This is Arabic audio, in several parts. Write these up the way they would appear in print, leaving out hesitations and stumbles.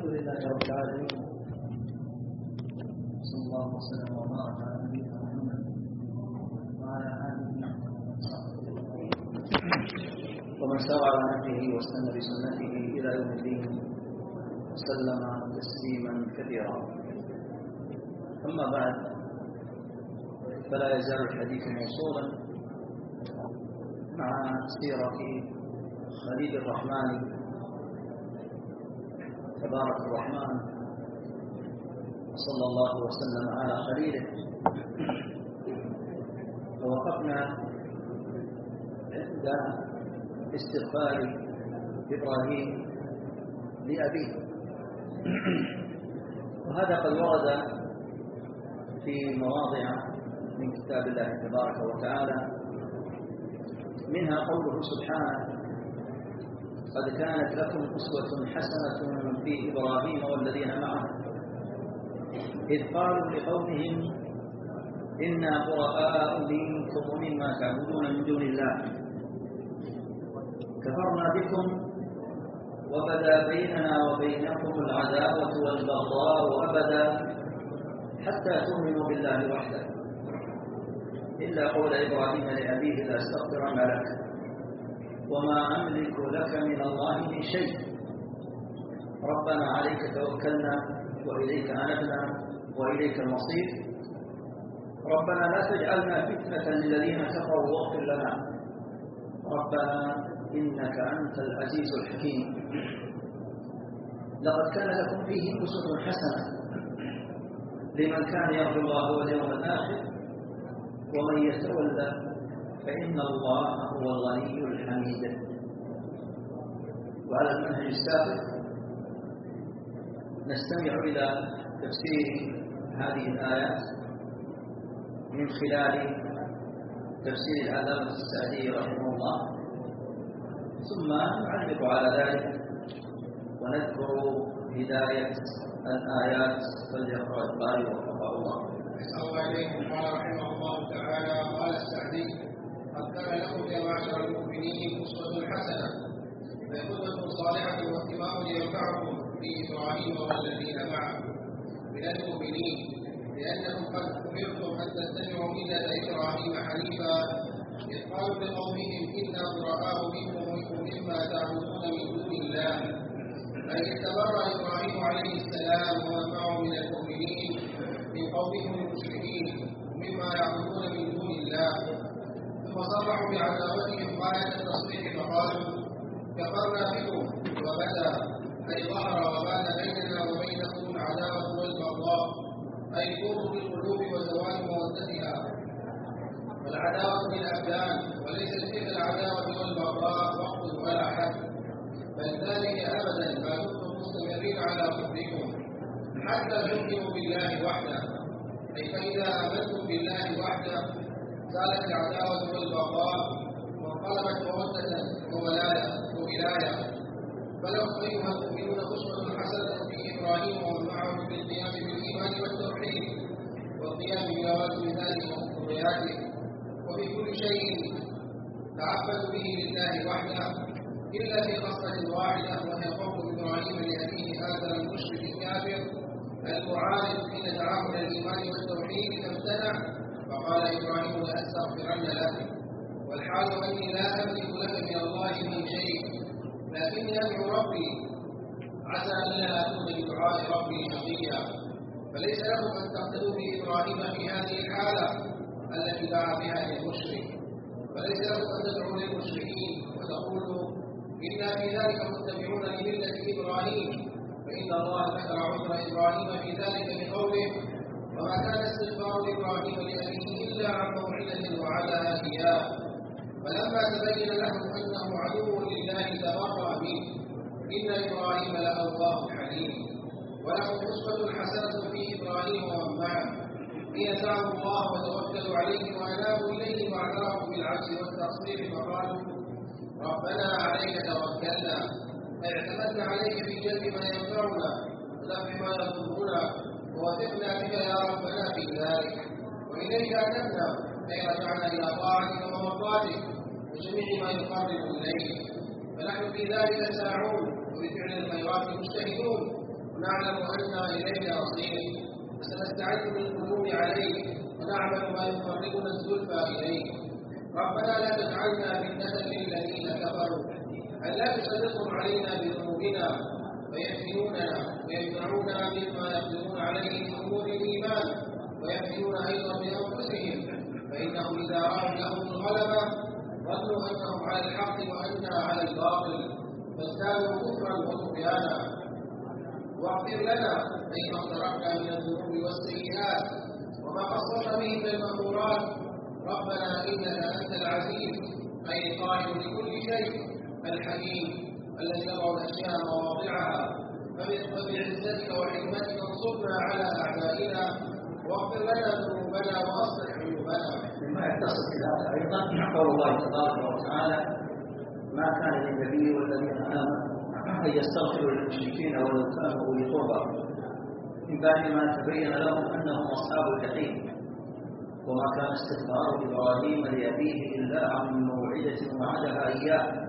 الحمد لله رب العالمين، صلى الله وسلم وبارك على نبينا محمد وعلى اله ومن سار على نهجه واستنى بسنته الى يوم الدين وسلم تسليما كثيرا. اما بعد، فلا يزال الحديث موصولا مع سيره خليل الرحمن تبارك الرحمن، وصلى الله وسلم على خليله. فوقفنا عند استغفار إبراهيم لأبيه، وهذا قد ورد في مواضع من كتاب الله تبارك وتعالى، منها قوله سبحانه: قد كانت لكم أسوة حسنة في إبراهيم والذين معه إذ قالوا لقومهم إنا براء منكم ومما تعبدون من دون الله كفرنا بكم وبدا بيننا وبينكم العداوة والبغضاء أبدا حتى تؤمنوا بالله وحده إلا قول إبراهيم لأبيه لأستغفرن لك وما أملك لك من الله من شيء ربنا عليك توكلنا وإليك أنبنا وإليك المصير ربنا لا تجعلنا فتنة للذين كفروا واغفر لنا ربنا إنك أنت العزيز الحكيم. لقد كان لكم فيه أسوة حسنة لمن كان يرجو الله واليوم الآخر ومن يتولى فإن الله هو الغني الحميد. وعلى المنهج السابق نستمع إلى تفسير هذه الآيات من خلال تفسير العلامة السعدي رحمه الله، ثم نعلق على ذلك ونذكر هداية الآيات. فليقرأ القارئ وفقه الله. السلام عليكم. قال رحمه الله تعالى: قال السعدي: قد كان لكم يا معشر المؤمنين أسوة حسنة، فقدوة صالحة واتباع ينفعكم في إبراهيم والذين معه من المؤمنين، لأنكم قد أمرتم أن تتبعوا ملة إبراهيم حنيفا إذ قالوا لقومهم إنا براء منكم مما تعبدون من دون الله، أي استبرأ إبراهيم عليه السلام ومن معه من المؤمنين من قومهم المشركين مما يعبدون من دون الله، ثم صرحوا بعداوتهم غاية التصريح فقالوا كفرنا بكم وبدا، أي ظهر وبان بيننا وبينكم العداوة والبغضاء، أي كونوا في القلوب وزوال مودتها، والعداوة بالأبدان، وليس تلك العداوة والبغضاء وقت ولا حد، بل ذلك أبدا ما دمتم مستمرين على كفركم حتى تؤمنوا بالله وحده، أي فإذا آمنتم بالله وحده زالت العداوة والبغضاء وانقلبت مودة وولاية. فلو أيها المؤمنون أسوة حسنة في إبراهيم ومن معه في القيام بالإيمان والتوحيد والقيام بلوازم ذلك ومقتضياته، وفي كل شيء تعبدوا به لله وحده، إلا في خصلة واحدة وهي قول إبراهيم لأبيه آزر المشرك الكافر المعارض حين دعاه إلى الإيمان والتوحيد فامتنع، فقال إبراهيم لأستغفرن لك، والحال أني لا أملك لك من الله من شيء، لكني أدعو ربي عسى ألا أكون بدعاء ربي شقيا. فليس لكم أن تقتدوا بإبراهيم في هذه الحالة التي دعا بها للمشرك، فليس لكم أن تدعوا للمشركين وتقولوا إنا في ذلك متبعون لملة إبراهيم، فإن الله ذكر عذر إبراهيم في ذلك بقوله: وما كان استغفار إبراهيم لأبيه إلا عن موعدة وعدها إياه، فلما تبين له أنه عدو لله تبرأ منه، إن إبراهيم لأواه حليم. ولهم أسوة حسنة في إبراهيم ومن معه حين دعوا الله وتوكلوا عليه وأنابوا إليه واعترفوا بالعجز والتقصير فقالوا ربنا عليك توكلنا، اعتمدنا عليك في جلب ما ينفعنا ودفع ما يضرنا، ووثقنا بك يا ربنا في ذلك، وإليك أنبنا، أي رجعنا إلى طاعتك ومرضاتك وجميع ما يقرب إليك، فنحن في ذلك ساعون وبفعل الخيرات مجتهدون، ونعلم أن إليك مصير، فسنستعد بالقدوم عليك ونعمل ما يقربنا الزلفى إليك. ربنا لا تجعلنا فتنة للذين كفروا، أن لا تسلطهم علينا بذنوبنا فيفتنوننا ويمنعونا مما يقدرون عليه من أمور الإيمان، ويفتنون أيضا بأنفسهم، فإنهم إذا رأوا لهم الغلبة ظنوا أنهم على الحق وأنا على الباطل، فازدادوا كفرا وطغيانا. واغفر لنا أيما اقترفنا من الذنوب والسيئات وما قصرنا به من المأمورات. ربنا إنك أنت العزيز أي القائم لكل شيء، الحكيم الذي يضع الأشياء مواضعها، فبعزتك وحكمتك انصرنا على أعدائنا، واغفر لنا ذنوبنا وأصلح عيوبنا. مما يتصل بهذا أيضا قول الله تبارك وتعالى: ما كان للنبي والذين آمنوا أن يستغفروا للمشركين ولو كانوا أولي قربى من بعد ما تبين لهم أنهم أصحاب الجحيم. وما كان استغفار إبراهيم لأبيه إلا عن موعدة وعدها إياه،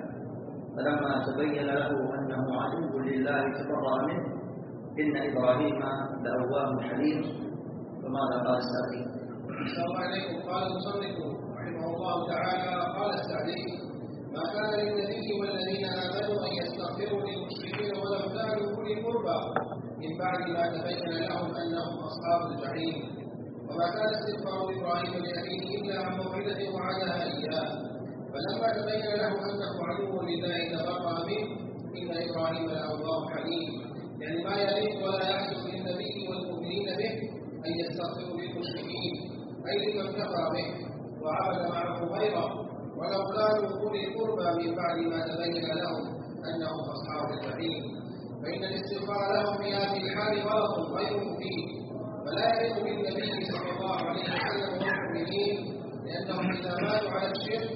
فلما تبين له أنه عدو لله تبرأ منه، إن إبراهيم لأواه حليم. وماذا قال السعدي؟ السلام عليكم. قال المصنف رحمه الله تعالى: قال السعدي: ما كان للنبي والذين آمنوا أن يستغفروا للمشركين ولو كانوا أولي قربى من بعد ما تبين لهم أنهم أصحاب الجحيم. وما كان استغفار إبراهيم لأبيه إلا عن موعدة وعدها إياه، فلما تبين له أنه عدو لله تبرأ منه، إن إبراهيم لأواه حليم، يعني ما يليق ولا يحدث للنبي والمؤمنين به أن يستغفروا للمشركين، أي لمن كفر به وعبد معه غيره، ولو كانوا أولي قربى من بعد ما تبين لهم أنهم أصحاب الجحيم. فإن الاستغفار لهم في هذه الحال غلط غير مفيد، ولا يليق بالنبي صلى الله عليه وسلم والمؤمنين، لأنهم إذا ماتوا على الشرك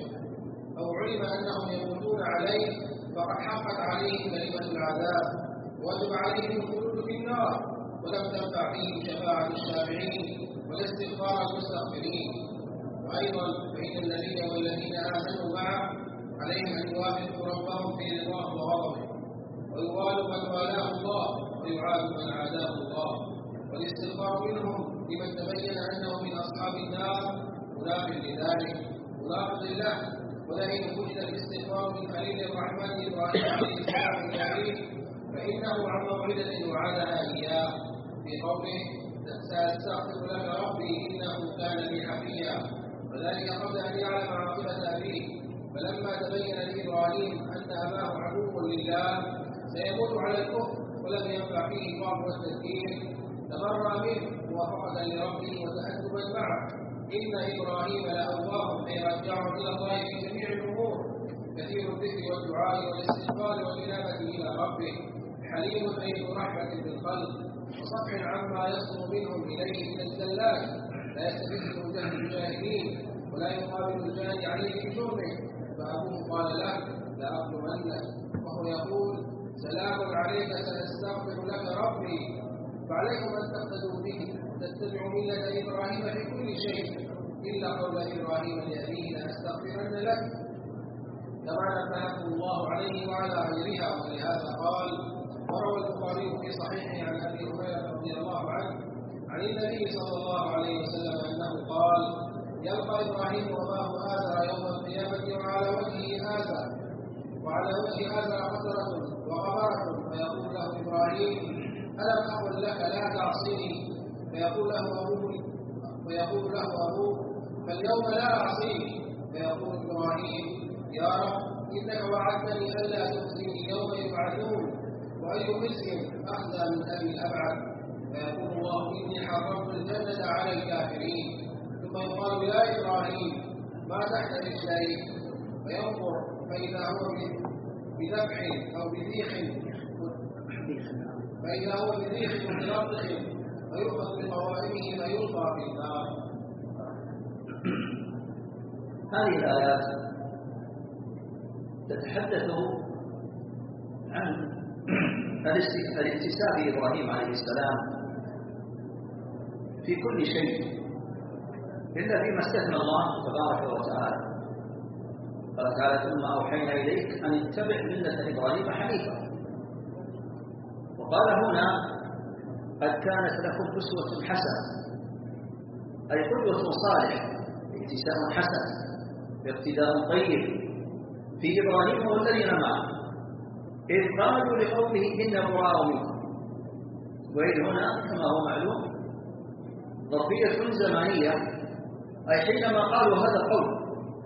أو علم أنهم يموتون عليه فقد حقت عليهم كلمة العذاب، وجب عليهم الخلود في النار، ولم تنفع فيه شفاعة الشافعين ولا استغفار المستغفرين. وأيضا فإن النبي والذين آمنوا معه عليهم أن يوافقوا ربهم في رضاه وغضبه، ويوالوا من والاه الله ويعاد من عاداه الله، والاستغفار منهم لمن تبين أنه من أصحاب النار مناف لذلك مناقض له. ولئن وجد الاستغفار من خليل الرحمن إبراهيم عليه السلام الكريم فإنه عن موعدة وعدها إياه في قوله: سأستغفر لك ربي إنه كان بي حفيا، وذلك قبل أن يعلم عاقبة أبيه. فلما تبين لإبراهيم أن أباه عدو لله سيموت على الكفر ولم ينفع فيه البعض والتذكير، تبرأ منه موافقة لربه وتأدبا معه. إن إبراهيم لأواه فيرجع إلى الله في جميع الأمور، كثير الذكر والدعاء والاستغفار والإنابة إلى ربه، حليم أي ذو رحمة بالخلق، وصفح عما يصدر منهم إليه من الزلات، لا يستفيد جهل الجاهلين ولا يقابل الجاهل عليه بجرمه. فأبوه قال له: لأظلمنك، وهو يقول: سلام عليك سأستغفر لك ربي. فعليكم أن تقتدوا به، تتبعوا ملة إبراهيم في كل شيء إلا قول إبراهيم لأبيه: لأستغفرن لك، كما نبهه الله عليه وعلى غيرها. ولهذا قال: وروى البخاري في صحيحه عن أبي هريرة رضي الله عنه عن النبي صلى الله عليه وسلم أنه قال: يلقى إبراهيم أباه آزر يوم القيامة وعلى وجه آزر قطرة وغبرة، فيقول له إبراهيم: ألم أقل لك لا تعصيني؟ فيقول له أبوه: فاليوم لا أعصيك. فيقول إبراهيم: يا رب إنك وعدتني ألا تخزني يوم يبعثون، وأي خزي أخزى من أبي الأبعد. فيقول الله: إني حرمت الجنة على الكافرين. ثم يقال: يا إبراهيم ما تحت رجليك؟ فينظر فإذا هو بذبح أو بذيخ وبرطخ، فيؤخذ بقوائمه فيلقى في النار. هذه الآيات تتحدث عن الاتساع بإبراهيم عليه السلام في كل شيء إلا فيما استثنى الله تبارك وتعالى. قال تعالى: ثم أوحينا إليك أن اتبع ملة إبراهيم حنيفا. وقال هنا قد كانت لكم أسوة حسنة، أي قدوة صالح، ابتسام حسن، باقتداء طيب في إبراهيم والذين معه إذ قالوا لقومه إنا براء منكم. وإذ هنا كما هو معلوم ظرفية زمانية، أي حينما قالوا هذا القول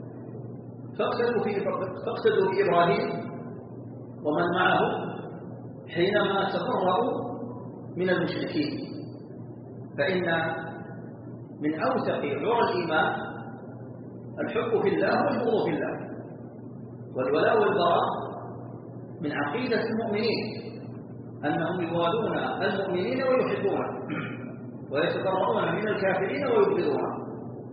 فاقتدوا بإبراهيم ومن معه حينما تبرأوا من المشركين. فإن من أوثق عرى الإيمان الحب في الله والبغض في الله، والولاء والبراء من عقيدة المؤمنين أنهم يوالون المؤمنين ويحبونهم ويتبرؤون من الكافرين ويبغضونهم،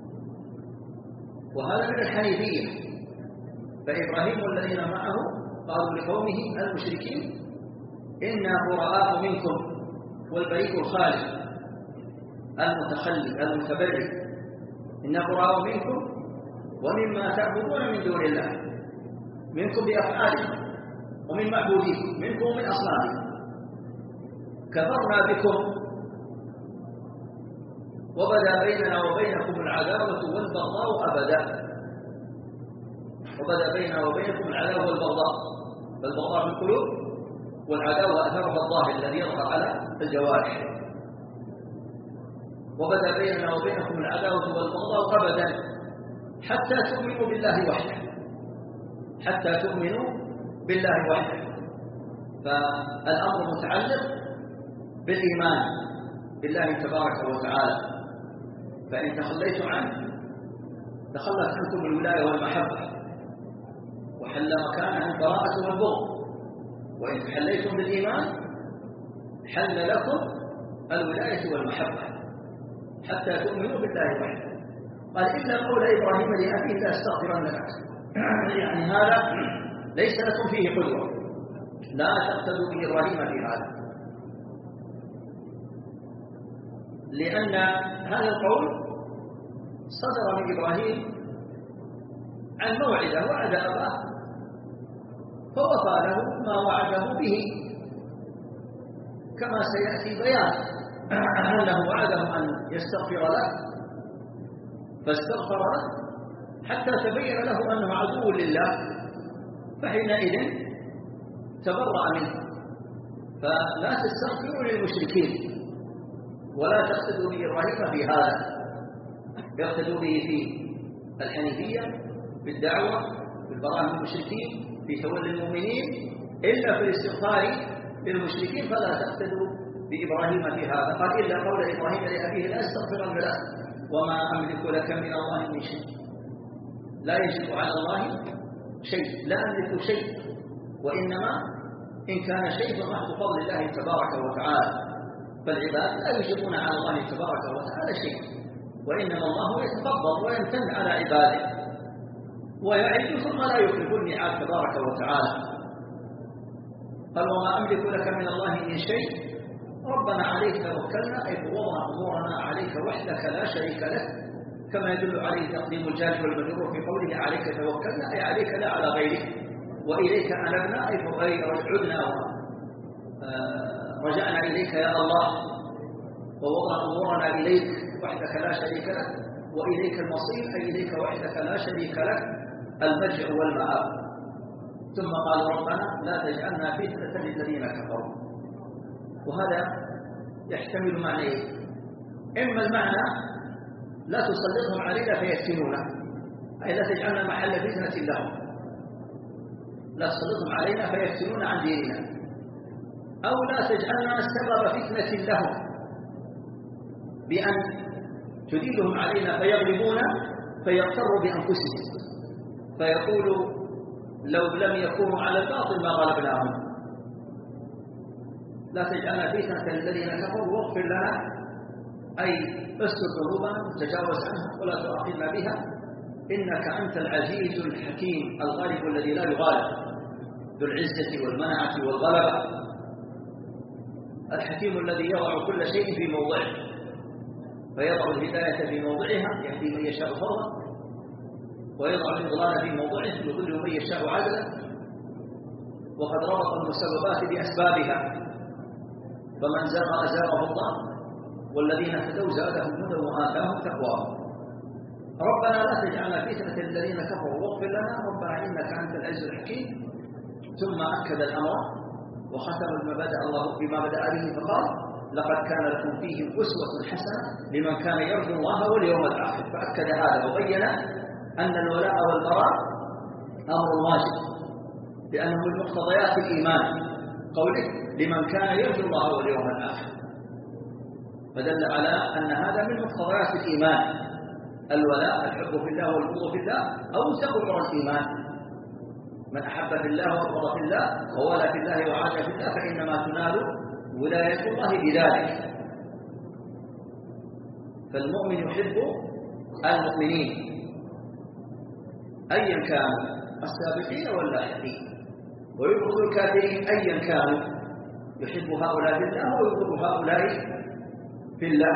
وهذا من الحنيفية. فإبراهيم والذين معه قالوا لقومه المشركين إنا براء منكم، والبريء الخالد المتخلي المتبرئ، إنا براء منكم ومما تعبدون من دون الله، منكم بأفعالكم ومن معبوديكم، منكم ومن أصنامكم، كفرنا بكم وبدا بيننا وبينكم العداوة والبغضاء أبدا. وبدا بيننا وبينكم العداوة والبغضاء، فالبغضاء في القلوب والعداوة أثرها الظاهر الذي يظهر على الجوارح. وبدا بيننا وبينكم العداوة والبغضاء أبدا حتى تؤمنوا بالله وحده، حتى تؤمنوا بالله وحده. فالأمر متعلق بالإيمان بالله تبارك وتعالى، فإن تخليتم عنه تخلت عنكم الولاية والمحبة وحل مكانها البراءة والبغض، وإن تحليتم بالإيمان حل لكم الولاية والمحبة حتى تؤمنوا بالله وحده. قال إلا قول إبراهيم لأبيه لأستغفرن لك، يعني هذا ليس لكم فيه قدوة، لا تقتدوا بإبراهيم في هذا، لأن هذا القول صدر من إبراهيم عن موعده وعد أباه فوفى له ما وعده به، كما سيأتي بيان أنه وعده أن يستغفر له فاستغفر له حتى تبين له أنه عدو لله، فحينئذ تبرأ منه. فلا تستغفروا للمشركين ولا تقتدوا بإبراهيم في هذا، يقتدوا به في الحنيفية، في الدعوة، في البراءة من المشركين، في تولي المؤمنين، إلا في الاستغفار للمشركين فلا تقتدوا بإبراهيم في هذا. قال إلا قول إبراهيم لأبيه لا استغفر له وما أملك لك من الله من شيء، لا يجب على الله شيء، لا أملك شيء، وإنما إن كان شيء فمحض فضل الله تبارك وتعالى، فالعباد لا يجبون على الله تبارك وتعالى شيء، وإنما الله يتفضل ويمتن على عباده ويعد ثم لا يخلف الميعاد تبارك وتعالى. قال وما أملك لك من الله من شيء ربنا عليك توكلنا، أي فوضنا أمورنا عليك وحدك لا شريك لك، كما يدل عليه تقديم الجار والمجرور في قوله عليك توكلنا، أي عليك لا على غيرك، وإليك أنبنا، أي عدنا ورجعنا إليك يا الله، ووضع أمورنا إليك وحدك لا شريك لك، وإليك المصير، أي إليك وحدك لا شريك لك المرجع والمآب. ثم قال ربنا لا تجعلنا فتنة للذين كفروا. وهذا يحتمل معنيين، إما المعنى لا تسلطهم علينا فيفتنونا، أي لا تجعلنا محل فتنة لهم، لا تسلطهم علينا فيفتنون عن ديننا، أو لا تجعلنا سبب فتنة لهم بأن تديلهم علينا فيغلبون فيغتروا بأنفسهم فيقولوا لو لم يكونوا على الباطل ما غلبناهم. لا تجعلنا فتنة للذين كفروا واغفر لنا، أي استر ذنوبنا وتجاوز عنها ولا تؤاخذنا بها، إنك أنت العزيز الحكيم الغالب الذي لا يغالب، ذو العزة والمنعة والغلبة، الحكيم الذي يضع كل شيء في موضعه، فيضع الهداية في موضعها يهدي من يشاء فضلا، ويضع الإضلال في موضعه يضل من يشاء عدلا، وقد ربط المسببات بأسبابها، فمن زاغ أزاغه الله والذين اهتدوا زادهم هدى وآتاهم تقواهم. ربنا لا تجعلنا فتنة للذين كفروا واغفر لنا ربنا إنك أنت العزيز الحكيم. ثم أكد الأمر وختم بما بدأ به فقال لقد كان لكم فيهم أسوة حسنة لمن كان يرجو الله واليوم الآخر. فأكد هذا وبين أن الولاء والبراء أمر واجب لأنه من مقتضيات الإيمان قوله لمن كان يرجو الله واليوم الآخر، فدل على أن هذا من مقتضيات الإيمان الولاء الحب في الله والبغض في الله أو تقوى الإيمان. من أحب في الله وأبغض في الله وولى في الله وعاد في الله فإنما تنال ولاية الله بذلك. فالمؤمن يحب المؤمنين أيا كانوا السابقين واللاحقين، ويبغض الكافرين أيا كانوا، يحب هؤلاء في الله ويبغض هؤلاء في الله.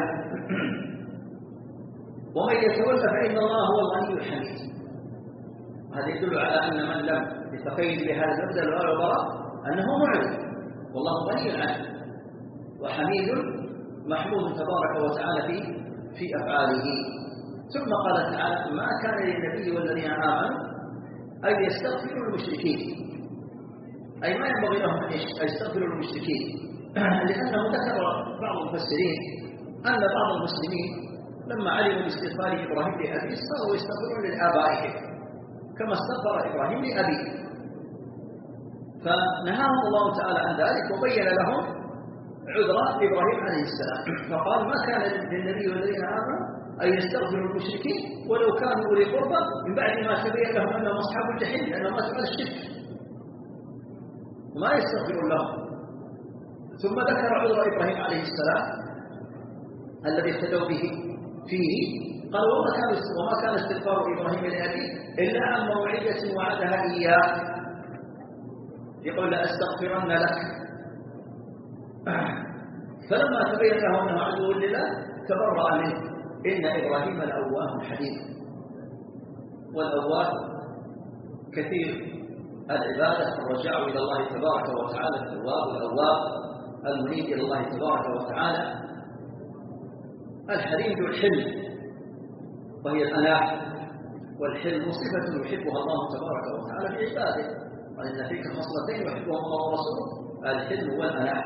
ومن يتولى فإن الله هو الغني الحميد. هذا يدل على أن من لم يتقيد بهذا المبدأ والبراء أنه معرض، والله غني عنه وحميد محمود تبارك وتعالى في أفعاله. ثم قال تعالى ما كان للنبي والذين آمنوا أن يستغفروا المشركين، أي ما ينبغي لهم أن يستغفروا المشركين، لأنه ذكر بعض المفسرين أن بعض المسلمين لما علموا باستغفار إبراهيم لأبيه صاروا يستغفرون لآبائهم كما استغفر إبراهيم لأبيه، فنهاهم الله تعالى عن ذلك وبين لهم عذر إبراهيم عليه السلام. فقال ما كان للنبي والذين آمنوا أن يستغفروا المشركين ولو كانوا أولي قربى من بعد ما تبين لهم أنهم أصحاب الجحيم لأنهم أتبعوا الشرك وما يستغفرون لهم. ثم ذكر عذر إبراهيم عليه السلام الذي اهتدوا به فيه، قال وما كان استغفار إبراهيم لأبيه إلا عن موعدة وعدها إياه يقول لأستغفرن لك. فلما تبين له أنه عدو لله تبرأ منه. إن إبراهيم لأواه حليم، والأواه كثير العبادة الرجاع إلى الله تبارك وتعالى، التواب والأواب المنيب إلى الله تبارك وتعالى. الحليم ذو الحلم وهي الأناة، والحلم صفة يحبها الله تبارك وتعالى في عباده، وإن فيك خصلتين يحبها الله ورسوله الحلم والأناة.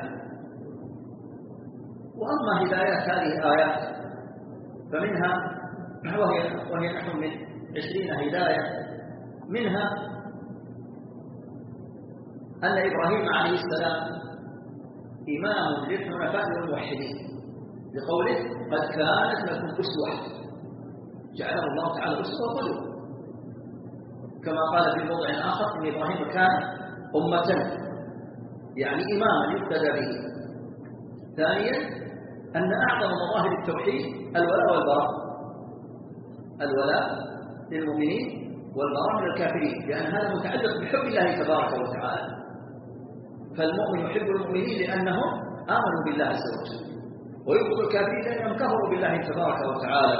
وأما هدايات هذه الآيات فمنها وهي نحو من 20 هداية، منها أن إبراهيم عليه السلام إمام للحنفاء والموحدين لقوله قد كانت لكم أسوة، جعله الله تعالى أسوة وقدوة، كما قال في موضع آخر إن إبراهيم كان أمة يعني إماما يقتدى به. ثانيا أن أعظم مظاهر التوحيد الولاء والبراء، الولاء للمؤمنين والبراء من الكافرين، لأن هذا متعلق بحب الله تبارك وتعالى. فالمؤمن يحب المؤمنين لأنهم آمنوا بالله عز وجل، ويبغض الكافرين لأنهم كفروا بالله تبارك وتعالى.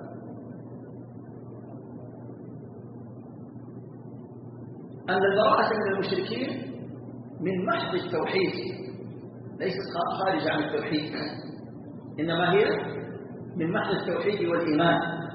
أن البراءة من المشركين من محض التوحيد، ليست خارجة عن التوحيد، إنما هي من محض التوحيد والإيمان.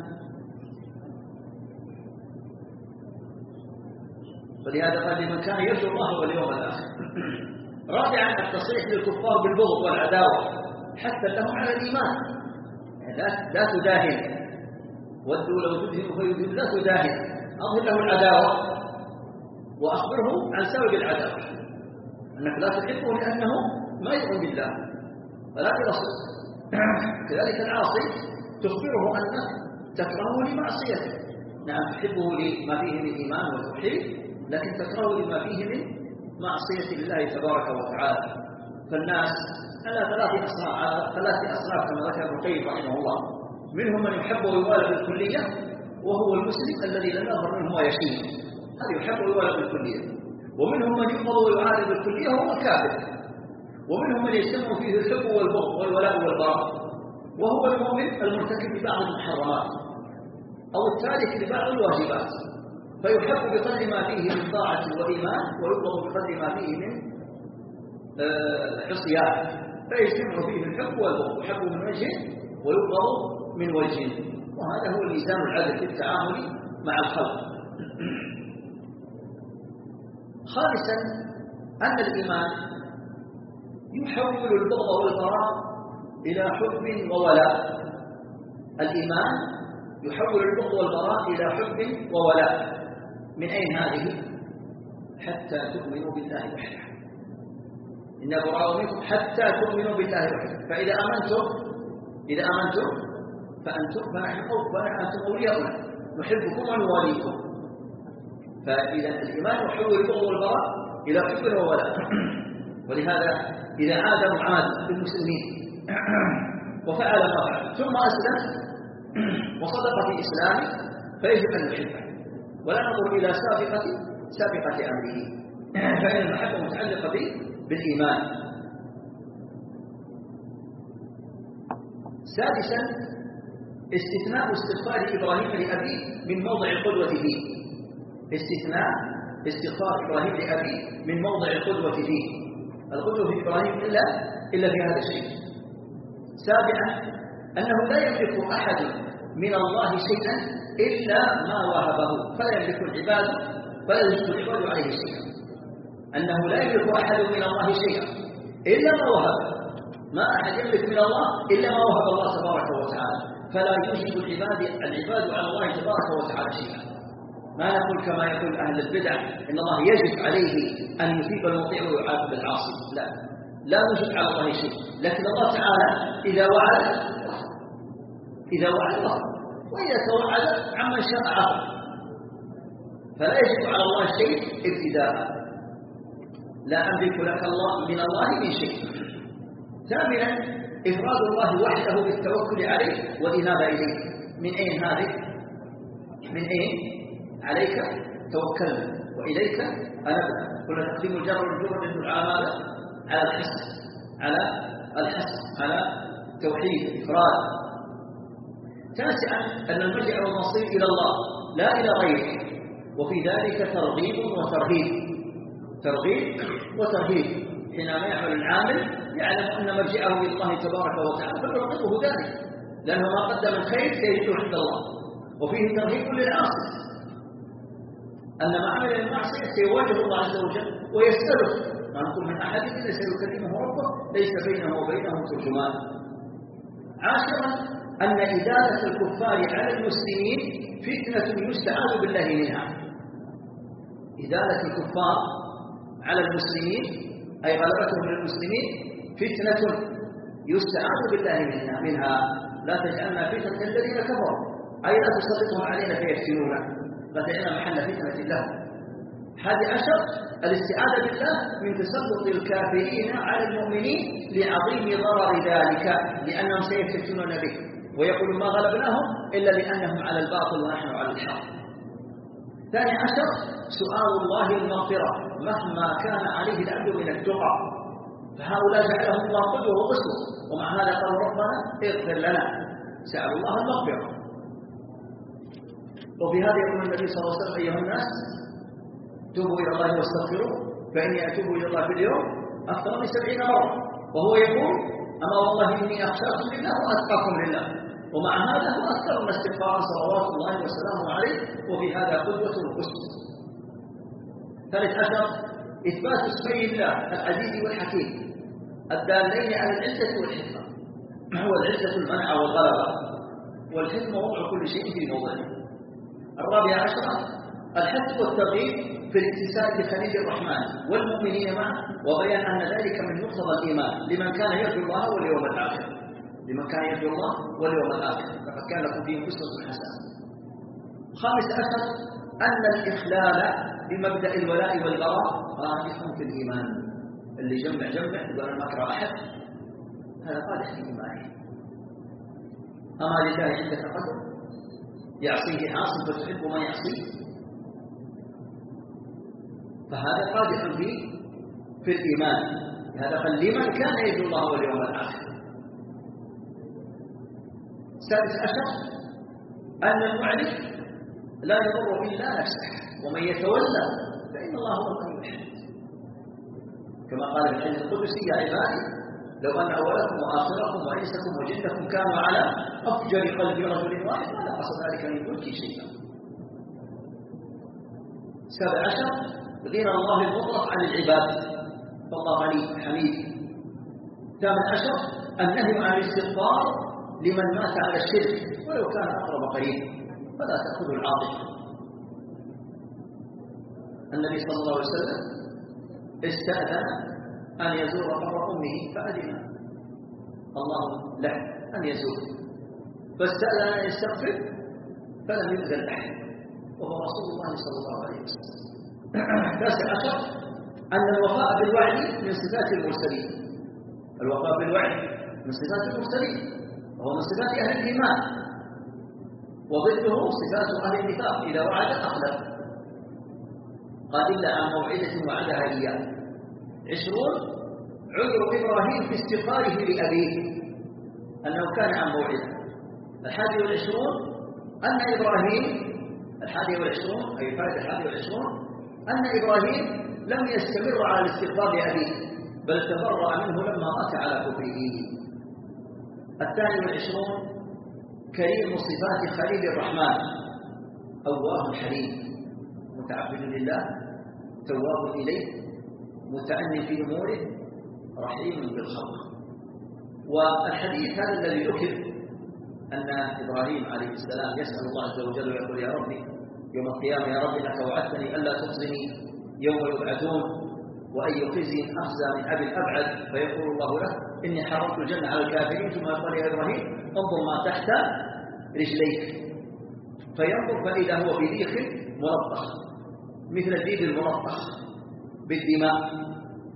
ولهذا قال لمن كان يرجو الله واليوم الآخر. رابعا التصريح للكفار بالبغض والعداوة حتى لهم على الإيمان، لا تداهن، ودوا لو تدهن فيدهن، لا تداهن، أظهر له العداوة وأخبره عن سبب العداوة، أنك لا تحبه لأنه ما يؤمن بالله فلا برسول. كذلك العاصي تخبره أنك تكرهه لمعصيته، نعم تحبه لما فيه من إيمان وتوحيد، لكن تكرهه لما فيه من معصية الله تبارك وتعالى. فالناس على ثلاث أصناف كما ذكر ابن القيم رحمه الله، منهم من يحب ويوالى بالكلية وهو المسلم الذي لم يظهر منه ما يشين، هذا يحب ويوالى بالكلية. ومنهم من يبغض ويعادل بالكلية وهو الكافر. ومنهم من يجتمع فيه الحب والبغض والولاء والبراء وهو المؤمن المرتكب لبعض المحرمات أو التارك لبعض الواجبات، فيحب بقدر ما فيه من طاعة وإيمان ويبغض بقدر ما فيه من عصيان. فيجتمع فيه الحب والبغض، يحب من وجه ويبغض من وجه، وهذا هو ميزان العدل في التعامل مع الخلق. خامسا أن الإيمان يحول البغض والبراء إلى حب وولاء. الإيمان يحول البغض والبراء إلى حب وولاء. من أين هذه؟ حتى تؤمنوا بالله وحده. إن براء منكم حتى تؤمنوا بالله وحده. فإذا آمنتم فأنتم أولياؤنا نحبكم ونواليكم. فإذا الإيمان يحول البغض والبراء إلى حب وولاء. ولهذا إذا عاد معاذ بالمسلمين وفعل ما فعل ثم أسلم وصدق في إسلامه فيجب أن نحبه ولا ننظر إلى سابقة أمره، فإن المحبة متعلقة بالإيمان. سادسا استثناء استغفار إبراهيم لأبيه من موضع القدوة فيه. استثناء استغفار إبراهيم لأبيه من موضع القدوة فيه. القدوة في إبراهيم إلا في هذا الشيء. سابعا أنه لا يملك أحد من الله شيئا إلا ما وهبه، فلا يملك العباد عليه شيئا. أنه لا يملك أحد من الله شيئا إلا ما وهبه. ما أحد يملك من الله إلا ما وهب الله تبارك وتعالى، فلا يوجب العباد على الله تبارك وتعالى شيئا. ما نقول كما يقول أهل البدع إن الله يجب عليه أن يثيب المطيع ويعاقب العاصي. لا يوجب على الله شيء، لكن الله تعالى إذا وعد وإذا توعد عمن شاء عقل، فلا يجب على الله شيء ابتداء. لا أملك لك الله من الله من شيء. ثامنا إفراد الله وحده بالتوكل عليه والإنابة إليه. من أين هذه؟ من أين؟ عليك توكلنا وإليك أنبنا. كنا تقديم الجر والمجرور يدل على الحسن على توحيد إفراد. تاسعا أن المرجع والمصير إلى الله لا إلى غيره، وفي ذلك ترغيب وترهيب. حينما يعمل العامل يعلم أن مرجعه إلى الله تبارك وتعالى فيرغبه ذلك، لأنه ما قدم الخير سيجده عند الله. وفيه ترهيب للعاصي أن ما عمل المعصية سيواجه الله عز وجل ويسأله. ما نقول من أحد إلا سيكلمه ربه ليس بينه وبينه ترجمان. عاشرا أن إدالة الكفار على المسلمين فتنة يستعاذ بالله منها. إدالة الكفار على المسلمين أي غلبتهم للمسلمين فتنة يستعاذ بالله منها. لا تجعلنا فتنة الذين كفروا، أي لا تسلطهم علينا فيفتنونا، لا تجعلنا محل فتنة لهم. 11 الاستعاذة بالله من تسلط الكافرين على المؤمنين لعظيم ضرر ذلك، لأنهم سيفتنون به ويقولون ما غلبناهم إلا لأنهم على الباطل ونحن على الحق. 12 سؤال الله المغفرة مهما كان عليه العبد من التقى، فهؤلاء جعلهم الله قدوة وأسوة، ومع هذا قالوا ربنا اغفر لنا، سألوا الله المغفرة. وفي هذا يقول النبي صلى الله عليه وسلم أيها الناس توبوا إلى الله واستغفروه فإني أتوب إلى الله في اليوم أكثر من 70 مرة، وهو يقول أما والله إني أخشاكم لله وأتقاكم لله، ومع هذا هو أكثر من استغفار صلوات الله وسلامه عليه، وفي هذا قدوة وأسوة. 13 إثبات اسمي الله العزيز والحكيم الدالين على العزة والحكمة. هو العزة المنع والغلبة، والحكمة وضع كل شيء في موضعه. 14 الحث والترغيب في الاتساع بخليل الرحمن والمؤمنين معه، وبيان أن ذلك من مقتضى الإيمان لمن كان يرجو الله واليوم الآخر. فقد كان لكم فيهم أسوة حسنة. 15 أن الإخلال بمبدأ الولاء والبراء قادح في الإيمان. اللي جمع يقول أنا ما أكره أحد، هذا قادح في إيمانه. أما لله عندك قدر يعصيه عاصم فتحب ما يعصيه، فهذا قادح في الإيمان. هذا قال لمن كان يرجو الله واليوم الآخر. 16 أن المعرف لا يضر إلا نفسه، ومن يتولى فإن الله هو الغني الحميد، كما قال في الحديث القدسي يا عبادي لو أن أولكم وآخركم وإنسكم وجنكم كانوا على أفجر قلب رجل واحد ما نقص ذلك من ملكي شيئا. 17 غير الله المطلق عن العباد فالله غني حميد. 18 النهي عن الاستغفار لمن مات على الشرك ولو كان أقرب قريب فلا تأخذه العاطفة. النبي صلى الله عليه وسلم استأذن أن يزور قبر أمه فأذن الله له أن يزور، فاستأذن أن يستغفر فلم يؤذن له وهو رسول الله صلى الله عليه وسلم. 19 أن الوفاء بالوعد من صفات المرسلين. الوفاء بالوعد من صفات المرسلين وهو من صفات أهل الإيمان، وضده صفات أهل النفاق إذا وعد أخلف. قال إلا عن موعدة وعدها إياه. 20 عذر إبراهيم في استغفاره لأبيه أنه كان عن موعده. 21 أن إبراهيم 21 أي الفائدة 21 أن إبراهيم لم يستمر على الاستغفار لأبيه بل تبرأ منه لما مات على كفره. 22 كريم صفات خليل الرحمن أواه حليم متعبد لله تواب إليه متأني في أموره رحيم بالخلق. والحديث هذا الذي ذكر أن إبراهيم عليه السلام يسأل الله عز وجل ويقول يا ربي يوم القيامة يا ربي لك وعدتني ألا تخزني يوم يبعثون وأي خزي أخزى من أبي الأبعد، فيقول الله له إني حرمت الجنة على الكافرين، ثم يقول يا إبراهيم انظر ما تحت رجليك، فينظر فإذا هو في ديخ ملطخ مثل الديب الملطخ بالدماء،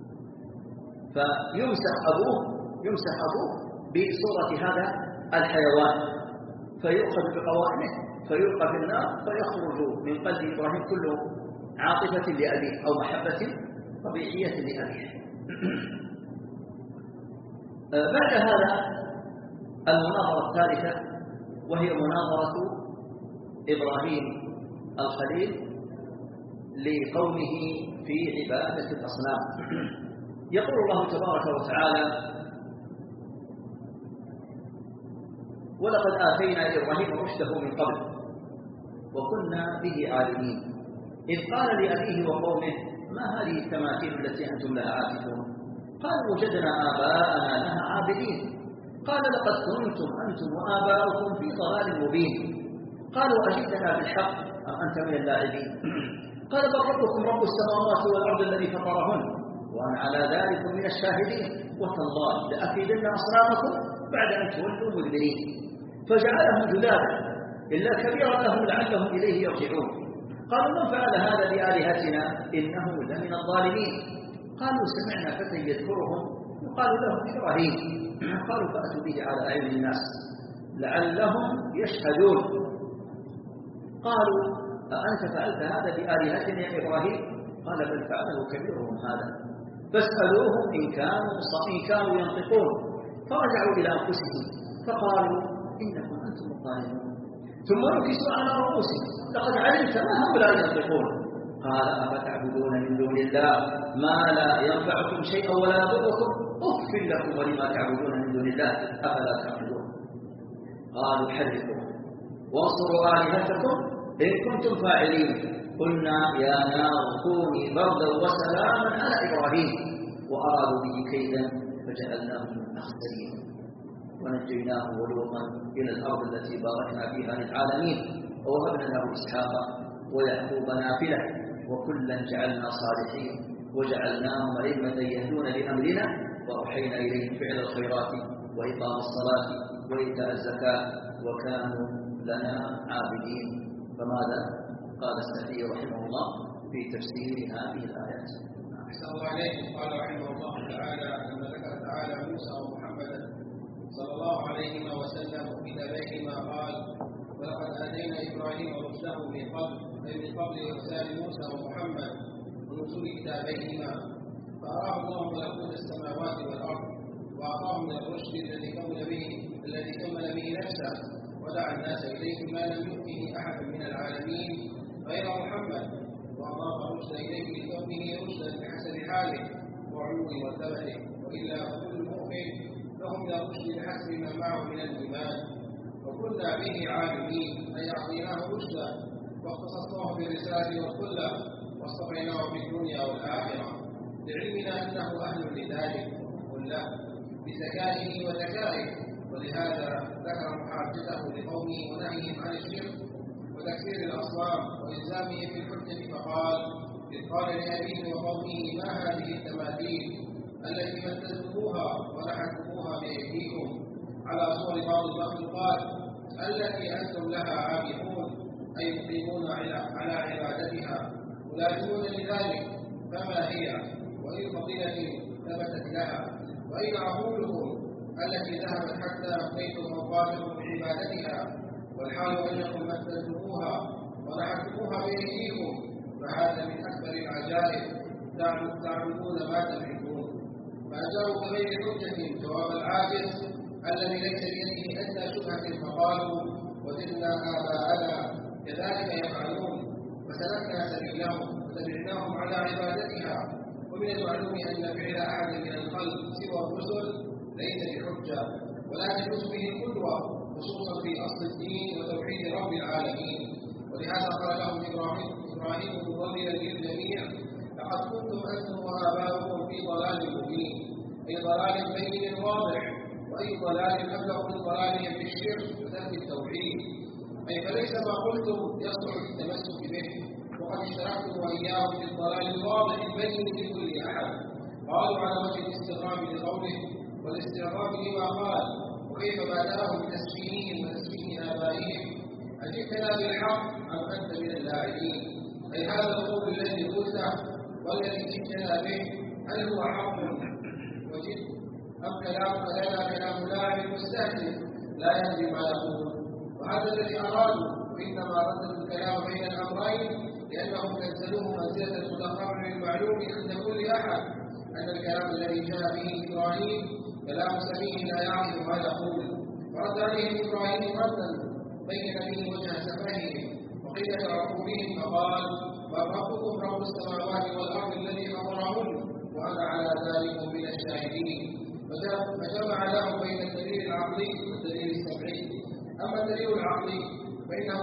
فيمسح أبوه بصورة هذا الحيوان فيؤخذ بقوائمه فيلقى في النار فيخرج من قلب إبراهيم كل عاطفة لأبيه أو محبة طبيعية لأبيه. بعد هذا المناظرة الثالثة وهي مناظرة إبراهيم الخليل لقومه في عبادة الأصنام. يقول الله تبارك وتعالى ولقد آتينا إبراهيم رشده من قبل وكنا به عالمين إذ قال لأبيه وقومه ما هذه التماثيل التي أنتم لها عاكفون؟ قالوا وجدنا آباءنا لها عابدين. قال لقد كنتم أنتم وآباؤكم في ضلال مبين. قالوا أجئتنا بالحق أم أنت من اللاعبين؟ قال بل ربكم رب السماوات والأرض الذي فطرهن وأنا على ذلك من الشاهدين وتالله لأكيدن أصنامكم بعد أن تولوا مدبرين. فجعلهم جذاذا إلا كبيرا لهم لعلهم إليه يرجعون. قالوا من فعل هذا بآلهتنا إنه لمن الظالمين. قالوا سمعنا فتى يذكرهم يقال له إبراهيم. قالوا فأتوا به على أعين الناس لعلهم يشهدون. قالوا أأنت فعلت هذا بآلهتنا يا إبراهيم؟ قال بل فعله كبيرهم هذا فاسألوهم إن كانوا ينطقون. فرجعوا إلى أنفسهم فقالوا إنكم أنتم الظالمون. ثم نكسوا على رؤوسهم لقد علمت ما هؤلاء ينطقون. قال أفتعبدون من دون الله ما لا ينفعكم شيئا ولا يضركم أف لكم ولما تعبدون من دون الله أفلا تعقلون. قالوا حرقوا وانصروا آلهتكم إن كنتم فاعلين. قلنا يا نار كوني بردا وسلاما على إبراهيم وأرادوا به كيدا فجعلناه من الأخسرين ونجيناه ولوطا إلى الأرض التي باركنا فيها للعالمين ووهبنا له إسحاق ويعقوب نافلة وكلا جعلنا صالحين وجعلناهم أئمة يهدون بأمرنا وأوحينا إليهم فعل الخيرات وإقام الصلاة وإيتاء الزكاة وكانوا لنا عابدين. فماذا قال السعدي رحمه الله في تفسير هذه الآيات؟ أحسن الله عليكم. قال رحمه الله تعالى لما ذكر تعالى موسى ومحمدا صلى الله عليه وسلم وكتابيهما قال ولقد آتينا إبراهيم رشده من قبل أي من قبل إرسال موسى ومحمد ونزول كتابيهما فأراه الله ملكوت السماوات والأرض وأعطاه من الرشد الذي كمل به نفسه ودعا الناس إليه ما لم يؤته أحد من العالمين غير محمد وأضاف الرشد إليه لكونه رشدا بحسب حاله وعلو مرتبته وإلا كل مؤمن كفر فهم إلى الرشد بحسب ما معه من الإيمان، وكنا به عالمين أي أعطيناه رشدا واختصصناه بالرسالة والخلة واصطفيناه في الدنيا والآخرة لعلمنا أنه أهل لذلك والخلة بذكائه وذكائه. ولهذا ذكر محاجته لقومه ونهيهم عن الشرك وتكسير الأصنام وإلزامهم بالحجة فقال: إذ قال لأبيه وقومه ما هذه التماثيل التي مثلتموها ونحتموها بأيديكم على صور بعض المخلوقات التي أنتم لها عابدون أي مقيمون على عبادتها ملازمون لذلك، فما هي وأي فضيلة ثبتت لها وأين عقولكم التي ذهبت حتى أفنيتم أوقاتكم بعبادتها والحال أنكم مثلتموها ونحتموها بأيديكم، فهذا من أكبر العجائب تعبدون ما تملكون. فأجابوا بغير حجة جواب العاجز الذي ليس بيده أدنى شبهة فقالوا: وجدنا آباءنا كذلك يفعلون فسلكنا سبيلهم وتبعناهم على عبادتها. ومن المعلوم أن فعل أحد من الخلق سوى الرسل ليس بحجة ولا تجوز به القدوة خصوصا في أصل الدين وتوحيد رب العالمين. ولهذا قال لهم إبراهيم مضللا للجميع: لقد كنتم أنتم وآباؤكم في ضلال مبين، أي ضلال بين واضح، وأي ضلال أبلغ من ضلالهم في الشرك وترك التوحيد، أي فليس ما قلتم يصلح التمسك به، وقد اشتركتم وإياهم في الضلال الواضح البين لكل أحد. قالوا على وجه الاستغراب لقوله والاستغراب لما قال: وكيف بادرهم بتسفيههم وتسفيه آبائهم أجئتنا بالحق أم أنت من اللاعبين؟ أي هذا القول الذي قلته والذي جئتنا به هل هو حق وجد أم كلامك لنا كلام لاعب مستهزئ لا يدري ما يقول؟ وهذا الذي أرادوا، وإنما رددوا الكلام بين الأمرين لأنهم نزلوه منزلة المتقرر المعلوم عند كل أحد أن الكلام الذي جاء به إبراهيم كلام سميع لا يعرف ما يقول. فرد عليهم إبراهيم ردا بين به وجه سفههم وقيل عقولهم فقال: وربكم رب السماوات والأرض الذي فطرهن وأنا على ذلك من الشاهدين. فجمع لهم بين الدليل العقلي والدليل السمعي. أما الدليل العقلي فإنه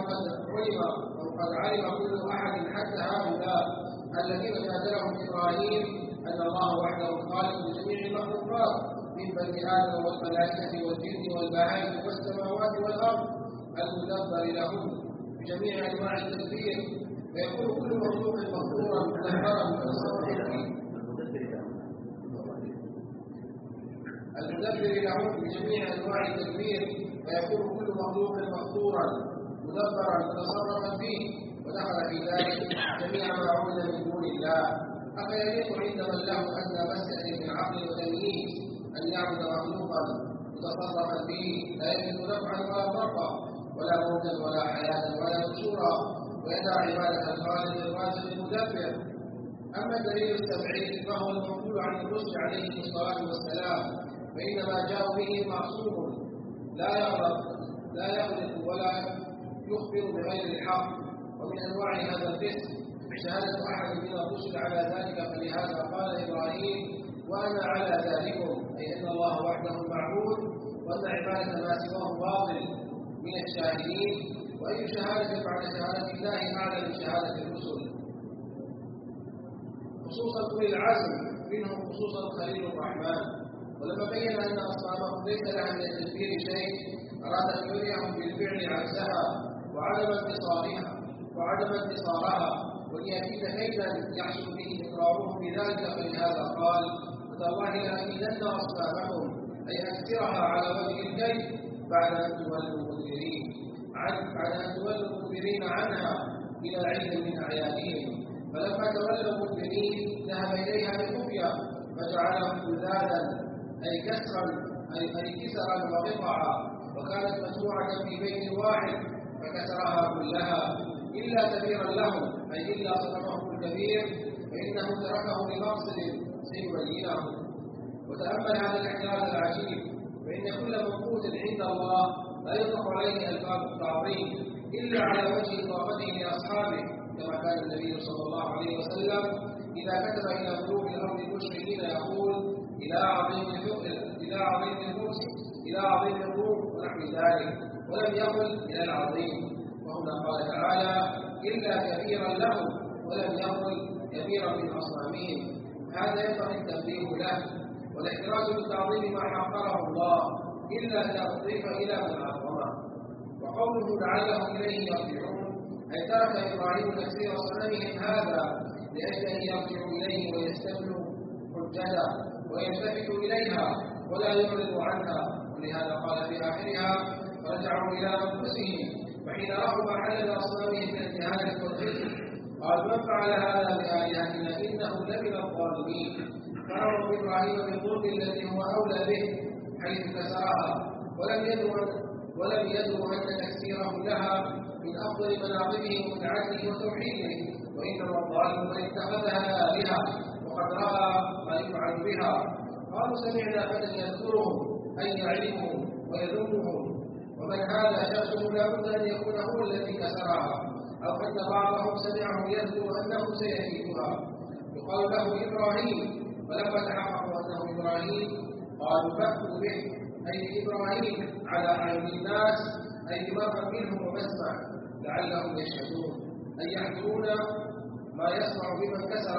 قد علم كل أحد حتى هؤلاء الذين جادلهم إبراهيم أن الله وحده الخالق لجميع المخلوقات من بني آدم والملائكة والجن والبهائم والسماوات والأرض المدبر لهم بجميع أنواع التدبير، فيكون كل مخلوق مقدورا مدبرا المدبر لهم بجميع أنواع التدبير، فيكون كل مخلوق مقدورا مدبرا متصرفا فيه، ودخل في ذلك جميع ما عبد من دون الله. أفيليق عند من له أدنى مسألة من عقل وتمييز أن يعبد مخلوقا متصرفا فيه لا يجد نفعا ولا ضرا ولا موتا ولا حياة ولا نشورا ويدع عبادة الخالق الرازق المدبر؟ أما الدليل السمعي فهو المنقول عن الرسل عليه الصلاة والسلام، فإنما جاءوا به معصوم لا يغلط ولا يخبر بغير الحق. ومن أنواع هذا القسم شهادة أحد من الرسل على ذلك، فلهذا قال إبراهيم: وأنا على ذلكم، أي أن الله وحده المعبود وأن عبادة ما سواه باطل من الشاهدين. وأي شهادة بعد شهادة الله أعلى من شهادة الرسل، خصوصا أولي العزم منهم خصوصا خليل الرحمن. ولما بين أن أصحابه ليس لها من التدبير شيء أراد أن يريهم بالفعل عجزها وعدم انتصارها وليأكيد كيدا يحصل به إقرارهم بذلك، فلهذا قال: وتالله لأكيدن أصحابكم، أي أكثرها على وجه الكيد بعد أن تولوا مدبرين عنها إلى عيد من أعيادهم. فلما تولوا مدبرين ذهب إليها بخفية فجعلهم جذاذا أي كسرا وقطعا، وكانت مزروعة في بيت واحد فكسرها كلها إلا كبيرا لهم، أي إلا صدقه الكبير فإنه تركه لمقصد سيبينه. وتأمل هذا الإحداث العجيب، فإن كل منقوط عند الله لا يطلق عليه ألفاظ التعظيم إلا على وجه إضافته لأصحابه، كما كان النبي صلى الله عليه وسلم إذا كتب إلى قلوب الأرض المشركين يقول: إلى عظيم الفرس إلى عظيم الروم ونحو ذلك، ولم يقل إلى العظيم. وهنا قال تعالى إلا كبيرا لهم، ولم يقل كبيرا من أصنامهم. هذا ينبغي التنبيه له والاحتراز من تعظيم ما حقره الله إلا أن أضيف إلى من عظمه. وقوله لعلهم إليه يرجعون أي ترك إبراهيم تكسير صنمهم هذا لأجل أن يرجعوا إليه ويستبلوا حجته ويلتفتوا إليها ولا يعرضوا عنها. ولهذا قال في آخرها فرجعوا إلى أنفسهم فحين رأوا ما حل بأصنامهم من الإهانة والخزي قال من فعل هذا بآلهتنا إنه لمن الظالمين. فأمر إبراهيم بالظلم الذي هو أولى به حيث كسرها ولم يدروا أن تكسيره لها من أفضل مناقبه من عدله وتوحيده، وإنما الظالم من اتخذها آلهة وقد رأى ما يفعل بها. قالوا سمعنا فتى يذكرهم أي يعرفهم ويذمهم، ومن هذا شخص لا بد أن يكون هو الذي كسرها، أو أن بعضهم سمعه يذكر أنه سيهيئها. يقال له إبراهيم، ولما تحققوا أنه إبراهيم قالوا فأتوا به أي إبراهيم على أعين الناس أي بمرء منهم ومسمع لعلهم يشهدون أي يحضرون ما يصنع بمن كسر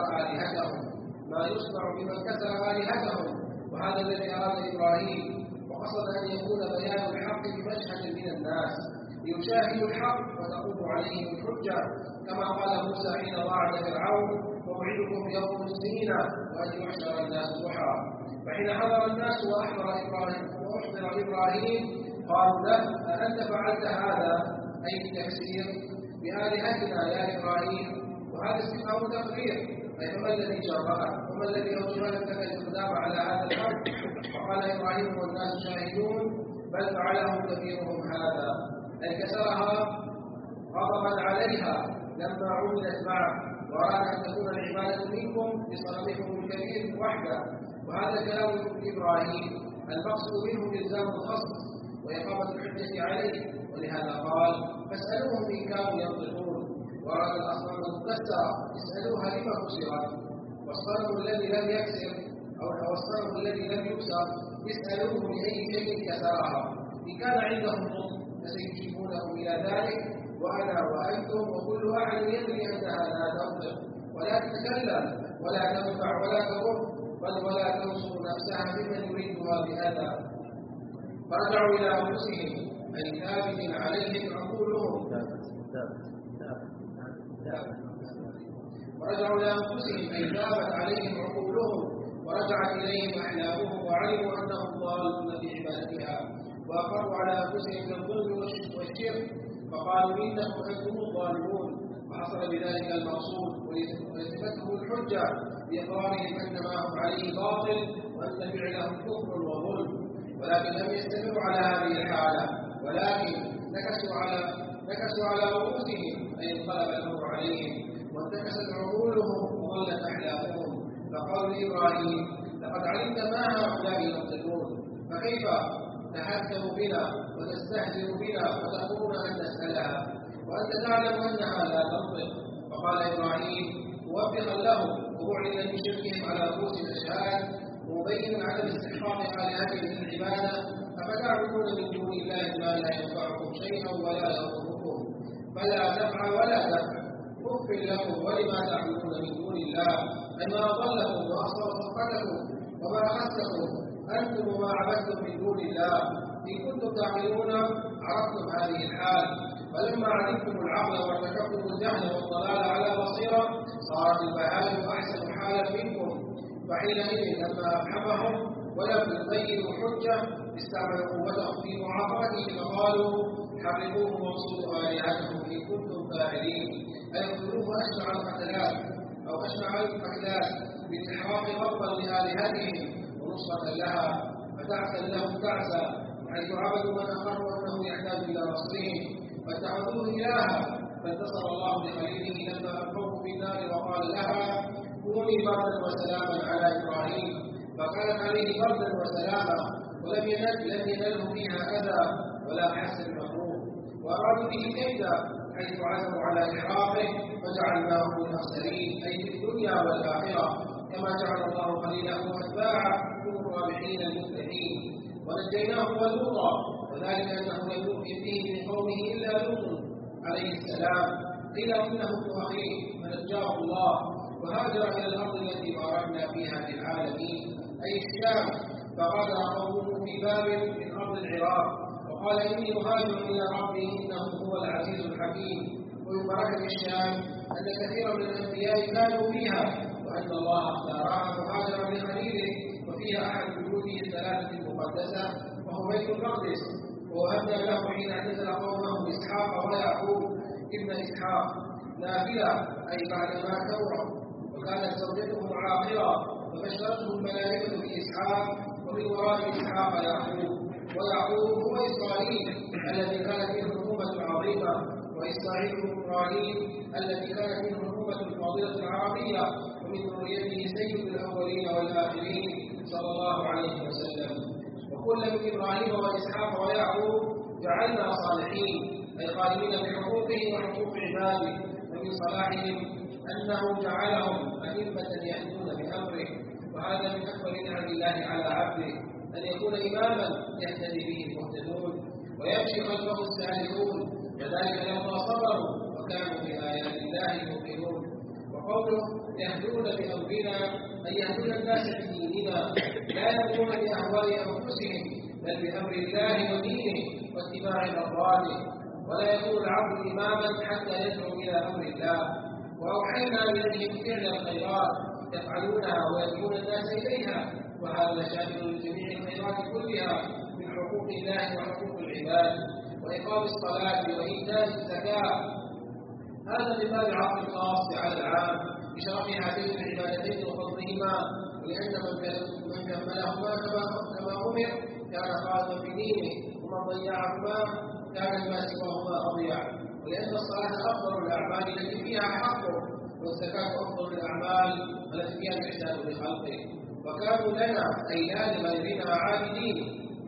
آلهتهم. وهذا الذي أراد إبراهيم، وقصد أن يكون بيان الحق بمشهد من الناس ليشاهدوا الحق وتقوم عليهم الحجة، كما قال موسى حين وعد فرعون موعدكم يوم الزينة وأن يحشر الناس ضحى. فحين حضر الناس وأحضر إبراهيم قالوا له أأنت فعلت هذا أي التكسير بآلهتنا يا إبراهيم؟ وهذا استفهام تقرير، أي فما الذي جرأك وما الذي أوجبك الإقدام على هذا الحق؟ فقال إبراهيم والناس شاهدون بل فعله كبيرهم هذا أي كسرها غضبا عليها لما عملت معه، وأراد أن تكون العبادة منكم بصنمكم الكبير وحده. وهذا كلام إبراهيم المقصود منه إلزام الخصم وإقامة الحجة عليه، ولهذا قال فاسألوهم إن كانوا ينطقون. وأراد الأصنام المكسرة اسألوها لما كسرت، والصنم الذي لم يكسر أو الصنم الذي لم يكسر اسألوه لأي شيء كسرها. إن كان عندهم نطق فسيجيبونهم إلى ذلك، وأنا وأنتم وكل أحد يدري أنها لا تنطق ولا تتكلم ولا تنفع ولا تضر بل ولا تنصر نفسها ممن يريدها بأذى. فرجعوا إلى أنفسهم أي ثابت عليهم عقولهم ورجعت إليهم أحلامهم وعلموا أنهم ضالون في عبادتها، وأقروا على أنفسهم بالظلم والشرك فقالوا إنكم أنتم الظالمون. وحصل بذلك المقصود ولتفتهم الحجة بإقرارهم أن ما هم عليه باطل وأن فعلهم كفر وظلم، ولكن لم يستمروا على هذه الحالة، ولكن نكسوا على رؤوسهم أي انقلب الأمر عليهم وانتكست عقولهم وضلت أحلامهم. فقالوا لإبراهيم لقد علمت ما هؤلاء ينطقون، فكيف تحكم بنا وتستهزئ بنا وتأمرنا أن نسألها وأنت تعلم أنها لا تنطق؟ فقال إبراهيم موبخا لهم ومعلنا بشركهم على رؤوس الأشهاد ومبينا عدم استحقاق آلهتهم للعبادة، أفتعبدون من دون الله ما لا ينفعكم شيئا ولا يضركم فلا تفعل ولا تفعل كف لكم ولما تعبدون من دون الله أي ما أضلكم وأصبر صفقتكم وما أخذتكم أنتم وما عبدتم من دون الله. إن كنتم تعقلون عرفتم هذه الحال، فلما علمتم العقل وارتكبتم الجهل والضلال على بصيرة صارت البهائم أحسن حالا منكم. فحينئذ لما أبحمهم ولم يبينوا حجة استعملوا قوتهم في معاقبته فقالوا حرقوه وانصروا آلهتكم إن كنتم فاعلين، أي اقتلوه أشنع القتلات بإحراق غضبا لآلهتهم ونصرة لها، فتعسا لهم تعسا حيث عبدوا من أقروا أنه يحتاج إلى نصرهم فاتخذوه إلها. فانتصر الله لخليله لما ألقوه في النار وقال لها كوني بردا وسلاما على إبراهيم، فكانت عليه بردا وسلاما ولم ينله فيها أذى ولا حسن مكروه. وأرادوا به كيدا حيث عزموا على إحراقه فجعلناه من الأخسرين أي في الدنيا والآخرة، كما جعل الله خليله واتباعه هم الرابحين المفلحين. ونجيناه ولوطا، وذلك انه لم يؤمن به من قومه الا لوط عليه السلام، قيل انه ابن اخيه فنجاه الله وهاجر الى الارض التي باركنا فيها للعالمين اي الشام، فغادر قومه في باب من ارض العراق وقال اني مهاجر الى ربي انه هو العزيز الحكيم. ومن بركه الشام ان كثيرا من الانبياء كانوا فيها، وان الله اختارها مهاجرا لخليله، وفيها احد بيوته الثلاثه المقدسه وهو بيت المقدس. ووهبنا له حين اعتزل قومه اسحاق ويعقوب ابن اسحاق نافله اي بعدما كبر، وكانت زوجته عاقره فبشرته الملائكه باسحاق ومن وراء اسحاق يعقوب. ويعقوب هو اسرائيل الذي كانت منه الامه العظيمه، واسماعيل بن ابراهيم الذي كانت منه الامه الفاضله العربيه، ومن ذريته سيد الاولين والاخرين صلى الله عليه وسلم. وكل من ابراهيم واسحاق ويعقوب جعلنا صالحين اي قائمين بحقوقه وحقوق عباده. ومن صلاحهم انه جعلهم ائمه يهدون بامره، وهذا من اكبر نعم الله على عبده ان يكون اماما يهتدي به المهتدون ويمشي خلفه السالكون، كذلك لما صبروا وكانوا بايات الله يوقنون. وقوله يهدون بامرنا اي يهدون الناس بديننا، لا يهدون باهواء انفسهم بل بامر الله ودينه واتباع مرضاته. ولا يكون العبد اماما حتى يدعو الى امر الله. واوحينا اليهم فعل الخيرات يفعلونها ويدعون الناس اليها، وهذا شامل لجميع الخيرات كلها من حقوق الله وحقوق العباد. واقام الصلاه وايتاء الزكاه، هذا من باب عطف الخاص على العام بشرف هاتين العبادتين وفضلهما، ولان من كملهما كما امر كان خالدا في دينه، ومن ضيعهما كان ما سواهما اضيع. ولان الصلاه افضل الاعمال التي فيها حقه، والزكاه افضل الاعمال التي فيها الاحسان لخلقه. وكانوا لنا اي لا لغيرنا عابدين،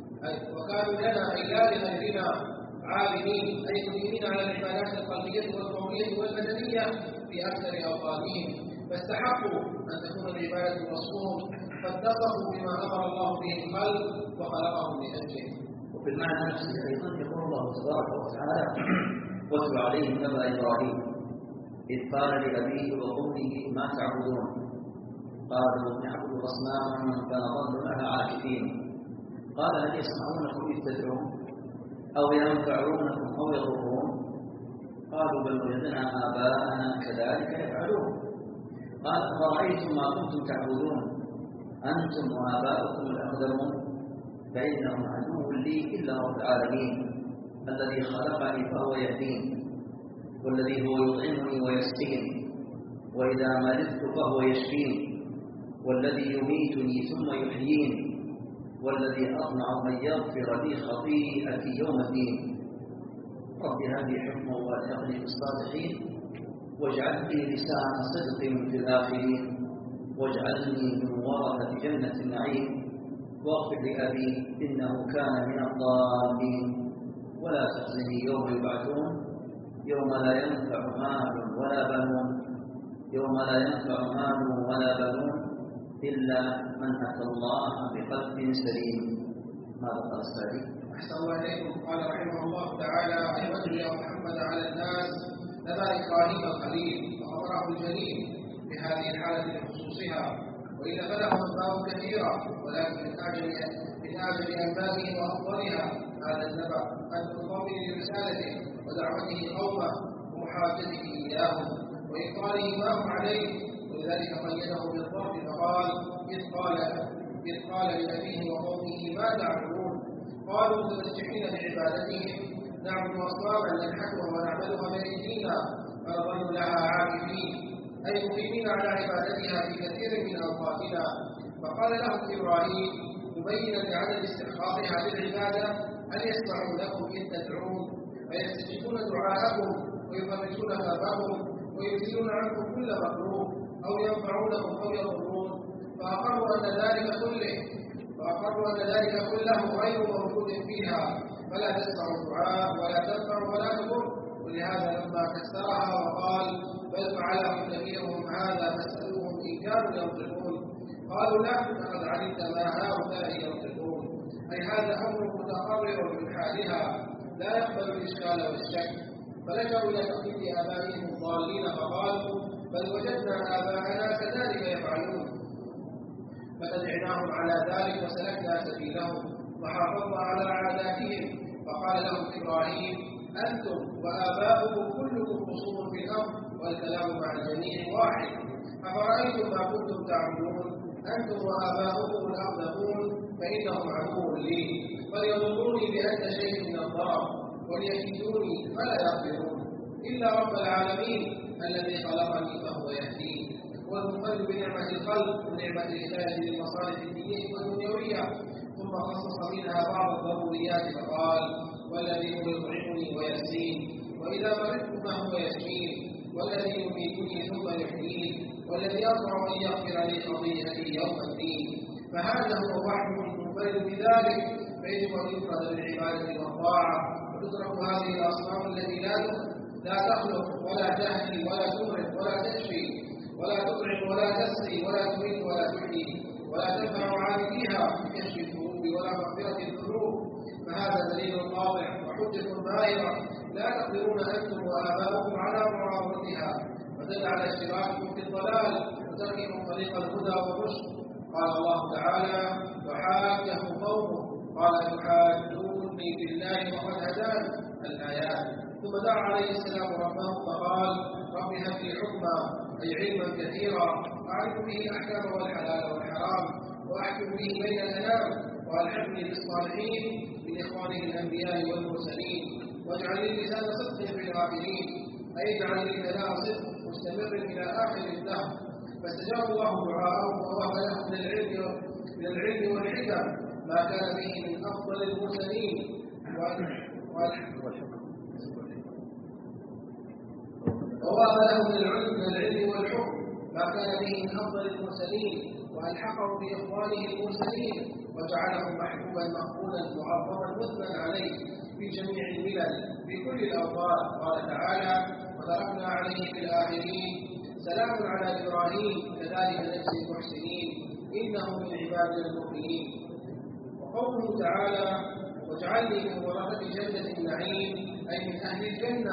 عابدين اي مدينين على العبادات القلبيه والقوليه والبدنيه في اكثر اوقاتهم، فاستحقوا ان تكون العباده المصوم، فاتصفوا بما امر الله به الخلق وخلقهم لاجله. وفي المعنى نفسه ايضا يقول الله تبارك وتعالى: واتل عليهم نبأ ابراهيم اذ قال لابيه وقومه ما تعبدون قالوا نعبد اصناما فنظل لها عاكفين قال هل يسمعونكم اذ تدعون او ينفعونكم او يضرون قالوا بل وجدنا اباءنا كذلك يفعلون قال أفرأيتم ما كنتم تعبدون أنتم وآباؤكم الأقدمون فإنهم عدو لي إلا رب العالمين الذي خلقني فهو يهدين والذي هو يطعمني ويسقين وإذا مرضت فهو يشفين والذي يميتني ثم يحيين والذي أطمع أن يغفر لي خطيئتي يوم الدين رب هب لي حكما والحقني بالصالحين واجعل لي لسان صدق في الآخرين واجعلني من ورثة جنة النعيم واغفر لأبي إنه كان من الضالين ولا تخزني يوم يبعثون يوم لا ينفع مال ولا بنون إلا من أتى الله بقلب سليم. ماذا قال السائل؟ أحسن الله إليكم. قال رحمه الله تعالى: أيها يا محمد على الناس نبأ إبراهيم الخليل وخبره الجليل بهذه الحالة بخصوصها، وإلا فله أنباء كثيرة ولكن من أعجب أنبائه وأفضلها هذا النبأ أن تقوم برسالته ودعوته قومه ومحاجته إياهم وإقراره ما هم عليه، ولذلك قيده بالضرب فقال: إذ قال لنبيه وقومه ما تعبدون قالوا متمسكين بعبادتهم نعبد أصناما ننحتها ونعملها بأيدينا فنظل لها عاكفين أي مقيمين على عبادتها في كثير من أوقاتنا. فقال لهم إبراهيم مبينا لعدم استحقاقها للعبادة: هل يسمعون لكم إذ تدعون فيستجيبون دعاءكم ويفرجون كربكم ويزيلون عنكم كل مكروه أو ينفعونكم أو يضرون؟ فأقروا أن ذلك كله غير موجود فيها، فلا تسمع الدعاء ولا تنفع ولا تضر. ولهذا لما كسرها وقال: بل فعله كبيرهم هذا فاسألوهم إن كانوا ينطقون. قالوا لا، فقد علمت ما هؤلاء ينطقون. أي هذا أمر متقرر من حالها لا يقبل الإشكال والشك. فلجأوا إلى تقليد آبائهم الضالين فقالوا بل وجدنا آباءنا كذلك يفعلون، فتبعناهم على ذلك وسلكنا سبيلهم وحافظنا على عاداتهم. فقال لهم إبراهيم أنتم وآباؤكم كلكم خصوم في الأمر والكلام مع الجميع واحد. أفرأيتم ما كنتم تعبدون أنتم وآباؤكم الأقدمون فإنهم عدو لي، فليضروني بأدنى شيء من الضرر وليكيدوني فلا يقدرون إلا رب العالمين الذي خلقني فهو يهدين. والمنفرد بنعمة الخلق ونعمة الهداية للمصالح الدينية والدنيوية، ثم خصص منها بعض الضروريات فقال والذي هو يطعمني ويسقين، وإذا مرضت فهو يشفين، والذي يميتني ثم يحيين، والذي أطمع أن يغفر لي خطيئتي يوم الدين. فهذا هو وحده المنفرد بذلك، فيجب أن يفرد بالعبادة والطاعة، وتترك هذه الأصنام التي لا تخلق ولا تهدي ولا تمرض ولا تشفي ولا تطعم ولا تسقي ولا تميت ولا تحيي ولا تنفع عابديها بكشف الذنوب ولا مغفرة الذنوب. فهذا دليل قاطع وحجة باهرة لا تقدرون أنتم وآباؤكم على معارضتها، ودل على اشتراككم في الضلال وترككم طريق الهدى والرشد. قال الله تعالى وحاجه قومه قال تحاجوني بالله وقد هدان الآيات. ثم دعا عليه السلام ربه فقال رب هب لي حكما، أي علما كثيرا أعرف به الأحكام والحلال والحرام وأحكم به بين الأنام، وألحقني بالصالحين من إخوانه الأنبياء والمرسلين، واجعل لي لسان صدق في الآخرين، أي اجعل لي كلام صدق مستمر إلى آخر الدهر. فاستجاب الله دعاءهم ووهب له من العلم والحكم ما كان به من أفضل المرسلين ووهب له من العلم والحكم ما كان به من أفضل المرسلين، وألحقه بإخوانه المرسلين، وجعله محبوبا مقبولا معظما مثنى عليه في جميع الملل في كل الأوقات. قال تعالى وتركنا عليه في الآخرين سلام على إبراهيم كذلك نجزي المحسنين إنه من عبادنا المؤمنين. وقوله تعالى واجعلني من ورثة جنة النعيم، أي من أهل الجنة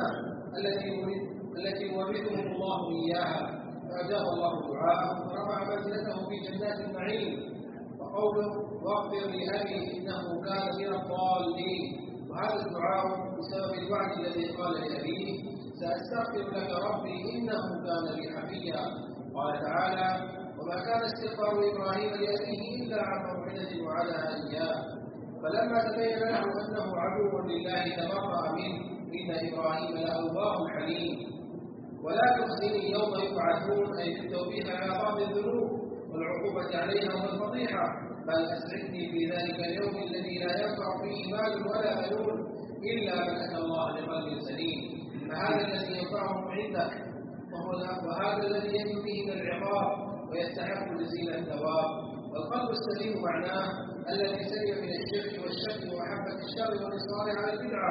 التي يورثهم الله إياها، فأجاب الله دعاءه ورفع منزلته في جنات النعيم. وقوله واغفر لأبي إنه كان من الضالين، وهذا الدعاء بسبب الوعد الذي قال لأبيه سأستغفر لك ربي إنه كان لي حفيا. قال تعالى وما كان استغفار إبراهيم لأبيه إلا عن موعدة وعدها إياه، فلما تبين له أنه عدو لله تبرأ منه إن إبراهيم لأواه حليم. ولا تخزني يوم يبعثون، أي بالتوبيخ على بعض الذنوب والعقوبة عليها والفضيحة، بل أسعدني في ذلك اليوم الذي لا ينفع فيه مال ولا بنون إلا من أتى الله بقلب سليم. فهذا الذي ينفعهم عندك، وهذا الذي ينجو به من العقاب ويستحق جزيل الثواب. والقلب السليم معناه الذي سلم من الشرك والشك ومحبة الشر والإصرار على البدعة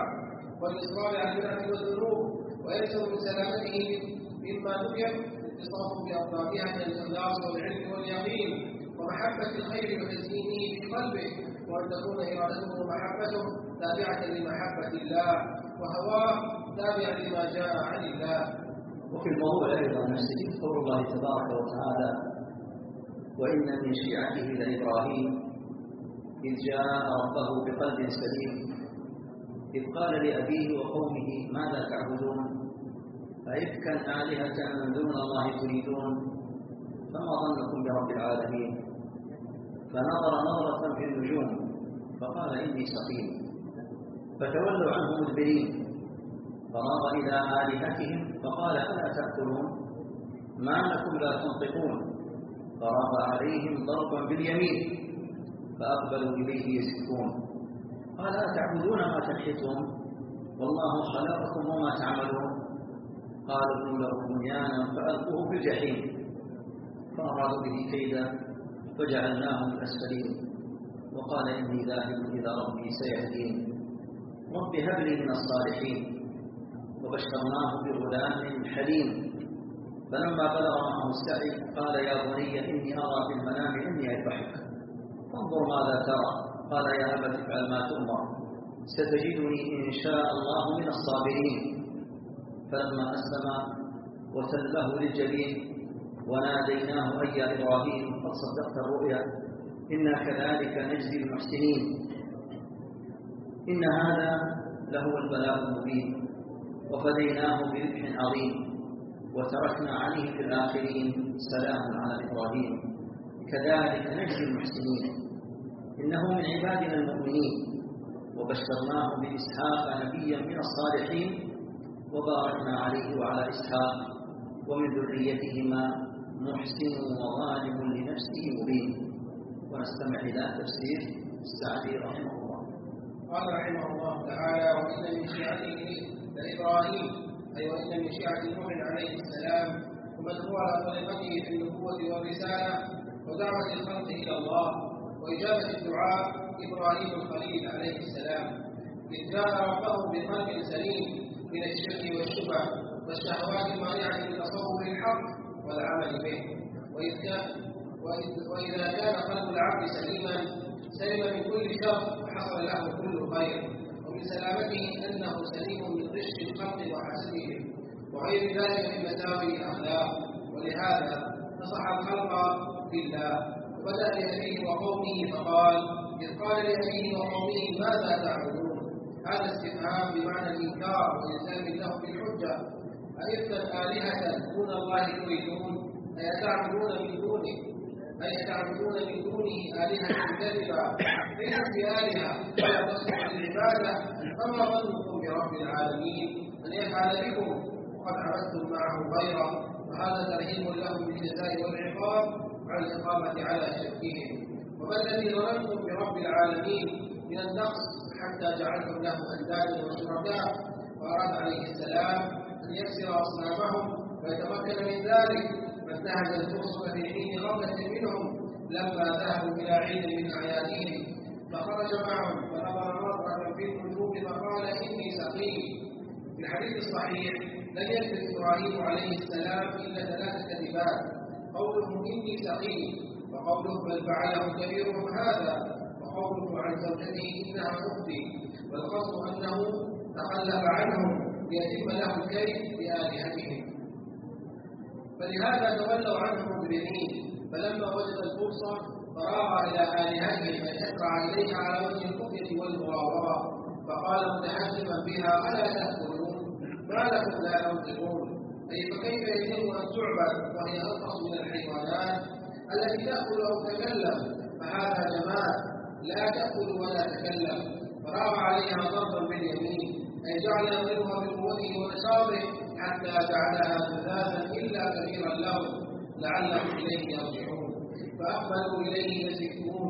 والذنوب، ويلزم من سلامته مما ذكر اتصاف بأطرافها من الإخلاص والعلم واليقين ومحبة الخير وتزيينه في قلبه، وأن تكون إرادته ومحبته تابعة لمحبة الله وهواه تابعا لما جاء عن الله. وفي الموضوع أيضا نفسه قول الله تبارك وتعالى وإن من شيعته لإبراهيم إذ جاء ربه بقلب سليم إذ قال لأبيه وقومه ماذا تعبدون أئفكا آلهة دون الله تريدون فما ظنكم برب العالمين فنظر نظرة في النجوم فقال إني سقيم فتولوا عنه مدبرين فراغ إلى آلهتهم فقال ألا تأكلون ما لكم لا تنطقون فراغ عليهم ضربا باليمين فأقبلوا إليه يسكون قال أتعبدون ما تنحتون والله خلقكم وما تعملون قالوا ابنوا له بنيانا فألقوه في الجحيم فأرادوا به كيدا فجعلناه من الأسفلين وقال إني ذاهب إلى ربي سيهدين رب هب لي من الصالحين وبشرناه بغلام حليم فلما بلغ معه السعي قال يا بني إني أرى في المنام إني أذبحك فانظر ماذا ترى. قال يا أبت افعل ما تؤمر ستجدني إن شاء الله من الصابرين. فلما أسلم وتله للجبين وناديناه أي يا إبراهيم قد صدقت الرؤيا إنا كذلك نجزي المحسنين. إن هذا لهو البلاء المبين وفديناه بذبح عظيم وتركنا عليه في الآخرين سلام على إبراهيم كذلك نجزي المحسنين إنه من عبادنا المؤمنين وبشرناه بإسحاق نبيا من الصالحين وباركنا عليه وعلى إسحاق ومن ذريتهما محسن وظالم لنفسه مبين. ونستمع إلى تفسير السعدي رحمه الله. قال رحمه الله تعالى وإن من شيعته لإبراهيم أي وإن من شيعة نوح عليه السلام ومن هو على طريقته في النبوة والرسالة ودعوة الخلق إلى الله وإجابة الدعاء إبراهيم الخليل عليه السلام إذ جاء ربه بقلب سليم من الشرك والشبه والشهوات المانعة من تصور الحق والعمل به. وإذا كان قلب العبد سليما سلم من كل شر وحصل له كل خير. ومن سلامته أنه سليم من غش الخلق وحسدهم وغير ذلك من مساوئ الأخلاق. ولهذا نصح الخلق بالله وبدأ لأبيه وقومه فقال إذ قال لأبيه وقومه ماذا تعبدون. هذا استفهام بمعنى الإنكار وإلزام له بالحجة. أئفكا آلهة دون الله تريدون أيتعبدون من دونه آلهة كذبا ليست بآلهة ولا تصلح للعبادة فما ظنكم برب العالمين أن يفعل بكم وقد عبدتم معه غيره. وهذا ترهيب لهم بالجزاء والعقاب على الإقامة على شركهم. وما الذي ظننتم برب العالمين من النقص حتى جعلتم له أندادا وشركاء. وأراد عليه السلام أن يكسر أصنامهم ويتمكن من ذلك فانتهز الفرصة في حين غفلة منهم لما ذهبوا إلى عيد من أعيادهم فخرج معهم فنظر مرة في النجوم فقال إني سقيم. في الحديث الصحيح لم يكتب إبراهيم عليه السلام إلا 3 كلمات قوله إني سقيم وقوله بل فعله كبيرهم هذا وقوله عن زوجته إنها أختي. والقصد أنه تخلف عنهم ليتم له الكيد بآلهتهم فلهذا تولوا عنه مجرمين. فلما وجد الفرصة فراغ إلى آلهتهم فأسرع إليها على وجه الخفية والمراوغة فقال متحكما بها ألا تأكلون ما لكم لا تنطقون. أي فكيف يجب أن تعبد وهي أرخص من الحيوانات التي تأكل أو تتكلم فهذا جماد لا تأكل ولا تتكلم. فراغ عليها ضربا باليمين أي جعل يضربها بقوته ونشاطه حتى جعلها جذاذا إلا كبيرا لهم لعلهم إليه يرجعون. فأقبلوا إليه يزفون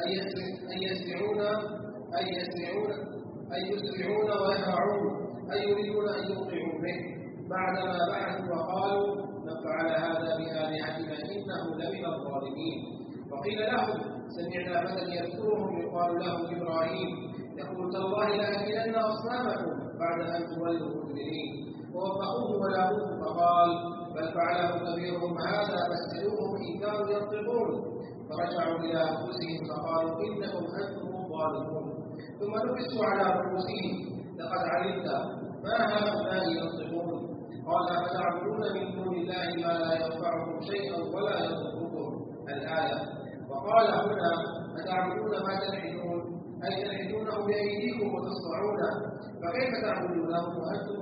أي يسرعون ويهرعون أي يريدون أن يوقعوا به بعدما بحثوا وقالوا من فعل هذا بآلهتنا إنه لمن الظالمين. وقيل لهم سمعنا فتى يذكرهم يقال له إبراهيم يقول تالله لأكلن أصنامكم بعد أن تولوا مدبرين. ووفقوه ولاموه فقال بل فعله كبيرهم هذا فاسألوهم إن كانوا ينطقون. فرجعوا إلى أنفسهم فقالوا إنكم أنتم الظالمون. ثم نكسوا على رؤوسهم لقد علمت ما هؤلاء ينطقون. قال فتعبدون من دون الله ما لا ينفعكم شيئا ولا يضركم الآية. وقال هنا فتعبدون ما تلحدون أي تلحدونه بأيديكم وتصنعونه. فكيف تعبدونه وأنتم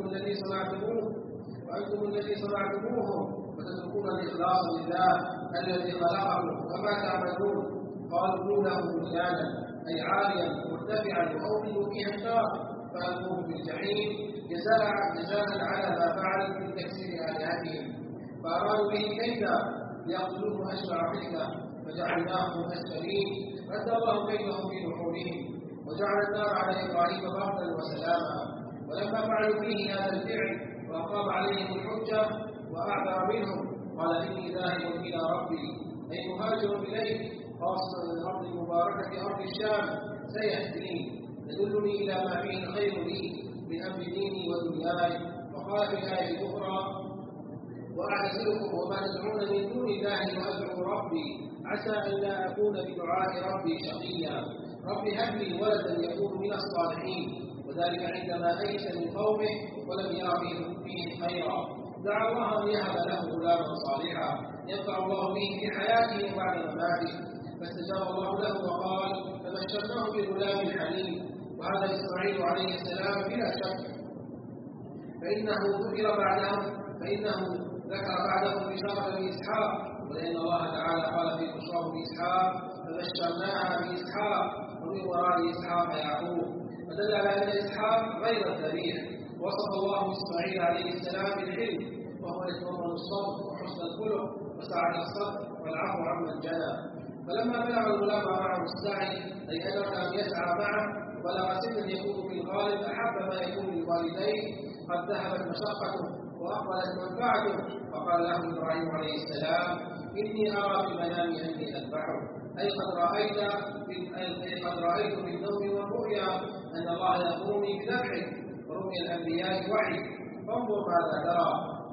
الذي صنعتموهم وتتركون الإخلاص لله الذي خلقكم وما تعبدون. قالوا له بنيانا أي عاليا مرتفعا وأوقدوا فيها النار فألقوه في الجحيم جزاء على ما فعل من تكسير آلهتهم. فأرادوا به كيدا ليقتلوه أشبع فتنة فجعلناهم أسفلين رد الله كيدهم في نحورهم وجعل النار على إبراهيم بردا وسلاما. ولما فعلوا فيه هذا الفعل وأقام عليهم الحجة وأعذر منهم قال إني ذاهب إلى ربي أي مهاجر إليه خاصة من الأرض المباركة أرض الشام سيهديني يدلني إلى ما فيه الخير لي من أمر ديني ودنياي. وقال في الآية الأخرى وأعتزلكم وما تدعون من دون الله وأدعو ربي عسى أن لا أكون بدعاء ربي شقيا. رب هب لي ولدا يكون من الصالحين. وذلك عندما أيس من قومه ولم ير فيهم خيرا، دعا الله أن يهب له غلاما صالحا ينفع الله به في حياته وبعد مماته، فاستجاب الله له وقال: فبشرناه بغلام حليم. وهذا إسماعيل عليه السلام بلا شك، فإنه ذكر بعده بشارة بإسحاق، ولأن الله تعالى قال في بشراه بإسحاق: فبشرناها بإسحاق ومن وراء إسحاق يعقوب، فدل على أن إسحاق غير الذبيح. وصف الله إسماعيل عليه السلام بالحلم، وهو يتضمن الصبر وحسن الخلق وسعة الصدر والعفو عمن جنى. فلما بلغ الغلام معه السعي أي أدرك أن يسعى معه وبلغ سنا يكون في الغالب أحب ما يكون للوالدين، قد ذهبت مشقته وأقبلت منفعته، فقال له إبراهيم عليه السلام: إني أرى في المنام أني أذبحه، أي قد رأيت في النوم والرؤيا أن الله يأمرني بذبحه، ورؤيا الأنبياء وحي، فانظر ماذا ترى.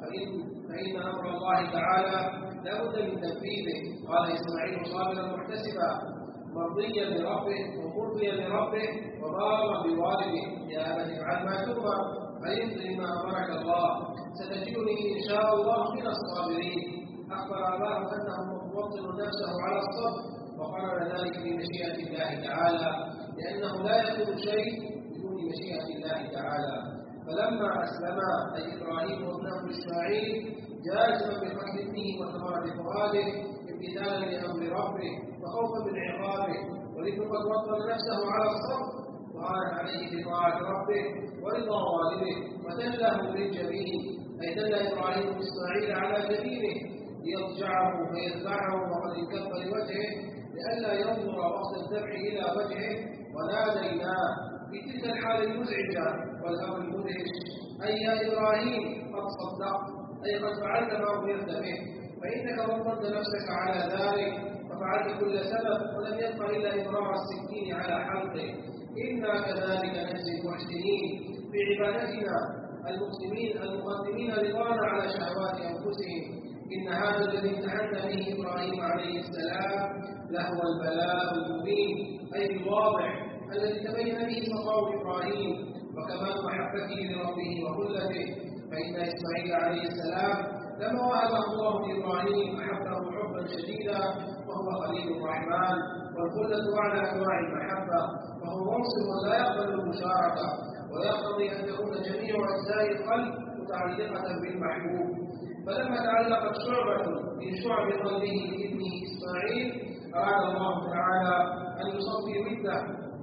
فإن أمر الله تعالى لا بد من تنفيذه. قال إسماعيل صابرا محتسبا مرضيا لربه ومرضيا لربه وبارا بوالده: يا أبت افعل ما تؤمر فيمضي ما أمرك الله، ستجدني إن شاء الله من الصابرين. أخبر أباه أنه موطن نفسه على الصبر، وقرر ذلك بمشيئة الله تعالى، لأنه لا يكون شيء بدون مشيئة الله تعالى. فلما أسلما أي إبراهيم وابنه إسماعيل جازما بقتل ابنه وثمرة فؤاده امتثالا لأمر ربه وخوفا من عقابه، ولكن قد وطن نفسه على الصبر وعان عليه بطاعة ربه ورضا والده ودله بالجبين، أي دل إبراهيم إسماعيل على جبينه ليضجعه فيتبعه وقد انكف لوجهه لئلا ينظر وقت الذبح إلى وجهه. وناديناه في تلك الحال المزعجة والأمر المدهش: أي يا إبراهيم قد صدقت، أي قد فعلت ما أمرت به، فإنك وطنت نفسك على ذلك ففعلت كل سبب ولم يبق إلا إمرار السكين على حلقه. إنا كذلك نجزي المحسنين في عبادتنا المقدمين رضانا على شهوات أنفسهم. إن هذا الذي امتحنا به إبراهيم عليه السلام لهو البلاء المبين، أي الواضح الذي تبين به مقام إبراهيم وكمال محبته لربه وخلته. فإن إسماعيل عليه السلام لما وهبه الله لإبراهيم أحبه حبا شديدا، وهو خليل الرحمن، والخلة أعلى أنواع المحبة، وهو منصب لا يقبل المشاركة، ويقتضي أن تكون جميع أجزاء القلب متعلقة بالمحبوب. فلما تعلقت شعبة من شعب قلبه بابنه إسماعيل أراد الله تعالى أن يصفي وده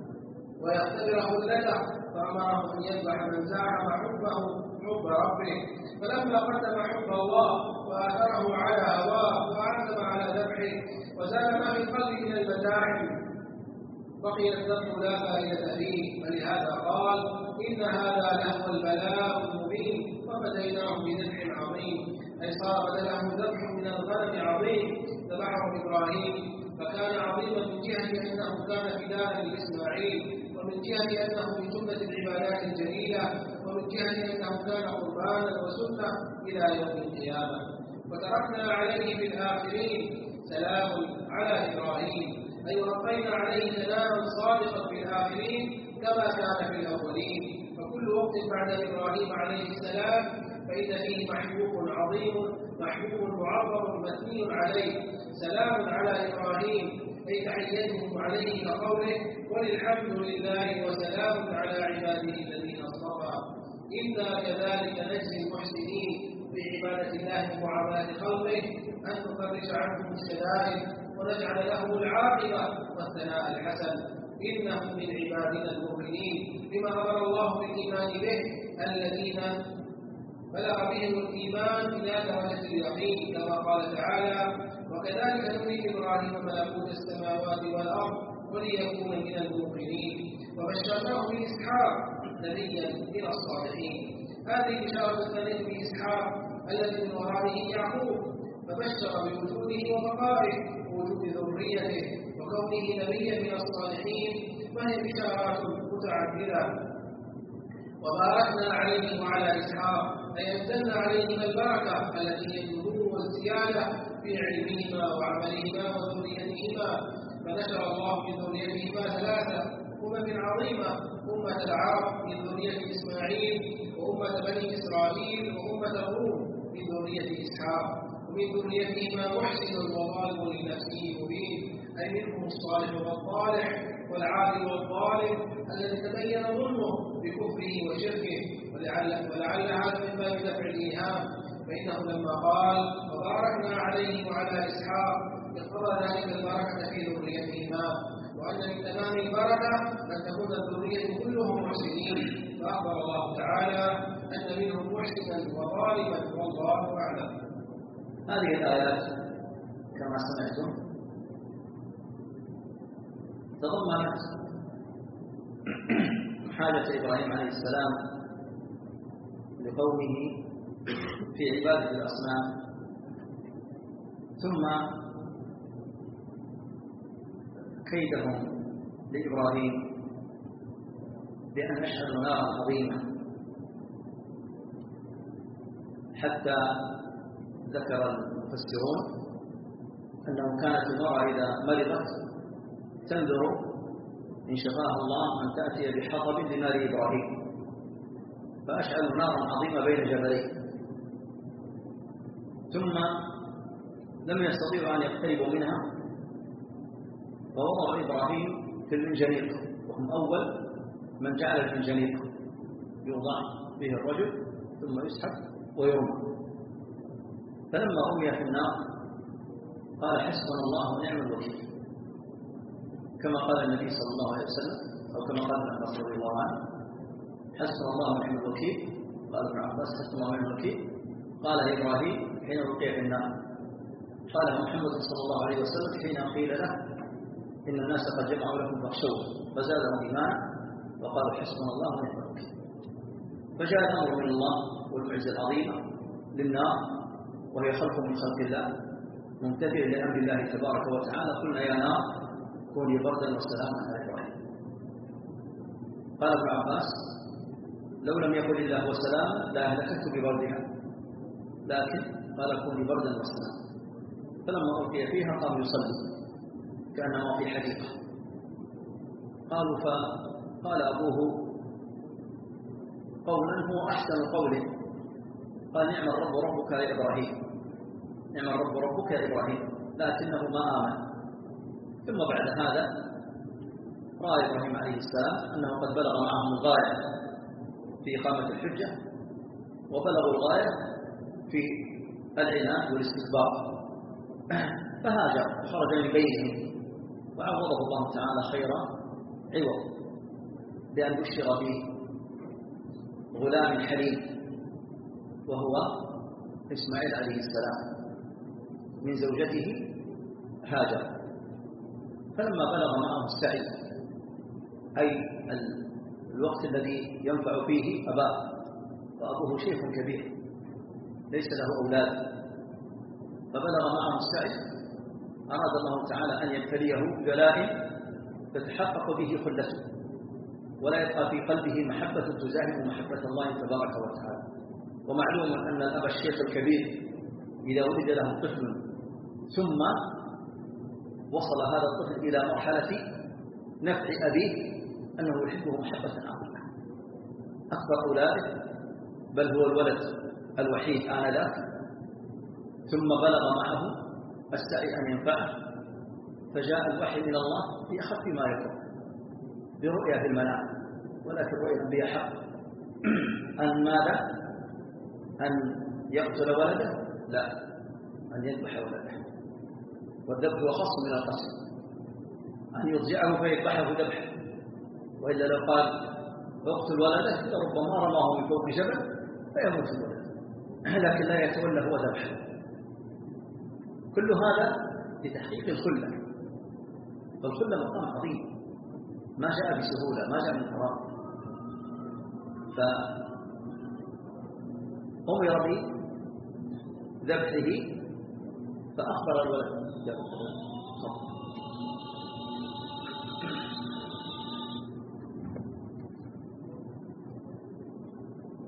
ويختبر خلته، فأمره أن يذبح من زعم حبه حب ربه. فلما قدم حب الله وآثره على هواه وعزم على ذبحه وزال ما في القلب من المزاعم بقي الذبح لا فائدة فيه، فلهذا قال: إن هذا لهو البلاء المبين وفديناه بذبح عظيم، أي صار بدله ذبح من الغنم عظيم ذبحه إبراهيم، فكان عظيما من جهة أنه كان فداء لإسماعيل، ومن جهة أنه من جملة العبادات الجليلة، ومن جهة أنه كان قربانا وسنة إلى يوم القيامة. وتركنا عليه في الآخرين سلام على إبراهيم، أي ربينا عليه سلاما صادقا في الآخرين كما كان في الأولين. فكل وقت بعد إبراهيم عليه السلام فإن فيه محبوب عظيم، محبوب معظم مثني عليه. سلام على إبراهيم أي تحيته عليه كقوله: وللحمد لله وسلام على عباده الذين اصطفى. إنا كذلك نجزي المحسنين بعبادة الله ومعاملة خلقه، أن نفرج عنهم الشدائد ونجعل لهم العاقبة والثناء الحسن. إنه من عبادنا المؤمنين بما أمر الله بالإيمان به الذين بلغ بهم الإيمان إلى درجة اليقين، كما قال تعالى: وكذلك نري إبراهيم ملكوت السماوات والأرض وليكون من الموقنين. وبشرناه بإسحاق نبيا من الصالحين. هذه بشارة النبي بإسحاق الذي من ورائه يعقوب، فبشر بوجوده وبقائه ووجود ذريته وكونه نبيا من الصالحين، وهي بشارات متعددة. وباركنا عليه وعلى إسحاق أي أنزلنا عليهما البركة التي هي النمو والزيادة في علمهما وعملهما وذريتهما. فنشر الله في ذريتهما ثلاثة أمم عظيمة: أمة العرب من ذرية إسماعيل، وأمة بني إسرائيل، وأمة الروم من ذرية إسحاق. ومن ذريتهما محسن وظالم لنفسه مبين، أي منهم الصالح والطالح والعادل والظالم الذي تبين ظلمه بكفره وشركه. ولعل هذا من باب دفع الإيهام، فإنه لما قال وباركنا عليه وعلى إسحاق اقتضى ذلك البركة في ذريتهما، وأن من تمام البركة أن تكون الذرية كلهم محسنين. فأخبر الله تعالى أن منهم محسنا وظالما والله أعلم. هذه الآيات كما سمعتم تضمنت حاجة إبراهيم عليه السلام لقومه في عبادة الأصنام، ثم كيدهم لإبراهيم بأن يشهدوا نارا عظيمة، حتى ذكر المفسرون أنه كانت المرأة إذا مرضت تنذر إن شفاها الله أن تأتي بحطب لنار إبراهيم، فأشعلوا نارا عظيمة بين جبلين، ثم لم يستطيعوا أن يقتربوا منها، فوضع إبراهيم في المنجنيق، وهم أول من جعل المنجنيق يوضع به الرجل ثم يسحب ويرمى. فلما رمي في النار قال حسبنا الله ونعم الوكيل، كما قال النبي صلى الله عليه وسلم، أو كما قال ابن عباس رضي الله عنه حسبنا الله ونعم الوكيل. قال ابن عباس حسبنا الله ونعم الوكيل. قال إبراهيم حين رقي في النار. قال محمد صلى الله عليه وسلم حين قيل له إن الناس قد جمعوا لكم فاخشوه، فزادهم إيمانا وقالوا حسبنا الله ونعم الوكيل. فجاء الأمر من الله والمعزة العظيمة للنار، وهي خلق من خلق الله ممتثل لأمر الله تبارك وتعالى. قلنا يا نار كوني بردا وسلاما على إبراهيم. قال ابن عباس لو لم يقل الله وسلاما لأهلكت ببردها، لكن قال كوني بردا وسلاما. فلما ألقي فيها قام يصلي كأنما في حديقة. قالوا فقال أبوه قولا هو أحسن قوله، قال نعم الرب ربك يا إبراهيم، نعم الرب ربك يا إبراهيم، لكنه ما آمن. ثم بعد هذا رأى إبراهيم عليه السلام أنه قد بلغ معهم الغاية في إقامة الحجة، وبلغوا الغاية في العناد والاستكبار، فهاجر وخرج من بينهم، وعوضه الله تعالى خيرا عوض بأن بشر به غلام حليم وهو إسماعيل عليه السلام من زوجته هاجر. فلما بلغ معه السعي، أي الوقت الذي ينفع فيه أباه، وأبوه شيخ كبير ليس له أولاد، فبلغ معه السعي، أراد الله تعالى أن يبتليه ببلاء تتحقق به خلته، ولا يبقى في قلبه محبة تزاحم محبة الله تبارك وتعالى. ومعلوم أن الأب الشيخ الكبير إذا ولد له طفل ثم وصل هذا الطفل إلى مرحلة نفع أبيه أنه يحبه محبة عظيمة أكبر أولاده، بل هو الولد الوحيد آنذاك. ثم بلغ معه السعي أن ينفعه، فجاء الوحي من الله في أخف ما يكون برؤيا في المنام، ولكن رؤيا الأنبياء حق. أن ماذا؟ أن يقتل ولده؟ لا، أن يذبح ولده، والذبح هو خاص من القتل، أن يضجعه فيذبحه ذبحا، وإلا لو قال اقتل ولده لربما رماه من فوق جبل فيموت الولد، لكن لا يتولى هو ذبحه. كل هذا لتحقيق الخلة، فالخلة مقام عظيم ما جاء بسهولة، ما جاء من فراغ. فأمر بذبحه فأخبر الولد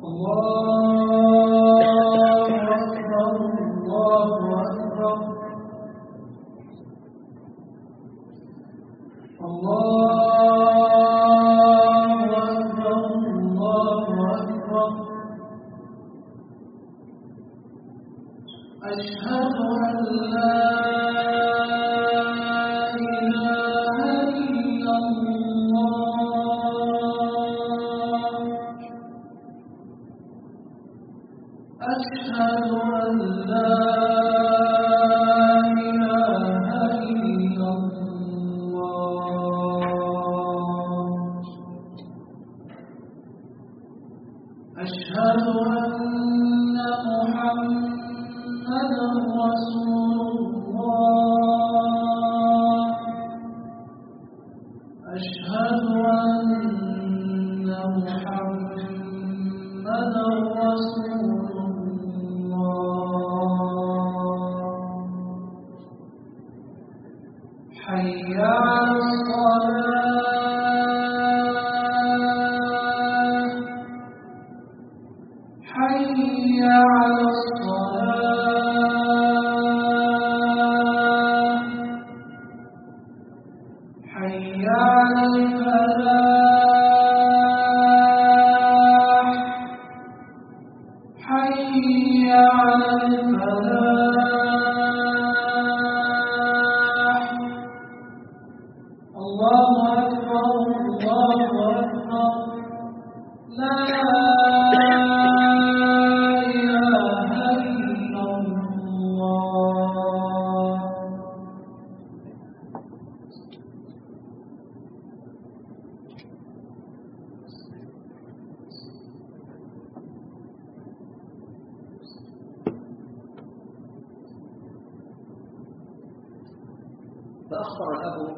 فأخبر الأب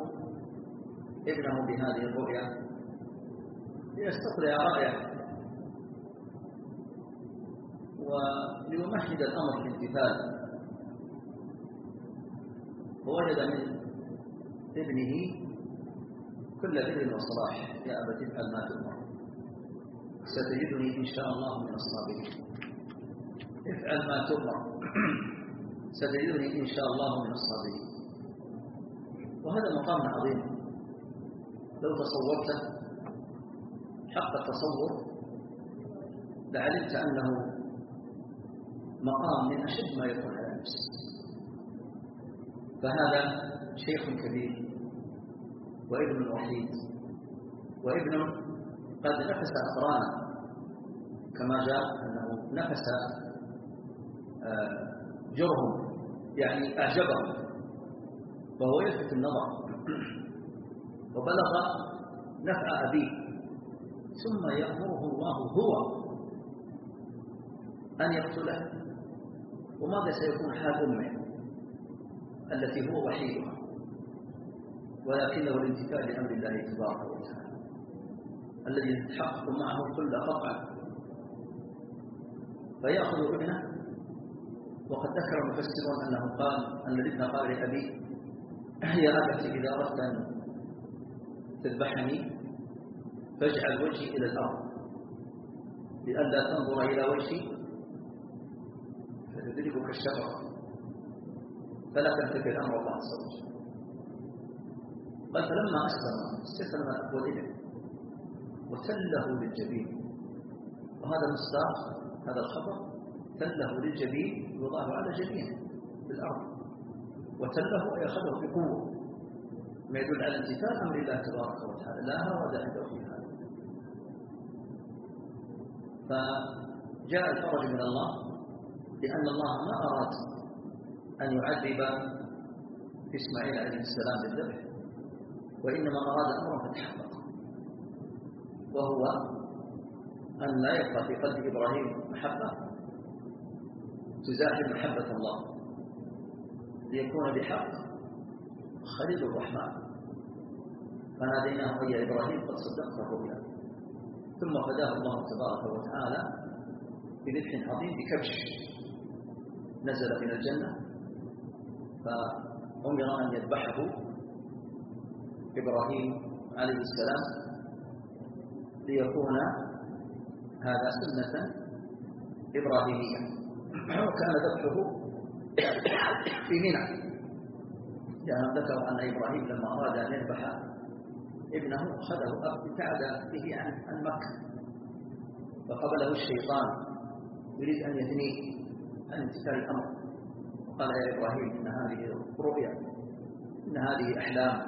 ابنه بهذه الرؤيا ليستطلع رأيه وليمهد الأمر في الامتثال. فوجد من ابنه كل بر وصلاح: يا أبت افعل ما تؤمر ستجدني إن شاء الله من الصابرين. افعل ما تؤمر ستجدني إن شاء الله من الصابرين. وهذا مقام عظيم لو تصورته حق التصور لعلمت أنه مقام من أشد ما يكون على النفس. فهذا شيخ كبير وابن وحيد وابن قد نفس أقرانا، كما جاء أنه نفس جرهم يعني أعجبه، فهو يلفت النظر وبلغ نفع أبيه، ثم يأمره الله هو أن يقتله. وماذا سيكون حال أمه التي هو وحيدها ولكنه الامتثال لأمر الله تبارك وتعالى الذي يتحقق معه كل قطع؟ فيأخذ ابنه. وقد ذكر المفسرون أنه قال أن الابن قال لأبيه: يا أبت إذا أردت أن تذبحني فاجعل وجهي إلى الأرض لئلا تنظر إلى وجهي فتدركك الشفقة فلا تمتثل أمر الله عز وجل. قال: فلما أسلم استسلم الأب والابن وتله للجبين. وهذا مصداق هذا الخبر: تله للجبين يضع على جبينه بالأرض، وتله أي أخذه بقوة، ما يدل على امتثال أمر الله تبارك وتعالى لا هوى عنده في هذا. فجاء الفرج من الله لأن الله ما أراد أن يعذب إسماعيل عليه السلام بالذبح، وإنما أراد أمرا فتحقق، وهو أن لا يبقى في قلب إبراهيم محبة تزاحم محبة الله، ليكون بحق خليل الرحمن. فناديناه: يا إبراهيم قد صدقت الرؤيا. ثم فداه الله تبارك وتعالى بذبح عظيم بكبش نزل من الجنة، فأمر أن يذبحه إبراهيم عليه السلام ليكون هذا سنة إبراهيمية، وكان ذبحه في منى، لأنهم ذكروا أن إبراهيم لما أراد أن يذبح ابنه أخذه ابتعد به عن مكة، فقبله الشيطان يريد أن يثنيه عن امتثال الأمر، وقال يا إبراهيم إن هذه رؤيا، إن هذه أحلام،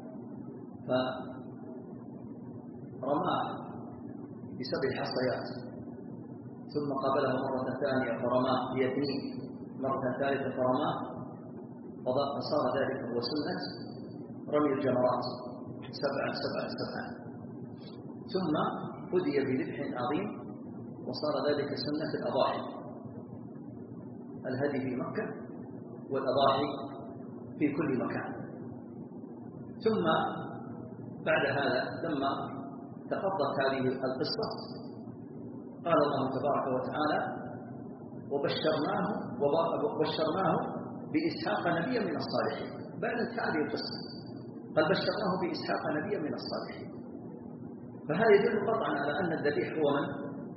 فرماه ب7 حصيات، ثم قابله مرة ثانية فرماه ليثنيه مرة ثالثة فرماه، فصار ذلك هو سنة رمي الجمرات 7 7 7، ثم فدي بذبح عظيم، وصار ذلك سنة الأضاحي، الهدي في مكة والأضاحي في كل مكان. ثم بعد هذا لما تقضت هذه القصة قال الله تبارك وتعالى وبشرناه بإسحاق نبيا من الصالحين. بعد هذه القصة قال بشرناه بإسحاق نبيا من الصالحين، فهذا يدل قطعا على أن الذبيح هو من؟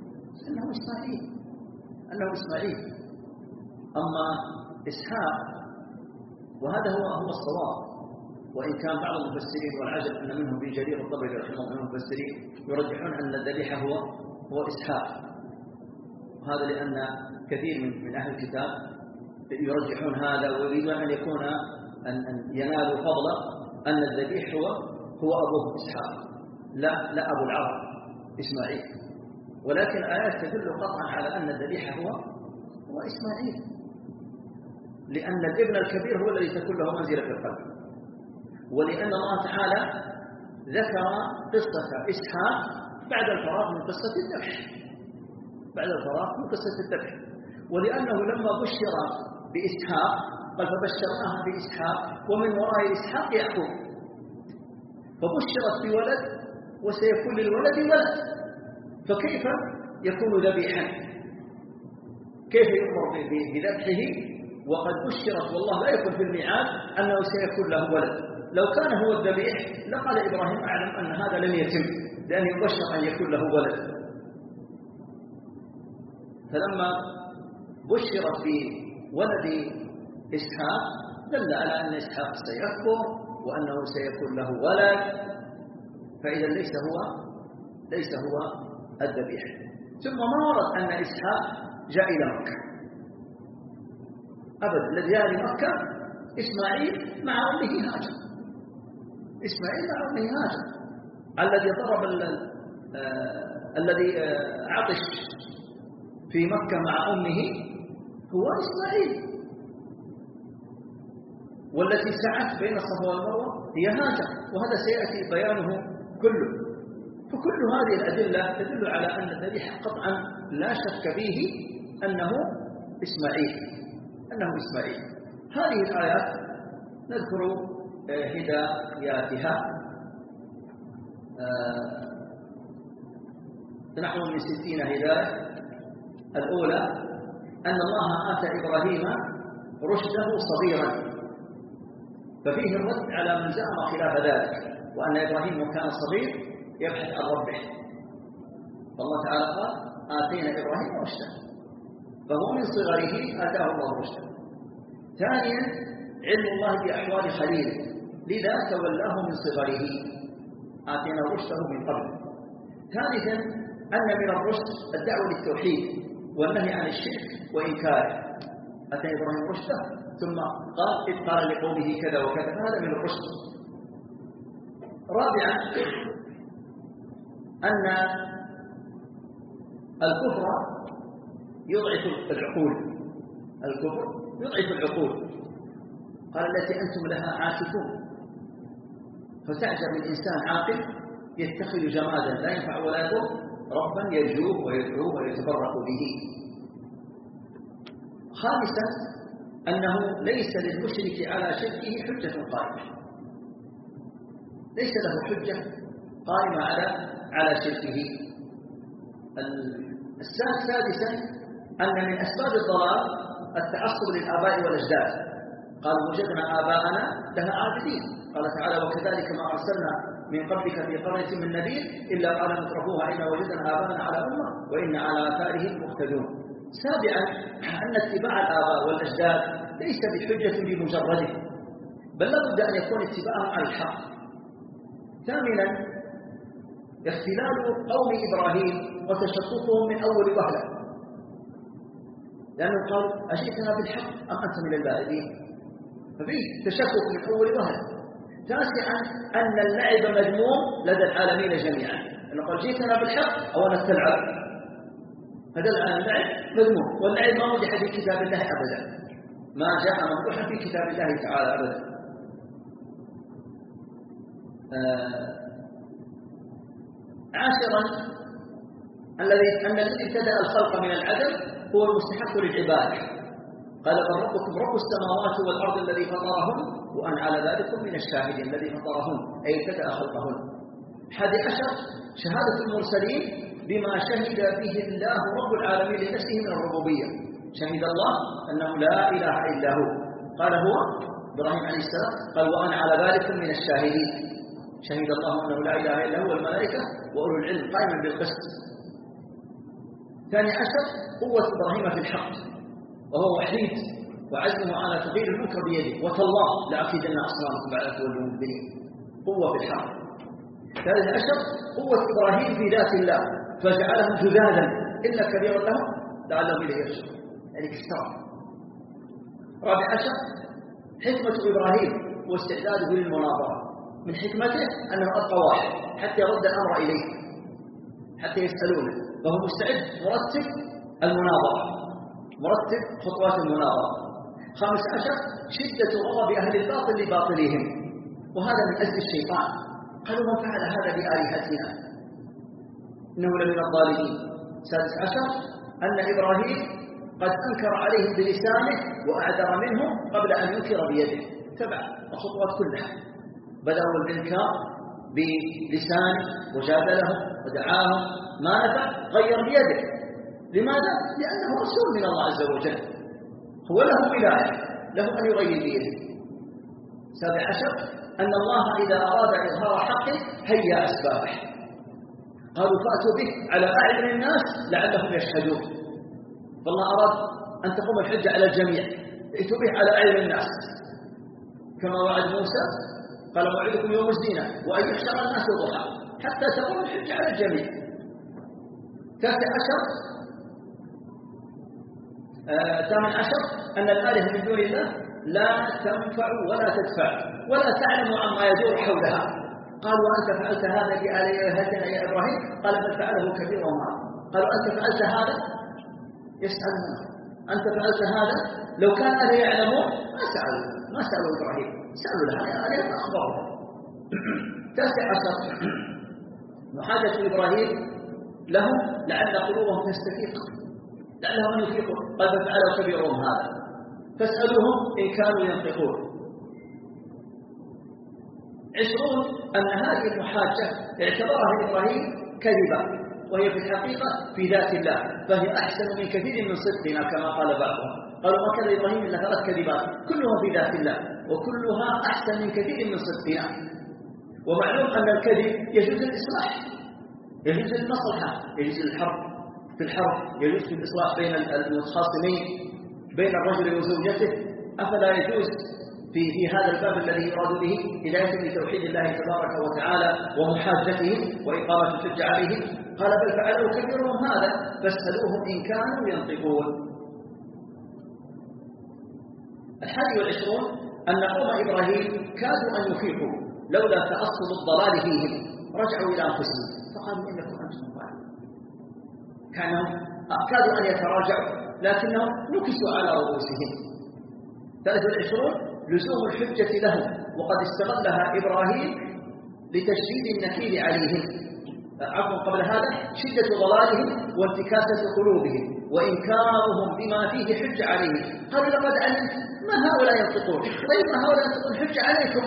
أنه إسماعيل. أما إسحاق، وهذا هو الصواب، وإن كان بعض المفسرين والعجب أن منهم ابن جرير الطبري رحمه الله المفسرين يرجحون أن الذبيح هو إسحاق، وهذا لأن كثير من أهل الكتاب يرجحون هذا ويريدون أن يكون أن ينالوا فضلا أن الذبيح هو أبوه إسحاق، لا أبو العرب إسماعيل، ولكن الآيات تدل قطعا على أن الذبيح هو إسماعيل، لأن الابن الكبير هو الذي تكون له منزلة في القلب، ولأن الله تعالى ذكر قصة إسحاق بعد الفراغ من قصة الذبح، ولأنه لما بشر بإسحاق قال فبشرناه بإسحاق ومن وراء إسحاق يعقوب، فبشرت بولد وسيكون للولد ولد، فكيف يكون ذبيحا؟ كيف يؤمر بذبحه وقد بشرت والله لا يكون في الميعاد أنه سيكون له ولد؟ لو كان هو الذبيح لقال إبراهيم أعلم أن هذا لم يتم، لأن يبشر أن يكون له ولد. فلما بشرت بولد إسحاق دل على أن إسحاق سيكبر وأنه سيكون له ولد، فإذا ليس هو الذبيح. ثم ما ورد أن إسحاق جاء إلى مكة أبدا، الذي جاء إلى مكة إسماعيل مع أمه هاجر، الذي ضرب الذي عطش في مكة مع أمه هو إسماعيل، والتي سعت بين الصفا والمروة هي هاجر، وهذا سيأتي بيانه كله. فكل هذه الأدلة تدل على أن الذبيح قطعا لا شك فيه أنه إسماعيل. هذه الآيات نذكر هداياتها. نحن من 60 هداية. الأولى أن الله آتى إبراهيم رشده صغيرا، ففيه الرد على من زعم خلاف ذلك، وأن إبراهيم كان صغير يبحث عن ربه، فالله تعالى قال آتينا إبراهيم رشده، فهو من صغره آتاه الله رشده. ثانيا علم الله بأحوال خليله، لذا تولاه من صغره، آتينا رشده من قبل. ثالثا أن من الرشد الدعوة للتوحيد والنهي عن الشرك وإنكاره، أتى إبراهيم رشده ثم إذ قال لقومه كذا وكذا، هذا من الرشد. رابعا أن الكفر يضعف العقول، قال التي أنتم لها عاكفون، فتعجب من إنسان عاقل يتخذ جمادا لا ينفع ولا يضر ربا يرجوه ويدعوه ويتبرك به. خامسا أنه ليس للمشرك على شركه حجة قائمة، ليس له حجة قائمة على شركه. سادسا أن من أسباب الضلال التعصب للآباء والأجداد، قالوا وجدنا آباءنا لها عابدين، قال تعالى وكذلك ما أرسلنا من قبلك في قرية من نذير إلا قال مترفوها إنا وجدنا آباءنا على أمة وإنا على آثارهم مقتدون. سابعا أن اتباع الآباء والأجداد ليس بحجة بمجرده، بل لابد أن يكون اتباعهم على الحق. ثامنا اختلال قوم إبراهيم وتشققهم من أول وهلة، لأنه قال أجئتنا بالحق أم أنت من البائدين، ففيه تشكك من أول وهلة. تاسعا أن اللعب مذموم لدى العالمين جميعا، لأنه قال جئتنا بالحق أو أنا تلعب، هذا اللعب مذموم، واللعب ما مدح في كتاب الله أبدا، ما جاء ممدوحا في كتاب الله تعالى أبدا. عاشرا أن الذي ابتدأ الخلق من العدم هو المستحق للعبادة، قال بل ربكم رب السماوات والأرض الذي فطرهن وأنا على ذلك من الشاهدين، الذي فطرهن أي ابتدأ خلقهن. 11 شهادة المرسلين بما شهد به الله رب العالمين لنفسه من الربوبية، شهد الله أنه لا إله إلا هو، قال هو إبراهيم عليه السلام قال وأنا على ذلك من الشاهدين، شهد الله أنه لا إله إلا هو والملائكة وأولو العلم قائما بالقسط. 12 قوة إبراهيم في الحق، وهو وحيد وعزمه على تغيير المنكر بيده، وتالله لأكيدن أصنامكم بعد أن تولوا مدبرين، قوة في الحق. 13 قوة إبراهيم في ذات الله فجعلهم جذاذا إلا كبيرا لهم لعلهم إليه يرجعون، يعني كسرى. 14 حكمة إبراهيم واستعداده للمناظرة، من حكمته أنه أبقى واحد حتى يرد الأمر إليه، حتى يسألونه، فهو مستعد مرتب المناظرة، مرتب خطوات المناظرة. 15 شدة غضب أهل الباطل لباطلهم، وهذا من أجل الشيطان، قالوا من فعل هذا بآلهتنا إنه لمن الظالمين. 16 أن إبراهيم قد أنكر عليهم بلسانه وأعذر منهم قبل أن ينكر بيده، تبع الخطوات كلها، بدأوا الإنكار بلسانه وجادلهم ودعاهم، ما نفع غير بيده. لماذا؟ لأنه رسول من الله عز وجل، هو له ولاية، له أن يغير بيده. 17 أن الله إذا أراد إظهار حقه هيأ أسبابه، قالوا فأتوا به على أعين الناس لعلهم يشهدون، فالله أراد أن تقوم الحجة على الجميع، ائتوا به على أعين الناس، كما وعد موسى قال موعدكم يوم الزينة وأن يحشر الناس ضحى، حتى تقوم الحجة على الجميع. 18 أن الآلهة من دون الله لا تنفع ولا تدفع ولا تعلم عما يدور حولها، قالوا أنت فعلت هذا بآلهتنا يا إبراهيم، قال بل فعله كبيرهم هذا، قالوا أنت فعلت هذا، يسألون أنت فعلت هذا، لو كان أهل يعلمون ما سألوا إبراهيم، سألوا لها يا آلهة فأخبروا. 19 محاجة إبراهيم لهم لعل قلوبهم تستفيق، لعلهم أن يفيقوا، قال بل فعله كبيرهم هذا فاسألوهم إن كانوا ينطقون. 20 أن هذه المحاجة اعتبرها إبراهيم كذبة، وهي في الحقيقة في ذات الله، فهي أحسن من كثير من صدقنا كما قال بعضهم، قالوا ما كان إبراهيم إلا 3 كذبات كلها في ذات الله وكلها أحسن من كثير من صدقنا. ومعلوم أن الكذب يجوز الإصلاح، يجوز المصلحة، يجوز الحرب، في الحرب يجوز في الإصلاح بين المتخاصمين، بين الرجل وزوجته، أفلا يجوز في هذا الباب الذي يراد به هداية لتوحيد الله تبارك وتعالى ومحاجته وإقامة الحجة عليه؟ قال بل فعلوا كبيرهم هذا فاسألوهم إن كانوا ينطقون. 21 أن قوم إبراهيم كادوا أن يفيقوا لولا تأصل الضلال فيهم، رجعوا إلى أنفسهم فقالوا إنكم أنتم الظالمون، كادوا أن يتراجعوا لكنهم نكسوا على رؤوسهم. 23 لزوم الحجة لهم، وقد استغلها إبراهيم لتشديد النكيل عليهم، قبل هذا شدة ضلالهم وانتكاسة قلوبهم وإنكارهم بما فيه حجة عليهم، قالوا لقد علمت ما هؤلاء ينطقون، طيب ما هؤلاء ينطقون حجة عليكم،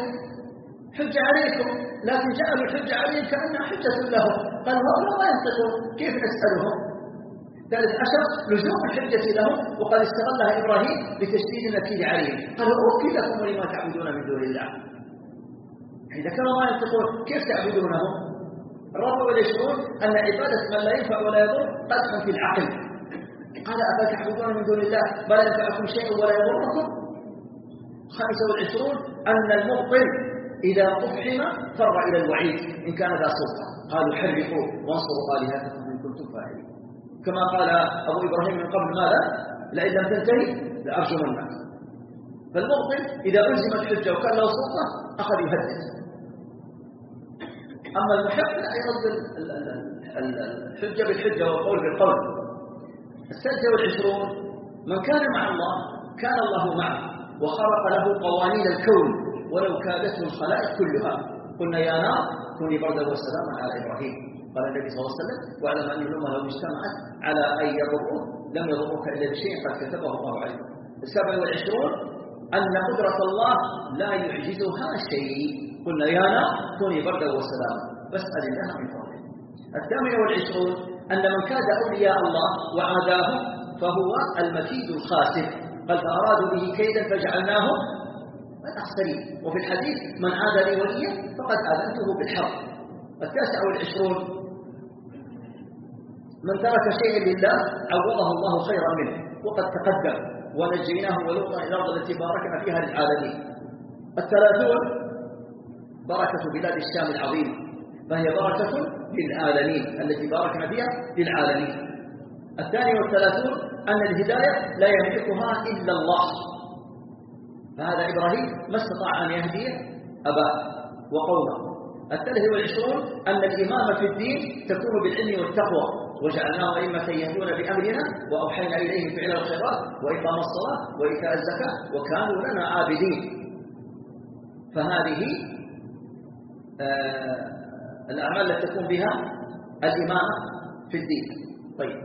لكن جعلوا الحجة عليهم كأنها حجة لهم، قالوا هؤلاء ما ينطقون كيف نسألهم؟ 13 لزوم الحجة لهم، وقد استغلها إبراهيم لتشديد النكيل عليهم، قالوا أوكي لكم ولما تعبدون من دون الله، إذا كانوا ما ينطقون كيف تعبدونهم؟ 24 أن عبادة من لا ينفع ولا يضر قدح في العقل، قال أفتعبدون من دون الله ما لا ينفعكم شيء ولا يضركم. 25 أن المبطل إذا أفحم فر إلى الوعيد إن كان ذا سلطة. قالوا حرقوا وانصروا آلهتكم إن كنتم فاعلين. كما قال أبو إبراهيم من قبل ماذا؟ لئن لم تنتهي لأرجمنك. فالمبطل إذا ألزم الحجة وكان له سلطة أخذ يهدد. أما المحب لا يرد الحجة بالحجة والقول بالقول. 26 من كان مع الله كان الله معه وخلق له قوانين الكون ولو كادته الخلائق كلها. قلنا يا نار كوني بردا وسلاما على إبراهيم. قال النبي صلى الله عليه وسلم واعلم أن الأمة لو اجتمعت على أن يضروك لم يضروك إلا بشيء قد كتبه الله عليه. 27 أن قدرة الله لا يعجزها شيء. قلنا يا نار كوني بردا وسلاما فاسأل الله من فضله. 28 أن من كاد أولياء الله وعاداه فهو المكيد الخاسر. قال فأرادوا به كيدا فجعلناه الأخسرين. وفي الحديث من عاد لي وليا فقد آذنته بالحرب. 29 من ترك شيئا لله عوضه الله خيرا منه وقد تقدم ونجيناه ولوطا إلى الأرض التي باركنا فيها للعالمين. 30 بركة بلاد الشام العظيم فهي بركة للعالمين التي باركنا فيها للعالمين. 32 أن الهداية لا يملكها إلا الله. فهذا إبراهيم ما استطاع أن يهدي أباه وقومه. 23 أن الإمامة في الدين تكون بالعلم والتقوى وجعلناهم أئمة يهدون بأمرنا وأوحينا إليهم فعل الخيرات وإقام الصلاة وإيتاء الزكاة وكانوا لنا عابدين. فهذه الأعمال التي تكون بها الإمامة في الدين. طيب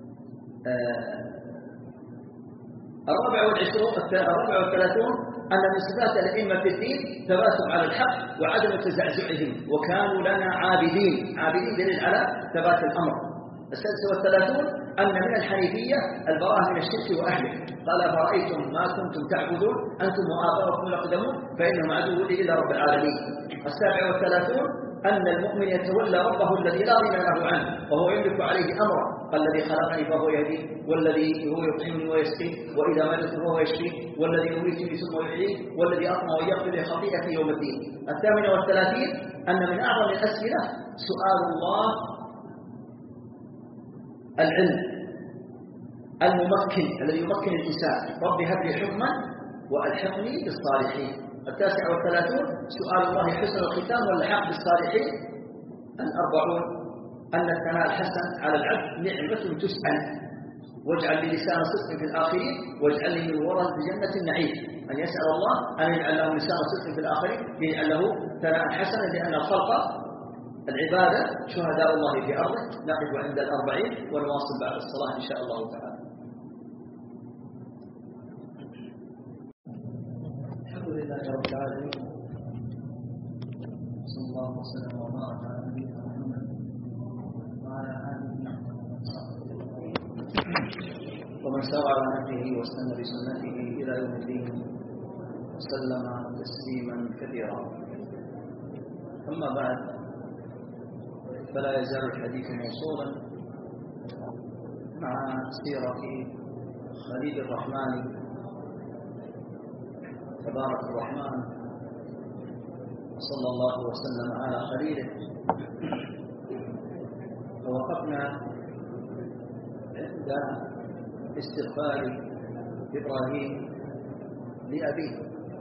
34 أن من صفات الأئمة في الدين ثباتهم على الحق وعدم تزعزعهم وكانوا لنا عابدين. عابدين دليل على ثبات الأمر. 36 أن من الحنيفية البراءة من الشرك وأهله. قال فرأيتم ما كنتم تعبدون أنتم وآباؤكم الأقدمون فإنهم عدو لي إلا رب العالمين. 37 أن المؤمن يتولى ربه الذي لا غنى له عنه وهو يملك عليه أمره. قال الذي خلقني فهو يهدي والذي هو يطعمني ويسقي وإذا مرضت فهو يشفي والذي يميتني ثم يحيي والذي أطمع ويغفر لي خطيئتي يوم الدين. 38 أن من أعظم الأسئلة سؤال الله العلم الممكن الذي يمكن الإنسان. رب هب لي حكما وألحقني بالصالحين. 39 سؤال الله حسن الختام واللحاق بالصالحين. 40 أن الثناء الحسن على العبد نعمة تسأل واجعل لي لسان صدق في الآخرين واجعلني من ورث جنة النعيم. أن يسأل الله أن يجعل له لسان صدق في الآخرين ليجعل له ثناء حسنا لأن الخلق العبادة شهداء الله في أرضه. نقف عند 40 ونواصل بعد الصلاة إن شاء الله تعالى. الحمد لله رب العالمين صلى الله وسلم وبارك على نبينا محمد وعلى آله وصحبه ومن سار على نهجه واستنى بسنته إلى يوم الدين وسلم تسليما كثيرا. أما بعد فلا يزال الحديث موصولا مع سيرة خليل الرحمن تبارك الرحمن صلى الله وسلم على خليله. فوقفنا عند استغفار إبراهيم لأبيه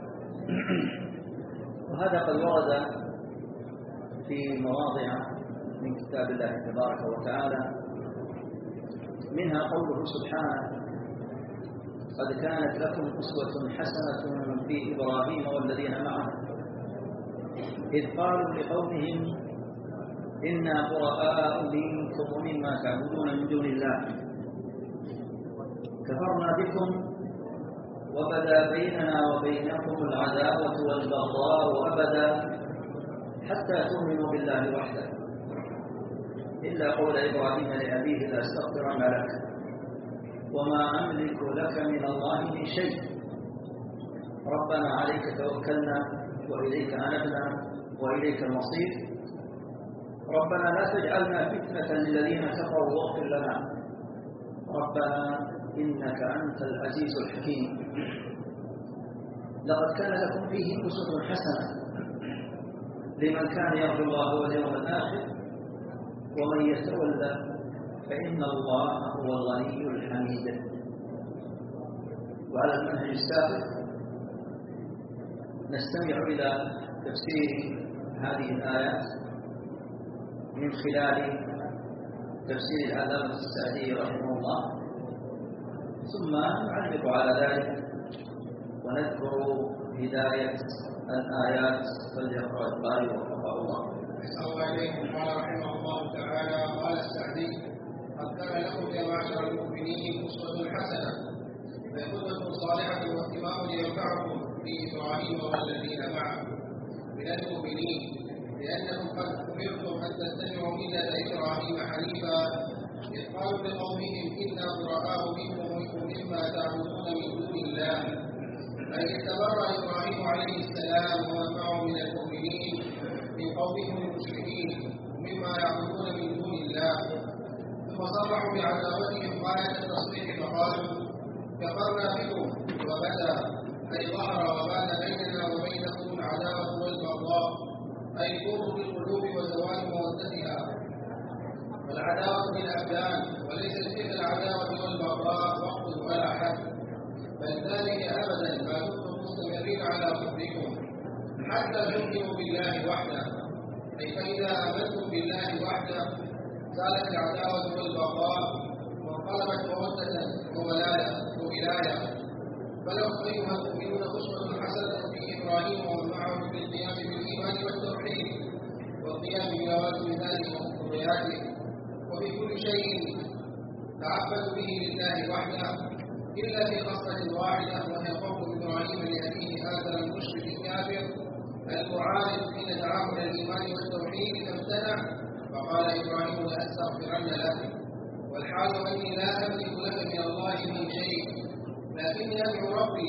وهذا قد ورد في مواضع من كتاب الله تبارك وتعالى منها قوله سبحانه قد كانت لكم أسوة حسنة في إبراهيم والذين معه إذ قالوا لقومهم إنا براء منكم ومما تعبدون من دون الله كفرنا بكم وبدا بيننا وبينكم العداوة والبغضاء أبدا حتى تؤمنوا بالله وحده إلا قول إبراهيم لأبيه لأستغفرن لك وما أملك لك من الله من شيء ربنا عليك توكلنا وإليك أنبنا وإليك المصير ربنا لا تجعلنا فتنة للذين كفروا واغفر لنا ربنا إنك أنت العزيز الحكيم لقد كان لكم فيه أسوة حسنة لمن كان يرجو الله واليوم الآخر ومن يتولى فإن الله هو الغني الحميد. وعلى المنهج السابق نستمع إلى تفسير هذه الآيات من خلال تفسير العلامة السعدي رحمه الله، ثم نعلق على ذلك ونذكر هداية الآيات فليقرأ القارئ وفقه الله. أحسن الله إليكم. قال رحمه الله تعالى: قال السعدي: قد كان لكم يا معشر المؤمنين أسوة حسنة، فقدوة صالحة واتباع ينفعكم في إبراهيم والذين معه من المؤمنين، لأنكم قد أمرتم أن تتبعوا ملة إبراهيم حنيفا، إذ قالوا لقومهم إنا براء منكم مما تعبدون من دون الله، أي تبرأ إبراهيم عليه السلام ومن معه من المؤمنين من قومهم المشركين مما يعبدون من دون الله، ثم صرحوا بعداوتهم غاية التصريح فقالوا: كفرنا بكم وبدا، أي ظهر وبان بيننا وبينكم العداوة والبغضاء، أي كونوا بالقلوب وزوال مودتها، والعداوة بالأبدان، وليس تلك العداوة والبغضاء وقت ولا حد، بل ذلك أبدا ما دمتم مستمرين على كفركم حتى تؤمنوا بالله وحده، أي فإذا آمنتم بالله وحده زالت العداوة والبغضاء وانقلبت مودة وولاية. فلو أيها المؤمنون أسوة حسنة في إبراهيم ومن معه في القيام بالإيمان والتوحيد والقيام بلوازم ذلك ومقتضياته، وفي كل شيء تعبدوا به لله وحده، إلا في خصلة واحدة وهي قول إبراهيم لأبيه آزر المشرك الكافر المعارض حين دعاه إلى الإيمان والتوحيد فامتنع، فقال إبراهيم: لأستغفرن لك، والحال أني لا أملك لك من الله من شيء، لكني أدعو ربي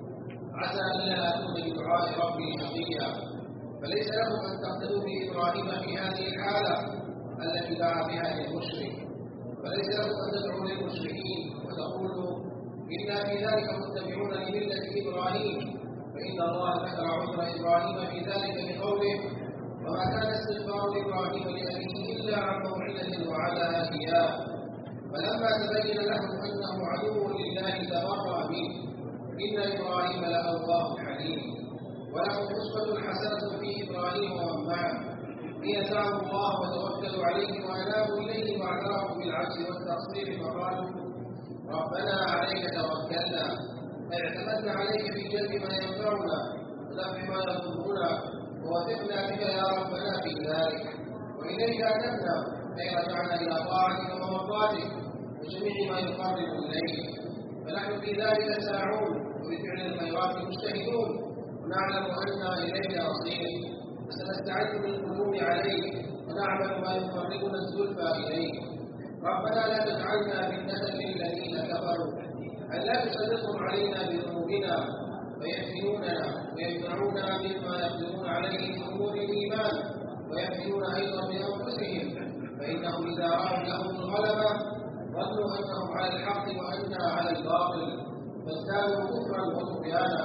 عسى ألا أكون بدعاء ربي شقيا. فليس لكم أن تقتدوا بإبراهيم في هذه الحالة التي دعا بها للمشرك، فليس لكم أن تدعوا للمشركين وتقولوا إنا في ذلك متبعون لملة إبراهيم، فإن الله ذكر عذر إبراهيم في ذلك بقوله: وما كان استغفار إبراهيم لأبيه إلا عن موعدة وعدها إياه، فلما تبين لهم أنه عدو لله تبرأ منه، إن إبراهيم لأواه حليم. ولهم أسوة حسنة في إبراهيم ومن معه، حين دعوا الله وتوكلوا عليه وأنابوا إليه واعترفوا بالعجز والتقصير فقالوا: ربنا عليك توكلنا، اعتمدنا عليك في جلب ما ينفعنا ودفع ما يضرنا، ووثقنا بك يا ربنا في ذلك، وإليك أنبنا، أي رجعنا إلى طاعتك ومرضاتك وجميع ما يقرب إليك، فنحن في ذلك ساعون وبفعل الخيرات مجتهدون، ونعلم أننا إليك رصير، فسنستعد بالقدوم عليك ونعمل ما يقربنا الزلفى إليك. ربنا لا تجعلنا فتنة للذين كفروا، أن لا تسلطهم علينا بذنوبنا فيفتنوننا ويمنعونا مما يقدرون عليه من أمور الإيمان، ويفتنون أيضا بأنفسهم، فإنهم إذا رأوا لهم الغلبة ظنوا أنهم على الحق وأنا على الباطل، فازدادوا كفرا وطغيانا.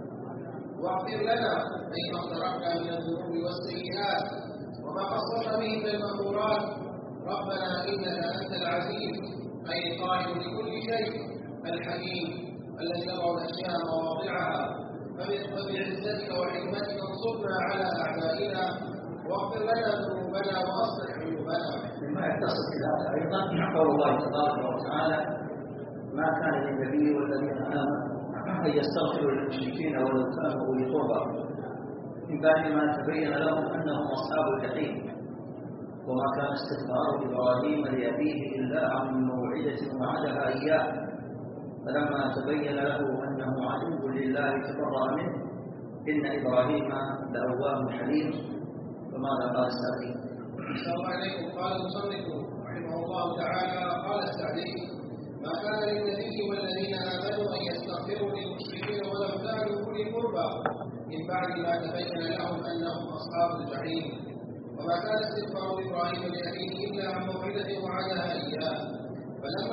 واغفر لنا أي ما اقترفنا من الذنوب والسيئات وما قصرنا به من المأمورات، ربنا إنك أنت العزيز أي القاهر لكل شيء، الحكيم الذي يضع الأشياء مواضعها، فبعزتك وحكمتك انصرنا على أعدائنا، واغفر لنا ذنوبنا وأصلح عيوبنا. مما يتصل بهذا أيضا قول الله تبارك وتعالى: ما كان للنبي والذين آمنوا أن يستغفروا للمشركين ولو كانوا أولي قربى من بعد ما تبين لهم أنهم أصحاب الجحيم، وما كان استغفار إبراهيم لأبيه إلا عن موعدة وعدها إياه، فلما تبين له أنه عدو لله تبرأ منه، إن إبراهيم لأواه حليم. وماذا قال السعدي؟ السلام عليكم. قال المصنف رحمه الله تعالى: قال السعدي: ما كان للنبي والذين آمنوا أن يستغفروا للمشركين ولو كانوا أولي قربى من بعد ما تبين لهم أنهم أصحاب الجحيم، وما كان استغفار إبراهيم لأبيه إلا عن موعدة وعدها إياه، فلما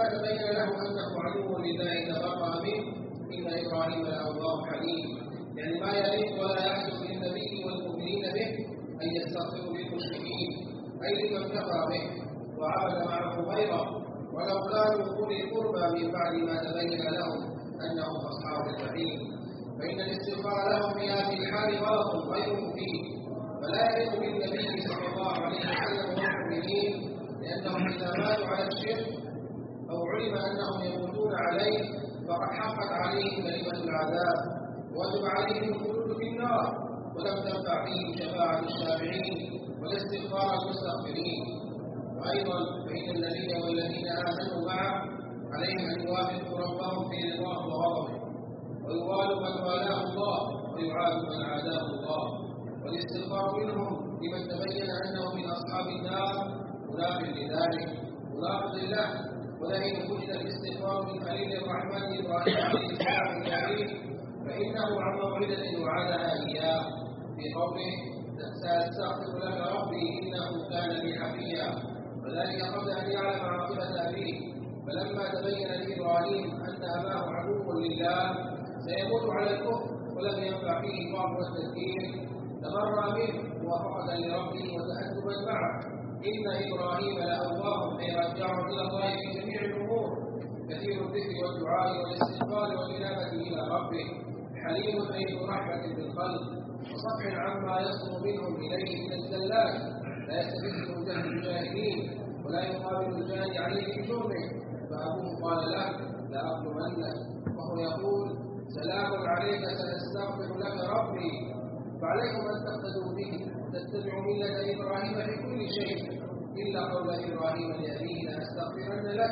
تبين له أنه عدو لله تبرأ منه. إن إبراهيم لأواه حليم، يعني ما يليق ولا يحسن للنبي والمؤمنين به أن يستغفروا للمشركين، أي لمن كفر به وعبد معه غيره، ولو كانوا أولي القربى من بعد ما تبين لهم أنهم أصحاب الجحيم. فإن الاستغفار لهم في هذه الحال غلط غير مفيد، فلا يليق بالنبي صلى الله عليه وسلم والمؤمنين، لأنهم إذا ماتوا على الشرك أو علم أنهم يموتون عليه فقد حقت عليهم كلمة العذاب، وجب عليهم الخلود في النار، ولم تنفع فيه شفاعة الشافعين ولا استغفار المستغفرين. وأيضا فإن النبي والذين آمنوا معه عليهم أن يوافقوا ربهم في رضاه وغضبه، ويوالوا من والاه الله ويعاد من عاداه الله، والاستغفار منهم لمن تبين أنه من أصحاب النار مناف لذلك مناقض له. ولئن وجد الاستغفار من خليل الرحمن إبراهيم عليه السلام الكريم فإنه عن موعدة وعدها إياه في قوله سأستغفر لك ربي إنه كان بي حفيا، وذلك قبل أن يعلم عاقبة أبيه. فلما تبين لإبراهيم أن أباه عدو لله سيموت على الكفر ولم ينفع فيه الوعظ والتذكير تبرأ منه موافقة لربه وتأدبا معه. إن إبراهيم لأواه أي رجع إلى الله في جميع الأمور، كثير الذكر والدعاء والاستغفار والإنابة إلى ربه، حليم أي ذو رحمة بالخلق وصفح عما يصدر منهم إليه من الزلات، لا يستفيد جهل الجاهلين ولا يقابل الجاني عليه بجرمه. فأبوه قال له لأقتلنك، وهو يقول سلام عليك سأستغفر لك ربي. فعليكم أن تقتدوا به تتبعوا ملة إبراهيم في كل شيء إلا قول إبراهيم لأبيه لأستغفرن لك،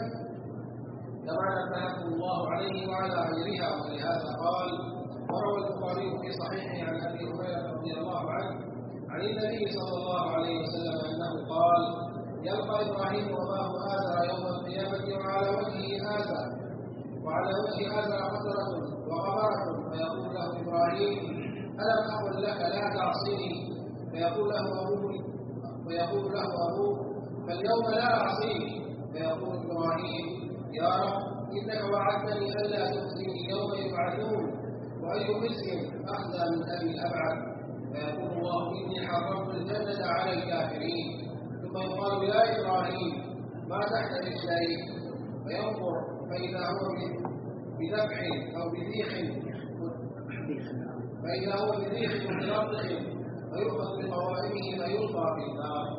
كما نبهكم الله عليه وعلى غيرها. ولهذا قال وروى البخاري في صحيحه عن أبي هريرة رضي الله عنه عن النبي صلى الله عليه وسلم أنه قال يلقى إبراهيم أباه آزر يوم القيامة وعلى وجه آزر قطرة وغبرة، فيقول له إبراهيم ألم أقل لك لا تعصيني؟ فيقول له أبوه فاليوم لا أعصيك. فيقول إبراهيم يا رب إنك وعدتني ألا تخزني يوم يبعثون، وأي خزي أخزى من أبي الأبعد. فيقول الله إني حرمت الجنة على الكافرين. ثم يقال يا إبراهيم ما تحت رجليك؟ فينظر فإذا هو بذبح أو بذيخ متنطق فيؤخذ بقوائمه فيلقى في النار.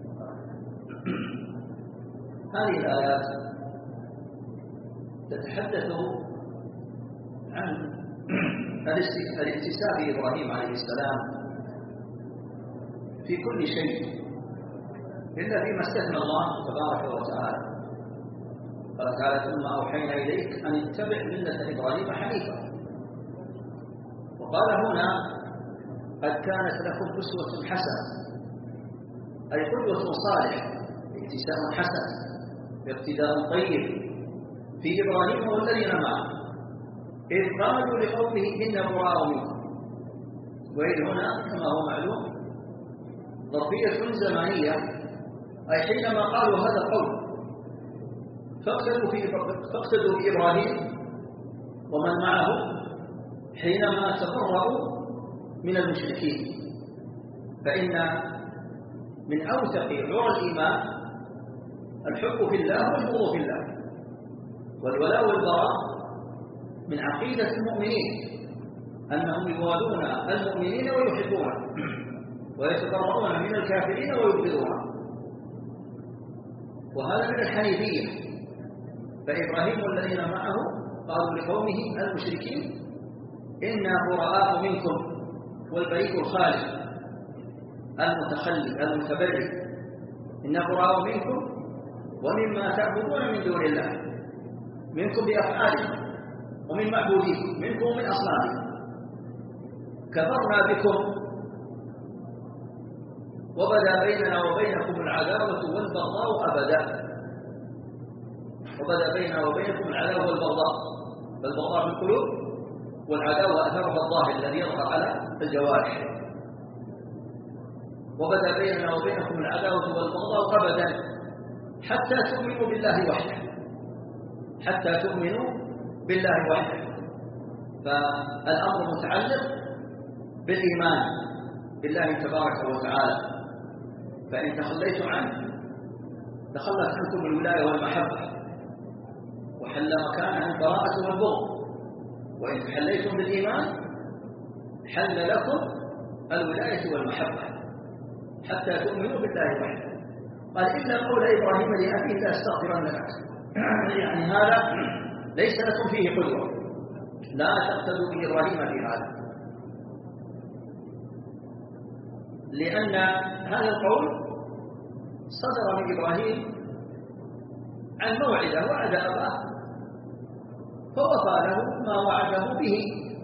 هذه الآيات تتحدث عن الاتساع بإبراهيم عليه السلام في كل شيء إلا فيما استثنى الله تبارك وتعالى. قال تعالى ثم أوحينا إليك أن اتبع ملة إبراهيم حنيفا. وقال هنا قد كانت لكم أسوة حسنة، أي قدوة صالح، اتساع حسن، اقتداء طيب في إبراهيم والذين معه إذ قالوا لقومه إنا براء منكم. وإذ هنا كما هو معلوم ظرفية زمانية، أي حينما قالوا هذا القول فاقتدوا بإبراهيم ومن معه حينما تبرأوا من المشركين. فإن من أوثق عرى الإيمان الحب في الله والبغض في الله، والولاء والبراء من عقيدة المؤمنين أنهم يوالون المؤمنين ويحبونهم ويتبرؤون من الكافرين ويبغضونهم، وهذا من الحنيفية. فإبراهيم والذين معه قالوا لقومه المشركين إنا براء منكم، والبريء الخالق المتخلي المتبرئ، إنا براء منكم ومما تعبدون من دون الله، منكم بأفعالكم ومن معبوديكم، منكم ومن أصنامكم، كفرنا بكم وبدا بيننا وبينكم العداوة والبغضاء أبدا. وبدا بيننا وبينكم العداوة والبغضاء، فالبغضاء في القلوب والعداوة أثرها الظاهر الذي يظهر على الجوارح. وبدا بيننا وبينكم العداوة والبغضاء أبدا حتى تؤمنوا بالله وحده. حتى تؤمنوا بالله وحده. فالأمر متعلق بالإيمان بالله تبارك وتعالى، فإن تخليتم عنه تخلت عنكم الولاية والمحبة وحل مكانها البراءة والبغض، وإن تحليتم بالإيمان حل لكم الولاية والمحبة حتى تؤمنوا بالله وحده. قال إلا قول إبراهيم لأبيه لأستغفرن لك، يعني هذا ليس لكم فيه قدوة، لا تقتدوا بإبراهيم في هذا، لأن هذا القول صدر من إبراهيم عن موعده وعد أباه فوفى له ما وعده به،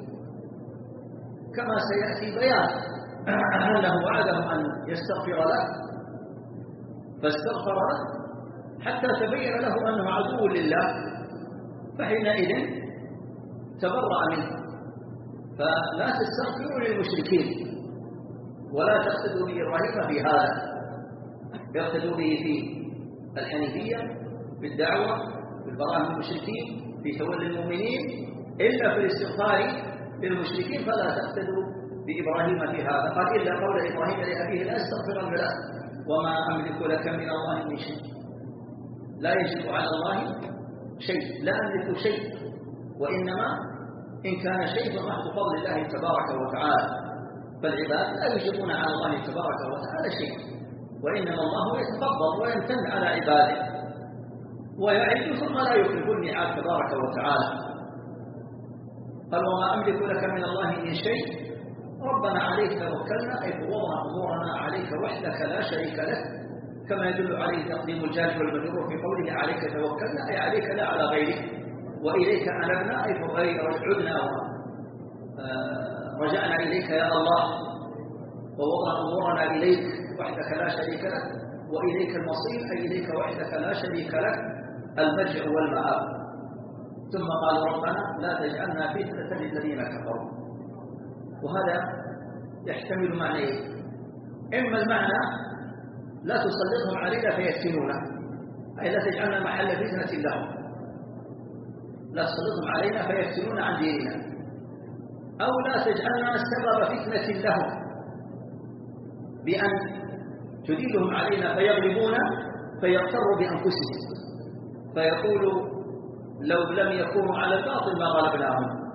كما سيأتي بيان أنه وعده أن يستغفر له فاستغفر له حتى تبين له أنه عدو لله، فحينئذ تبرأ منه. فلا تستغفروا للمشركين ولا تقتدوا بإبراهيم في هذا، يقتدوا به في الحنيفية، في الدعوة، في البراءة من المشركين، في تولي المؤمنين، إلا في الاستغفار للمشركين فلا تقتدوا بإبراهيم في هذا. قال إلا قول إبراهيم لأبيه لا أستغفرن له وما أملك لك من الله من شيء، لا يجب على الله شيء، لا أملك شيء، وإنما إن كان شيء فمحض فضل الله تبارك وتعالى، فالعباد لا يجبون على الله تبارك وتعالى شيء، وإنما الله يتفضل ويمتن على عباده ويعد ثم لا يخلف الميعاد تبارك وتعالى. قال وما أملك لك من الله من شيء ربنا عليك توكلنا، أي فوضنا أمورنا عليك وحدك لا شريك لك، كما يدل عليه تقديم الجار والمجرور في قوله عليك توكلنا، أي عليك لا على غيرك، وإليك أنبنا، أي عدنا رجعنا إليك يا الله، ووضع أمورنا إليك وحدك لا شريك لك، وإليك المصير، أي إليك وحدك لا شريك لك المرجع والمآب. ثم قال ربنا لا تجعلنا فتنة للذين كفروا. وهذا يحتمل معنيين، إما المعنى لا تسلطهم علينا فيفتنونا، أي لا تجعلنا محل فتنة لهم، لا تسلطهم علينا فيفتنون عن ديننا، أو لا تجعلنا سبب فتنة لهم بأن تدلهم علينا فيغلبون فيغتروا بأنفسهم فيقولوا لو لم يكونوا على الباطل ما غلبناهم.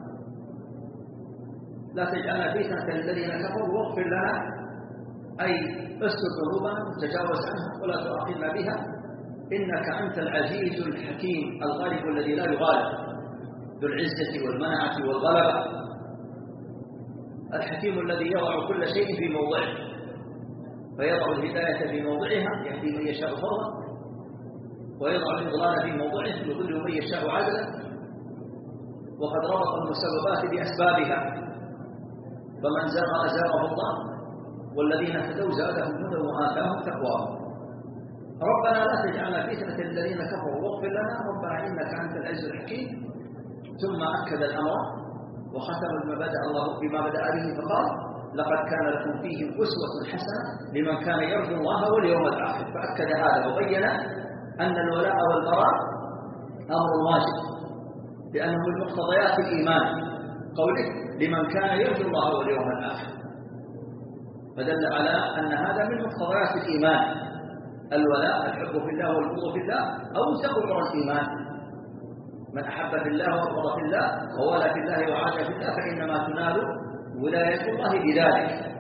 لا تجعلنا فتنة للذين كفروا واغفر لنا، أي استر ذنوبنا وتجاوز عنها ولا تؤاخذنا بها، إنك أنت العزيز الحكيم الغالب الذي لا يغالب، ذو العزة والمنعة والغلبة، الحكيم الذي يضع كل شيء في موضعه، فيضع الهداية في موضعها يهدي من يشاء فضلا، ويضع الإضلال في موضعه يضل من يشاء عدلا، وقد ربط المسببات بأسبابها، فمن زاغ أزاغه الله، والذين اهتدوا زادهم هدى وآتاهم تقواهم. ربنا لا تجعلنا فتنة للذين كفروا واغفر لنا ربنا إنك أنت العزيز الحكيم. ثم أكد الأمر وختم بما بدأ به فقال لقد كان لكم فيهم أسوة حسنة لمن كان يرجو الله واليوم الآخر، فأكد هذا وبين أن الولاء والبراء أمر واجب لأنه من مقتضيات الإيمان، قوله لمن كان يرجو الله واليوم الآخر، فدل على أن هذا من مقتضيات الإيمان، الولاء الحب في الله والبغض في الله أوثق عرى الإيمان، من أحب في الله وأبغض في الله وولى في الله وعاد في الله فإنما تنال ولاية الله بذلك.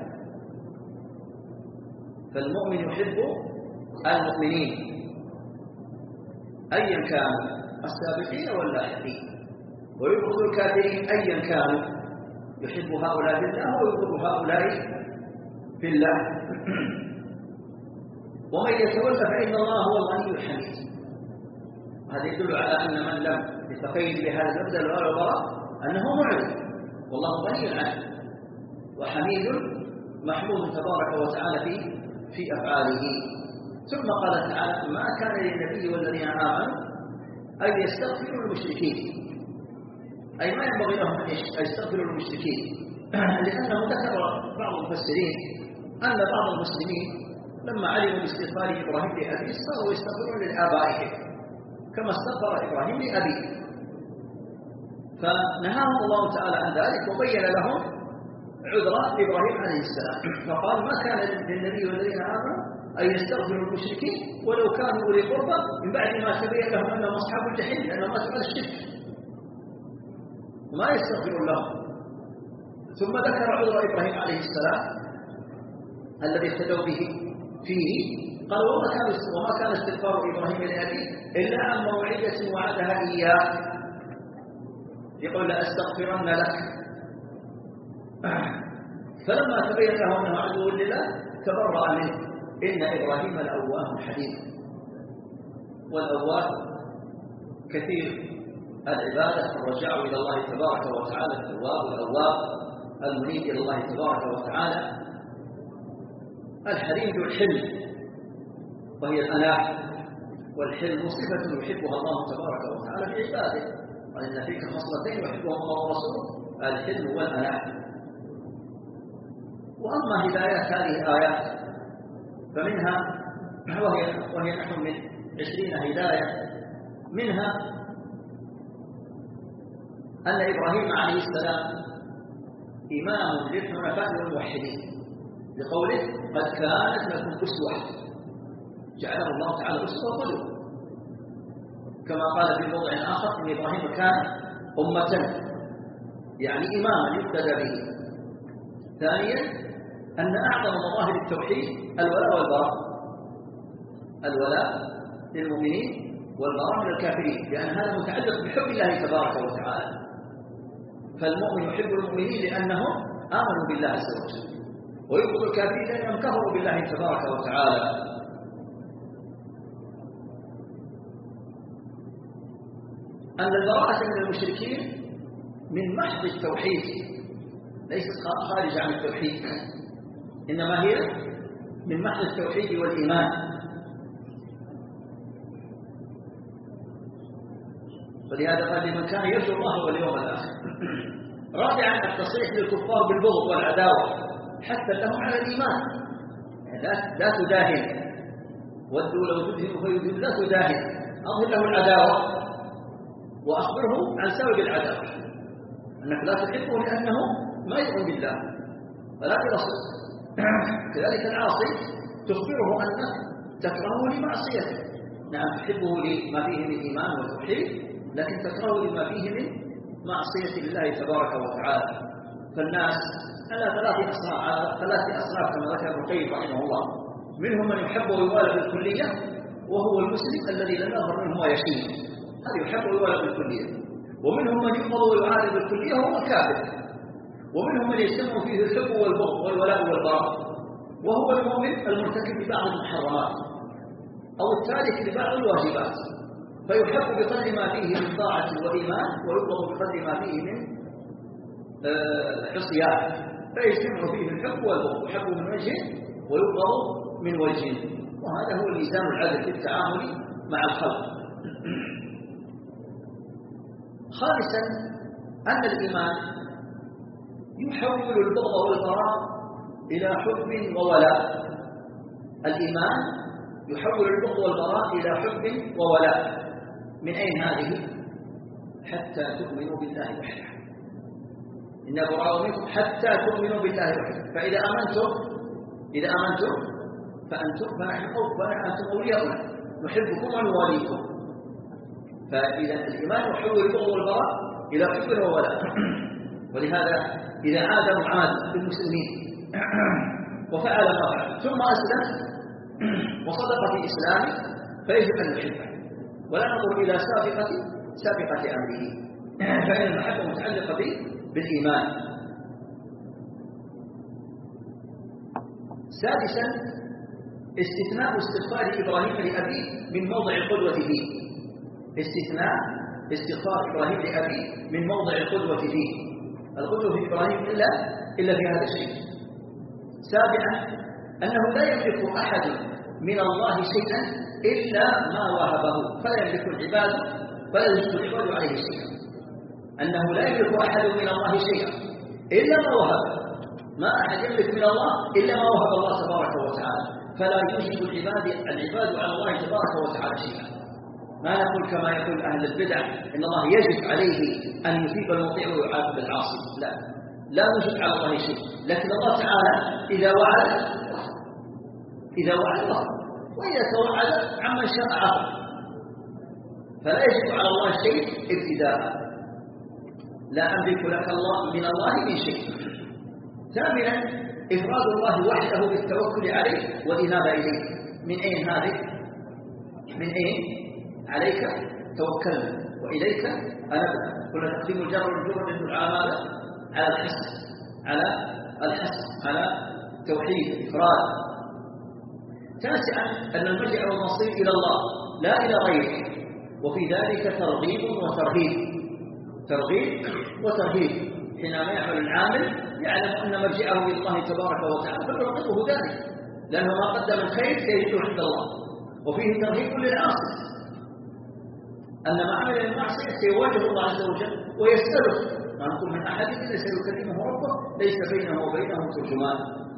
فالمؤمن يحب المؤمنين أيا كانوا السابقين واللاحقين، ويبغض الكافرين أيا كانوا، يحب هؤلاء في الله ويبغض هؤلاء في الله. ومن يتولى فإن الله هو الغني الحميد. هذا يدل على أن من لم يتقيد بهذا المبدأ الولاء والبراء أنه معرض، والله غني عنه وحميد محمود تبارك وتعالى في أفعاله. ثم قال تعالى ما كان للنبي والذين آمنوا أن يستغفروا المشركين، أي ما ينبغي لهم أن يستغفروا المشركين، لأنه ذكر بعض المفسرين أن بعض المسلمين لما علموا باستغفار إبراهيم لأبيه صاروا يستغفرون لآبائهم كما استغفر إبراهيم لأبيه. فنهاهم الله تعالى عن ذلك وبين لهم عذر إبراهيم عليه السلام، فقال ما كان للنبي والذين آمنوا أن يستغفروا المشركين ولو كانوا أولي قربى من بعد ما تبين لهم أنهم أصحاب الجحيم لأنهم ماتوا على الشرك، ما يستغفرون لهم. ثم ذكر عذر إبراهيم عليه السلام الذي اهتدوا به فيه، قال وما كان استغفار إبراهيم لأبيه إلا عن موعدة وعدها إياه، يقول لأستغفرن لك. فلما تبين له أنه عدو لله تبرأ منه. إن إبراهيم لأواه حليم، والأواه كثير العبادة الرجاع إلى الله تبارك وتعالى، التواب الأواب المنيب إلى الله تبارك وتعالى. الحليم ذو الحلم وهي الأناة، والحلم صفة يحبها الله تبارك وتعالى في عباده، وإن فيك خصلتين يحبها الله ورسوله الحلم والأناة. وأما هدايات هذه الآيات فمنها وهي نحو من 20 هداية، منها أن إبراهيم عليه السلام إمام للحنفاء والموحدين، لقوله قد كانت لكم أسوة، جعله الله تعالى أسوة وقدوة، كما قال في موضع آخر إن إبراهيم كان أمة، يعني إماما يقتدى به. ثانيا أن أعظم مظاهر التوحيد الولاء والبراء، الولاء للمؤمنين والبراء من الكافرين، لأن هذا متعلق بحب الله تبارك وتعالى. فالمؤمن يحب المؤمنين لأنهم آمنوا بالله عز وجل، ويبغض الكافرين لأنهم كفروا بالله تبارك وتعالى. أن البراءة من المشركين من محض التوحيد، ليست خارجة عن التوحيد، إنما هي من محض التوحيد والإيمان. ولهذا قال لمن كان يرجو الله واليوم الآخر. رابعا التصريح للكفار بالبغض والعداوة حتى لهم على الإيمان، لا تداهن، ودوا لو تدهن فيدهن، لا تداهن، أظهر له العداوة وأخبره عن سبب العداوة، أنك لا تحبه لأنه ما يؤمن بالله فلا برسول. كذلك العاصي تخبره أنك تكرهه لمعصيته، نعم تحبه لما فيه من إيمان وتوحيد، لكن تكرهه لما فيه من معصية الله تبارك وتعالى. فالناس على ثلاث أصناف كما ذكر ابن القيم رحمه الله، منهم من يحب ويوالى بالكلية وهو المسلم الذي لا يظهر منه ما يشين، هذا يحب ويوالى بالكلية. ومنهم من يبغض ويعادي بالكلية وهو الكافر. ومنهم من يجتمع فيه الحب والبغض والولاء والبراء وهو المؤمن المرتكب ببعض المحرمات أو التارك لبعض الواجبات، فيحب بقدر ما فيه من طاعة وإيمان ويبغض بقدر ما فيه من عصيان، فيجتمع فيه الحب والبغض، يحب من وجه ويبغض من وجه، وهذا هو الميزان العدل في التعامل مع الخلق. خامسا أن الإيمان يحول البغض والبراء إلى حب وولاء. الإيمان يحول البغض والبراء إلى حب وولاء. من أين هذه؟ حتى تؤمنوا بالله وحده، إن براء منكم حتى تؤمنوا بالله وحده. فإذا أمنتم فأنتم أولياؤنا نحبكم ونواليكم. فإذا الإيمان يحول البغض والبراء إلى حب وولاء. ولهذا إذا عاد معاذ بالمسلمين وفعل ما فعل ثم أسلم وصدق في إسلامه فيجب أن نحبه ولا ننظر إلى سابقة أمره، فإن المحبة متعلقة بالإيمان. سادسا استثناء استغفار إبراهيم لأبيه من موضع القدوة فيه، استثناء استغفار إبراهيم لأبيه من موضع القدوة فيه، القدوة في إبراهيم إلا في هذا الشيء. سابعا أنه لا يملك أحد من الله شيئا إلا ما وهبه، فلا يملك العباد عليه شيئا، أنه لا يملك أحد من الله شيئا إلا ما وهبه، ما أحد يملك من الله إلا ما وهب الله تبارك وتعالى، فلا يوجب العباد على الله تبارك وتعالى شيئا. ما نقول كما يقول أهل البدع إن الله يجب عليه أن يثيب المطيع ويعاقب العاصي، لا نجب على الله شيء، لكن الله تعالى إذا وعد الله، وإذا توعد عمن شاء عاقب، فلا يجب على الله شيء ابتداء، لا أملك لك الله من الله من شيء. ثامنا إفراد الله وحده بالتوكل عليه والإنابة إليه. من أين هذه؟ من أين؟ عليك توكلنا وإليك أنبنا. كنا تقديم الجر والمجرور يدل على ماذا؟ على الحسن على توحيد إفراد. تاسعا أن المرجع والمصير إلى الله لا إلى غيره، وفي ذلك ترغيب وترهيب. حينما يعمل العامل يعلم أن مرجعه إلى الله تبارك وتعالى فيرغبه ذلك، لأنه ما قدم الخير سيجده عند الله. وفيه ترهيب للعاصي أن ما عمل المعصية سيواجه الله عز وجل ويسأله: ما نكون من أحد إلا سيكلمه ربه ليس بينه وبينه ترجمان.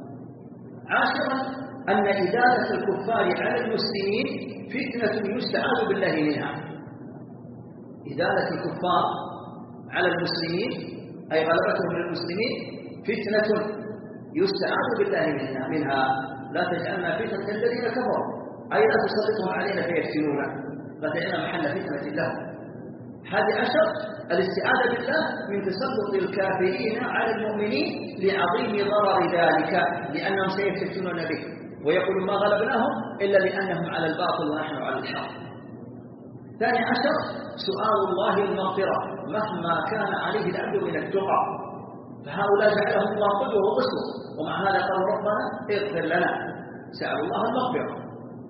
عاشرا أن إدالة الكفار على المسلمين فتنة يستعاذ بالله منها. إدالة الكفار على المسلمين أي غلبتهم للمسلمين فتنة يستعاذ بالله منها. لا تجعلنا فتنة الذين كفروا، أي لا تسلطهم علينا فيفتنونا، لا تجعلنا محل فتنة الله. 11 الاستعاذة بالله من تسلط الكافرين على المؤمنين لعظيم ضرر ذلك، لأنهم سيفتنون به ويقولون ما غلبناهم إلا لأنهم على الباطل ونحن على الحق. 12 سؤال الله المغفرة مهما كان عليه العبد من التقى، فهؤلاء جعلهم الله قدوة وأسوة، ومع هذا قالوا ربنا اغفر لنا، سألوا الله المغفرة.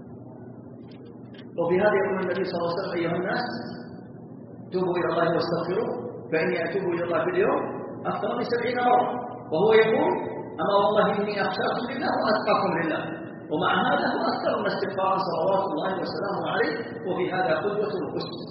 وفي هذا يقول النبي صلى الله عليه وسلم: أيها الناس توبوا إلى الله واستغفروه فإني أتوب إلى الله في اليوم أكثر من 70 مرة، وهو يقول: أما والله إني أخشاكم لله وأتقاكم لله، ومع هذا هو أكثر من استغفار صلوات الله وسلامه عليه، وفي هذا قدوة وأسوة.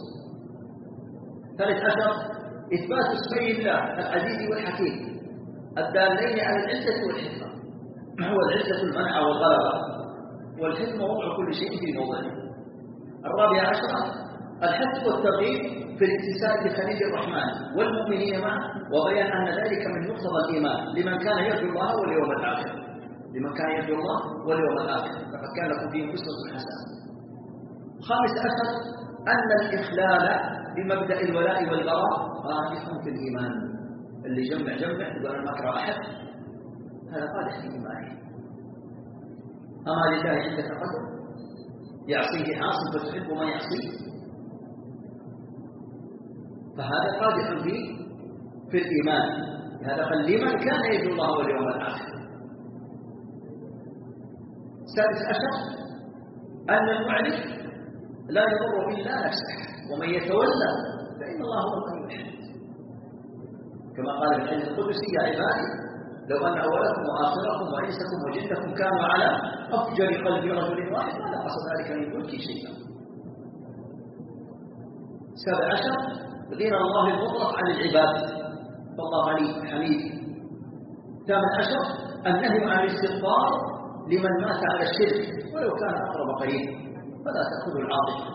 13 إثبات اسمي الله العزيز والحكيم الدالين على العزة والحكمة. هو العزة المنع والغلبة، والحكمة وضع كل شيء في موضعه. 14 الحث والترغيب في الاتساع بخليل الرحمن والمؤمنين معه، وبيان أن ذلك من مقتضى الإيمان لمن كان يرجو الله واليوم الآخر، فقد كان لكم فيهم أسوة حسنة. 15 أن الإخلال بمبدأ الولاء والبراء قادح في الإيمان. اللي جمع يقول أنا ما أكره أحد، هذا قادح في إيمانه. أما لله عندك قدر يعصيه عاصم فتحب ما يعصيه، فهذا قادح في الإيمان. هذا قال لمن كان يرجو الله واليوم الآخر. 16 أن المعرف لا يضر إلا نفسه، ومن يتولى فإن الله هو الغني الحميد، كما قال في الحديث القدسي: يا عبادي لو أن أولكم وآخركم وإنسكم وجنكم كانوا على أفجر قلب رجل واحد ما نقص ذلك من ملكي شيئا. 17 غنى الله المطلق عن العباد، فالله غني حميد. 18 النهي عن الاستغفار لمن مات على الشرك ولو كان أقرب قريب، فلا تأخذ العاطفة.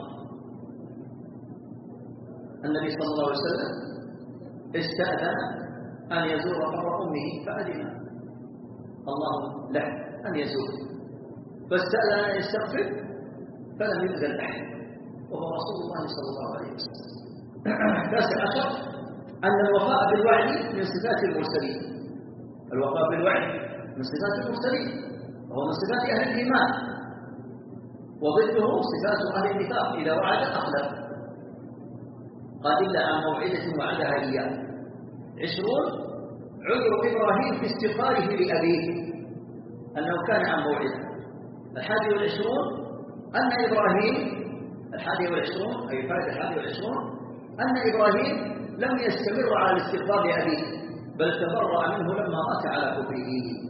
النبي صلى الله عليه وسلم استأذن أن يزور قبر أمه فأذن الله له أن يزور، فاستأذن أن يستغفر فلم يؤذن له، وهو رسول الله صلى الله عليه وسلم. 19 أن الوفاء بالوعد من صفات المرسلين. الوفاء بالوعد من صفات المرسلين، وهو من صفات أهل الإيمان، وضده صفات أهل النفاق: إذا وعد أخلف. قال: إلا عن موعدة وعدها إياه. 20 عذر إبراهيم في استغفاره لأبيه، أنه كان عن موعده. 21 أن إبراهيم 21 أي الفائدة 21 أن إبراهيم لم يستمر على الاستغفار لأبيه، بل تبرأ منه لما مات على كفره.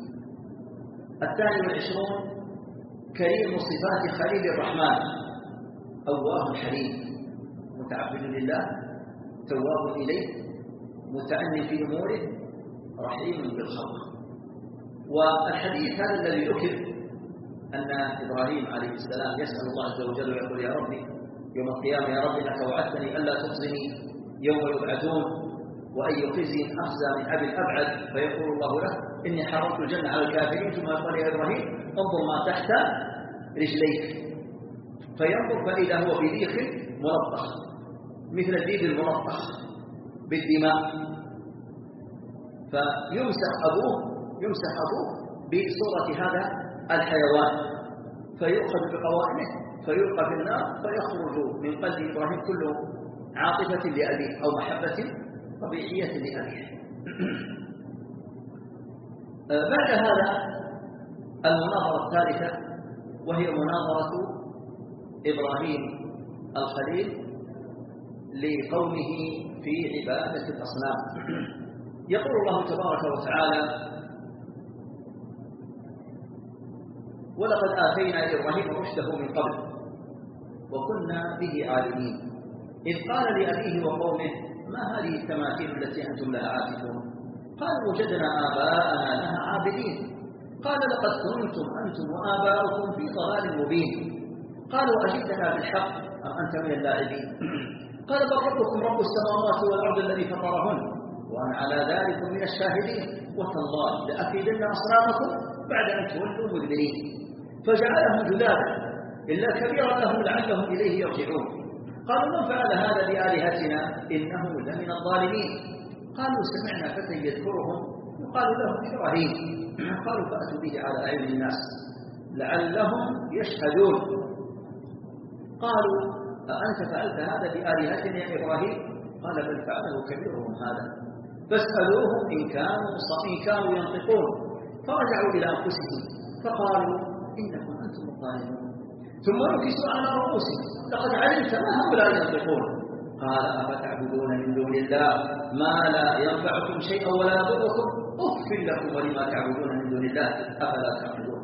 22 كريم صفات خليل الرحمن: أواه حليم، متعبد لله، تواب إليه، متأني في أموره، رحيم بالخلق. والحديث هذا الذي ذكر أن إبراهيم عليه السلام يسأل الله عز وجل ويقول: يا ربي يوم القيامة يا رب إنك وعدتني ألا تخزني يوم يبعثون، وأي خزي أخزى من أبي الأبعد، فيقول الله له إني حرمت الجنة على الكافرين، ثم يقول يا إبراهيم انظر ما تحت رجليك، فينظر فإذا هو بديخ مرطخ مثل الديد المرطخ بالدماء، فيمسح أبوه بصورة هذا الحيوان، فيؤخذ بقوائمه فيلقى في النار، فيخرج من قلب إبراهيم كل عاطفة لأبيه أو محبة طبيعية لأبيه. بعد هذا المناظرة الثالثة، وهي مناظرة إبراهيم الخليل لقومه في عبادة الأصنام. يقول الله تبارك وتعالى: ولقد آتينا إبراهيم رشده من قبل وكنا به عالمين، إذ قال لأبيه وقومه ما هذه التماثيل التي أنتم لها عاكفون؟ قالوا وجدنا آباءنا لها عابدين. قال لقد كنتم أنتم وآباؤكم في ضلال مبين. قالوا أجئتنا بالحق أم أنت من اللاعبين؟ قال بل ربكم رب السماوات والأرض الذي فطرهن وأنا على ذلك من الشاهدين، وتالله لأكيدن أصنامكم بعد أن تولوا مدبرين. فجعلهم جذابا إلا كبيرا لهم لعلهم إليه يرجعون. قالوا من فعل هذا بآلهتنا إنه لمن الظالمين. قالوا سمعنا فتى يذكرهم يقال له إبراهيم. قالوا فأتوا به على أعين الناس لعلهم يشهدون. قالوا أأنت فعلت هذا بآلهتنا يا إبراهيم؟ قال بل فعله كبيرهم هذا فاسألوهم إن كانوا ينطقون. فرجعوا إلى أنفسهم فقالوا إنكم أنتم الظالمون. ثم نكسوا على رؤوسهم لقد علمت ما هؤلاء ينطقون. قال أفتعبدون من دون الله ما لا ينفعكم شيئا ولا يضركم أف لكم ولما تعبدون من دون الله أفلا تعقلون.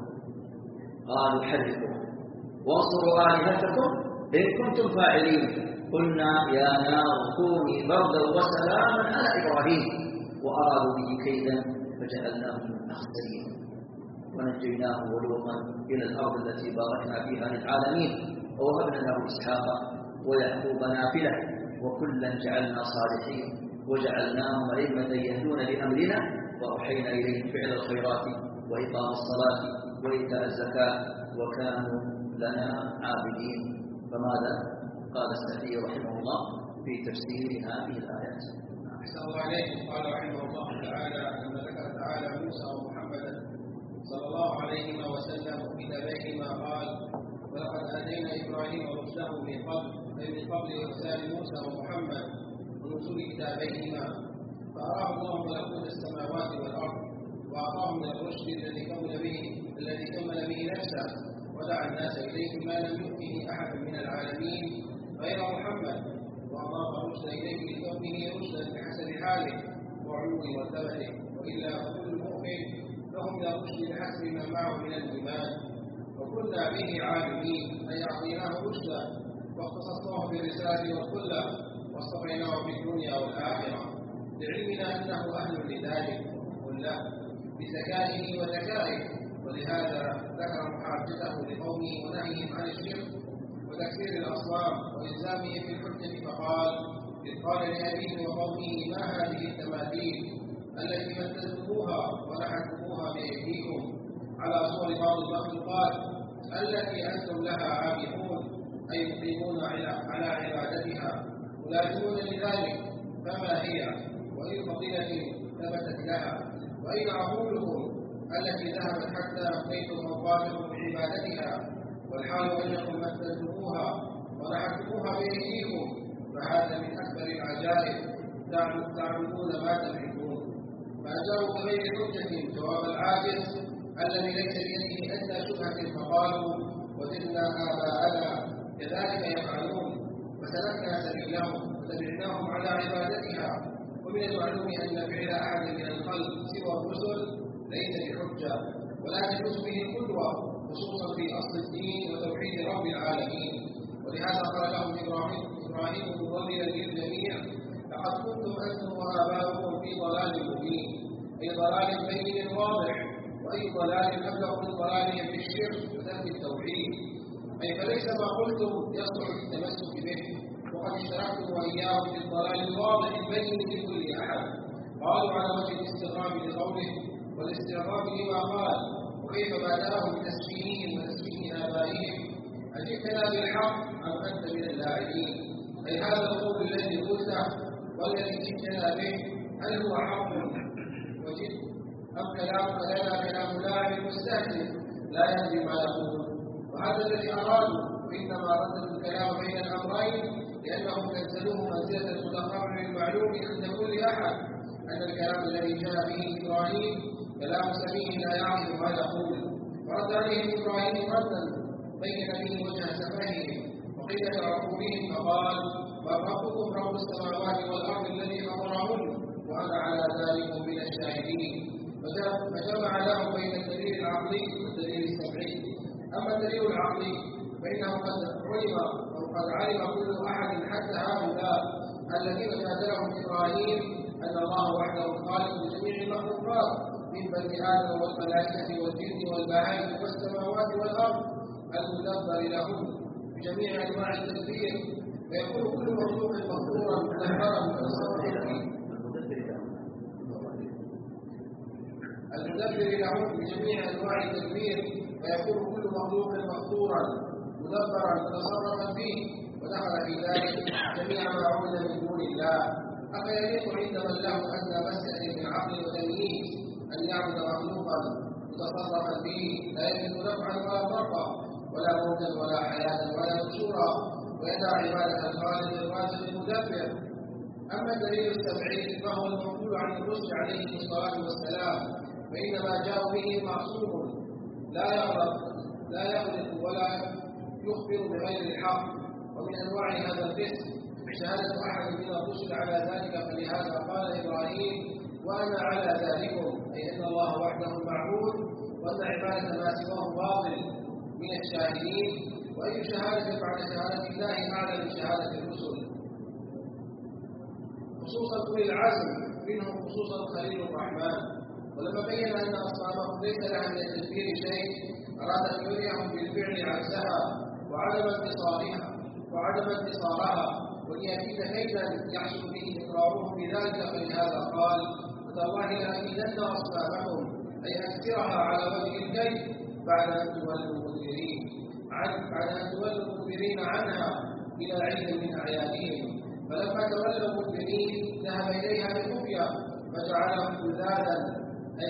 قالوا حرقوا وانصروا آلهتكم إن كنتم فاعلين. قلنا يا نار كوني بردا وسلاما على إبراهيم وأرادوا به كيدا فجعلناهم من الأخسرين ونجيناه ولوطا إلى الأرض التي باركنا فيها للعالمين ووهبنا له إسحاق ويعقوب نافلة وكلا جعلنا صالحين وجعلناهم أئمة يهدون بأمرنا وأوحينا إليهم فعل الخيرات وإقام الصلاة وإيتاء الزكاة وكانوا لنا عابدين. فماذا قال السعدي رحمه الله في تفسير هذه الآيات؟ أحسن الله عليكم. قال رحمه الله تعالى لما ذكر تعالى موسى ومحمدا صلى الله عليه وسلم كتابيهما قال ولقد آتينا إبراهيم رشده من قبل، أي من قبل إرسال موسى ومحمد ونزول كتابيهما، فأراه الله ملكوت السماوات والأرض وأعطاه من الرشد الذي كمل به نفسه ودعا الناس إليه ما لم يؤته أحد من العالمين غير محمد، وأضاف الرشد إليه لكونه رشدا بحسب حاله وعلو مرتبته، وإلا فكل مؤمن له من الرشد بحسب ما معه من الإيمان. وكنا به عالمين أي أعطيناه رشدا واختصصناه بالرسالة والخلة واصطفيناه في الدنيا والآخرة لعلمنا أنه أهل لذلك كله بذكائه وذكائه. ولهذا ذكر محاجته لقومه ونهيهم عن الشرك وتكسير الأصنام وإلزامه في الحجة فقال إذ قال لأبيه وقومه ما هذه التماثيل التي مثلتموها ونحتموها بأيديكم على صور بعض المخلوقات التي أنتم لها عابدون أي مقيمون على عبادتها ملازمون لذلك، فما هي وأي فضيلة ثبتت لها وأين عقولكم التي ذهبت حتى أمضيتم أوقاتكم بعبادتها والحال أنكم مثلتموها ونحتموها بأيديكم، فهذا من أكبر العجائب تعبدون ما تملكون. فأجابوا بغير حجة جواب العاجز الذي ليس بيده أدنى شبهة فقالوا وجدنا آباءنا كذلك يفعلون فسلكنا سبيلهم وتبعناهم على عبادتها. ومن المعلوم أن فعل أحد من الخلق سوى الرسل ليس بحجة ولا تجوز به القدوة خصوصا في أصل الدين وتوحيد رب العالمين. ولهذا قال لهم إبراهيم مضللا للجميع لقد كنتم أنتم وآباؤكم في ضلال مبين أي ضلال بين واضح، وأي ضلال أبلغ من ضلالهم في الشرك وترك التوحيد. أي فليس ما قلتم يصلح التمسك به، وقد اشتركتم وإياهم في الضلال الواضح البين لكل أحد. قالوا على وجه الاستغراب لقوله والاستغراب لما قال وكيف بادرهم بتسفيههم وتسفيه آبائهم أجئتنا بالحق أم أنت من اللاعبين؟ أي هذا القول الذي قلته والذي جئتنا به هل هو حق وجد أم كلامك لنا كلام لاعب مستهزئ لا يدري ما يقول؟ وهذا الذي أرادوا، وإنما رددوا الكلام بين الأمرين لأنهم نزلوه منزلة المتقرر المعلوم عند كل أحد أن الكلام الذي جاء به إبراهيم كلام سفيه لا يعرف ما يقول. فرد عليهم إبراهيم ردا بين به وجه سفههم وقلة عقولهم فقال من ربكم رب السماوات والأرض الذي فطرهن وأنا على ذلك من الشاهدين. فجمع لهم بين الدليل العقلي والدليل السمعي. أما الدليل العقلي فإنه قد علم كل أحد حتى هؤلاء الذين جادلهم إبراهيم أن الله وحده الخالق لجميع المخلوقات من بني آدم والملائكة والجن والبهائم والسماوات والأرض المدبر لهم بجميع أنواع التدبير، فيكون كل مخلوق مقدورا مدبرا المدبر لهم بجميع أنواع التدبير، فيكون كل مخلوق مقدورا مدبرا متصرفا فيه، ودخل في ذلك جميع ما عبد من دون الله. أفيليق عند من له أدنى مسألة من عقل وتمييز أن يعبد مخلوقا متصرفا فيه لا يملك نفعا ولا ضرا ولا موتا ولا حياة ولا نشورا ويدع عبادة الخالق الرازق المدبر؟ أما الدليل السمعي فهو المنقول عن الرسل عليهم الصلاة والسلام، فإنما جاءوا به معصوم لا يغلط ولا يخبر بغير الحق. ومن أنواع هذا القسم شهادة أحد من الرسل على ذلك، فلهذا قال إبراهيم وأنا على ذلكم، أي أن الله وحده المعبود وأن عبادة ما سواه باطل من الشاهدين. وأي شهادة بعد شهادة الله أعلى من شهادة الرسل، خصوصا أولي العزم منهم خصوصا خليل الرحمن. ولما بين أن أصحابهم ليس لها من التدبير شيء أراد أن يريهم بالفعل عكسها وعدم انتصارها وليأكيد كيدا يحصل به إقرارهم بذلك، فلهذا قال وتالله لأكيدن أصحابهم أي أكثرها على وجه الكيد بعد أن تولوا مدبرين عنها إلى عيد من أعيادهم. فلما تولوا مدبرين ذهب إليها بخفية فجعلهم جذاذا أي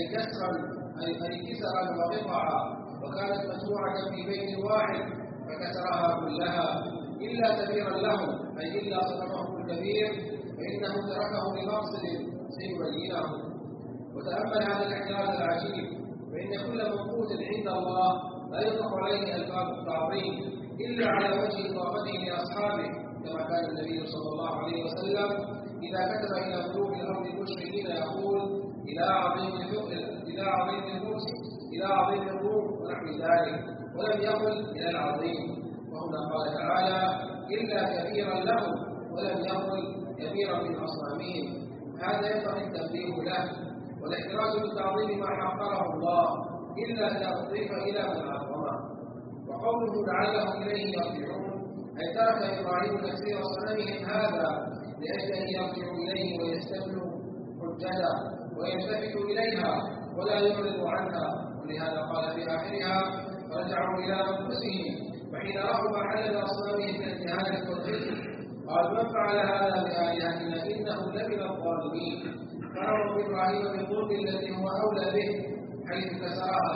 كسرا وقطعا، وكانت مجموعة في بيت واحد فكسرها كلها إلا كبيرا لهم، أي إلا صدمه الكبير فإنه تركه لمقصد سيبينه. وتأمل هذا الاحتراز العجيب، فإن كل منقوص عند الله لا يطلق عليه ألفاظ التعظيم إلا على وجه إضافته لأصحابه، كما كان النبي صلى الله عليه وسلم إذا كتب إلى ملوك الأرض المشركين يقول إلى عظيم الفرس إلى عظيم الروم ونحو ذلك، ولم يقل إلى العظيم. وهنا قال تعالى إلا كبيرا لهم ولم يقل كبيرا من أصنامهم. هذا ينبغي التنبيه له والاحتراز من تعظيم ما حقره الله إلا أن أضيف إلى من عظمه. وقوله لعلهم إليه يرجعون أي ترك إبراهيم تكسير صنمهم هذا لأجل أن يرجعوا إليه ويستبلوا حجته ويلتفتوا إليها ولا يعرضوا عنها. ولهذا قال في آخرها فرجعوا إلى أنفسهم وحين رأوا ما حل بأصنامهم من الإهانة والخزي قالوا من فعل هذا بآلهتنا إنه لمن الظالمين. فرأوا إبراهيم بالظلم الذي هو أولى به حيث كسرها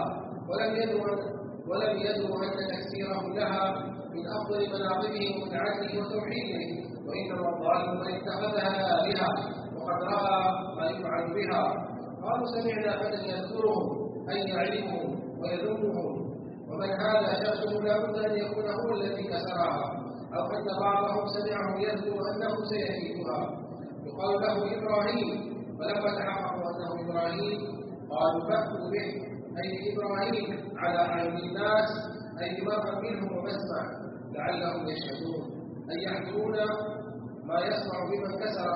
ولم يدروا أن تكسيره لها من أفضل مناقبه ومن عدله وتوحيده، وإنما الظالم من اتخذها آلهة وقد رأى ما يفعل بها. قالوا سمعنا فتى يذكرهم أي يعلمهم ويذمهم، ومن هذا شخص لا بد أن يكون هو الذي كسرها، أو أن بعضهم سمعه يذكر أنه سيكيدها. يقال له إبراهيم، فلما تحققوا أنه إبراهيم قالوا فأتوا به أي إبراهيم على عين الناس أي بمرء منهم ومسمع لعلهم يشهدون أي يحضرون ما يصنع بمن كسر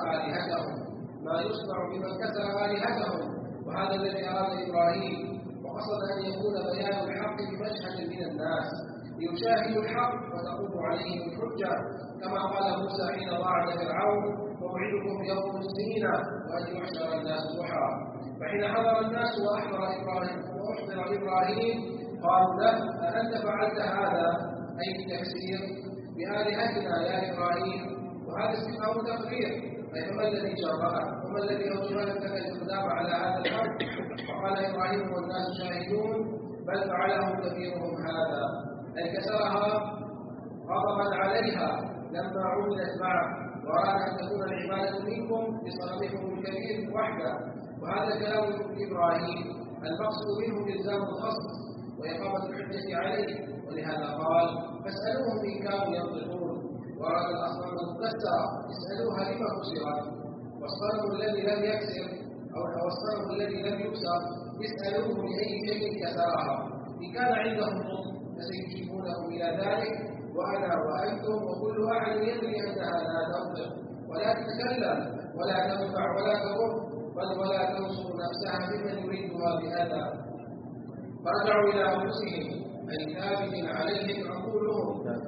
آلهتهم وهذا الذي أراد إبراهيم، وقصد أن يكون بيان الحق بمشهد من الناس ليشاهدوا الحق وتقوم عليهم الحجة، كما قال موسى حين وعد فرعون: موعدكم يوم السنين وأن يحشر الناس ضحى. فحين حضر الناس وأحضر إبراهيم قالوا له: أأنت فعلت هذا، أي التكسير، بآلهتنا يا إبراهيم؟ وهذا استفهام تقرير، أي فما الذي جرأك وما الذي أوجبك الإقدام على هذا الحق؟ فقال إبراهيم والناس شاهدون: بل فعله كبيرهم هذا، أي كسرها غضبا عليها لما عملت معه، وأراد أن تكون العبادة منكم لصنمكم الكبير وحده. وهذا كلام إبراهيم المقصود منه إلزام الخصم وإقامة الحجة عليه، ولهذا قال: فاسألوهم إن كانوا ينطقون. وأراد الأصنام المكسرة اسألوها لما كسرت، والصنم الذي لم يكسر أو الصنم الذي لم يكسر اسألوه لأي شيء كسرها، إن كان عندهم نطق فسيجيبونه إلى ذلك، وأنا وأنتم وكل أحد يدري أنها لا تنطق ولا تتكلم ولا تنفع ولا تضر، بل ولا تنصر نفسها ممن يريدها بأذى. فرجعوا إلى أنفسهم أي ثابت عليهم عقولهم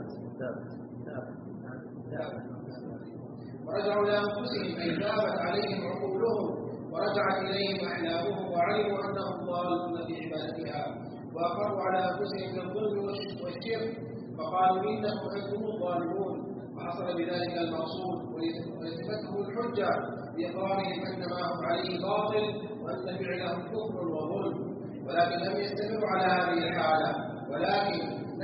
ورجعوا إلى أنفسهم أي ثابت عليهم عقولهم ورجعت إليهم أحلامهم، وعلموا أنهم ضالون في عبادتها، وأقروا على أنفسهم بالظلم والشرك، فقالوا: إنكم أنتم الظالمون. وحصل بذلك المقصود ولزمتهم الحجة بإقرارهم أن ما هم عليه باطل وأن فعلهم كفر وظلم، ولكن لم يستمروا على هذه الحالة، ولكن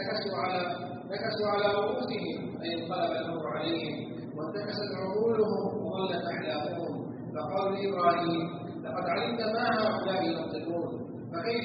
نكسوا على رؤوسهم، أي انقلب الأمر عليهم وانتكست عقولهم وضلت أحلامهم. فقالوا لإبراهيم: لقد علمت ما هؤلاء ينطقون، فكيف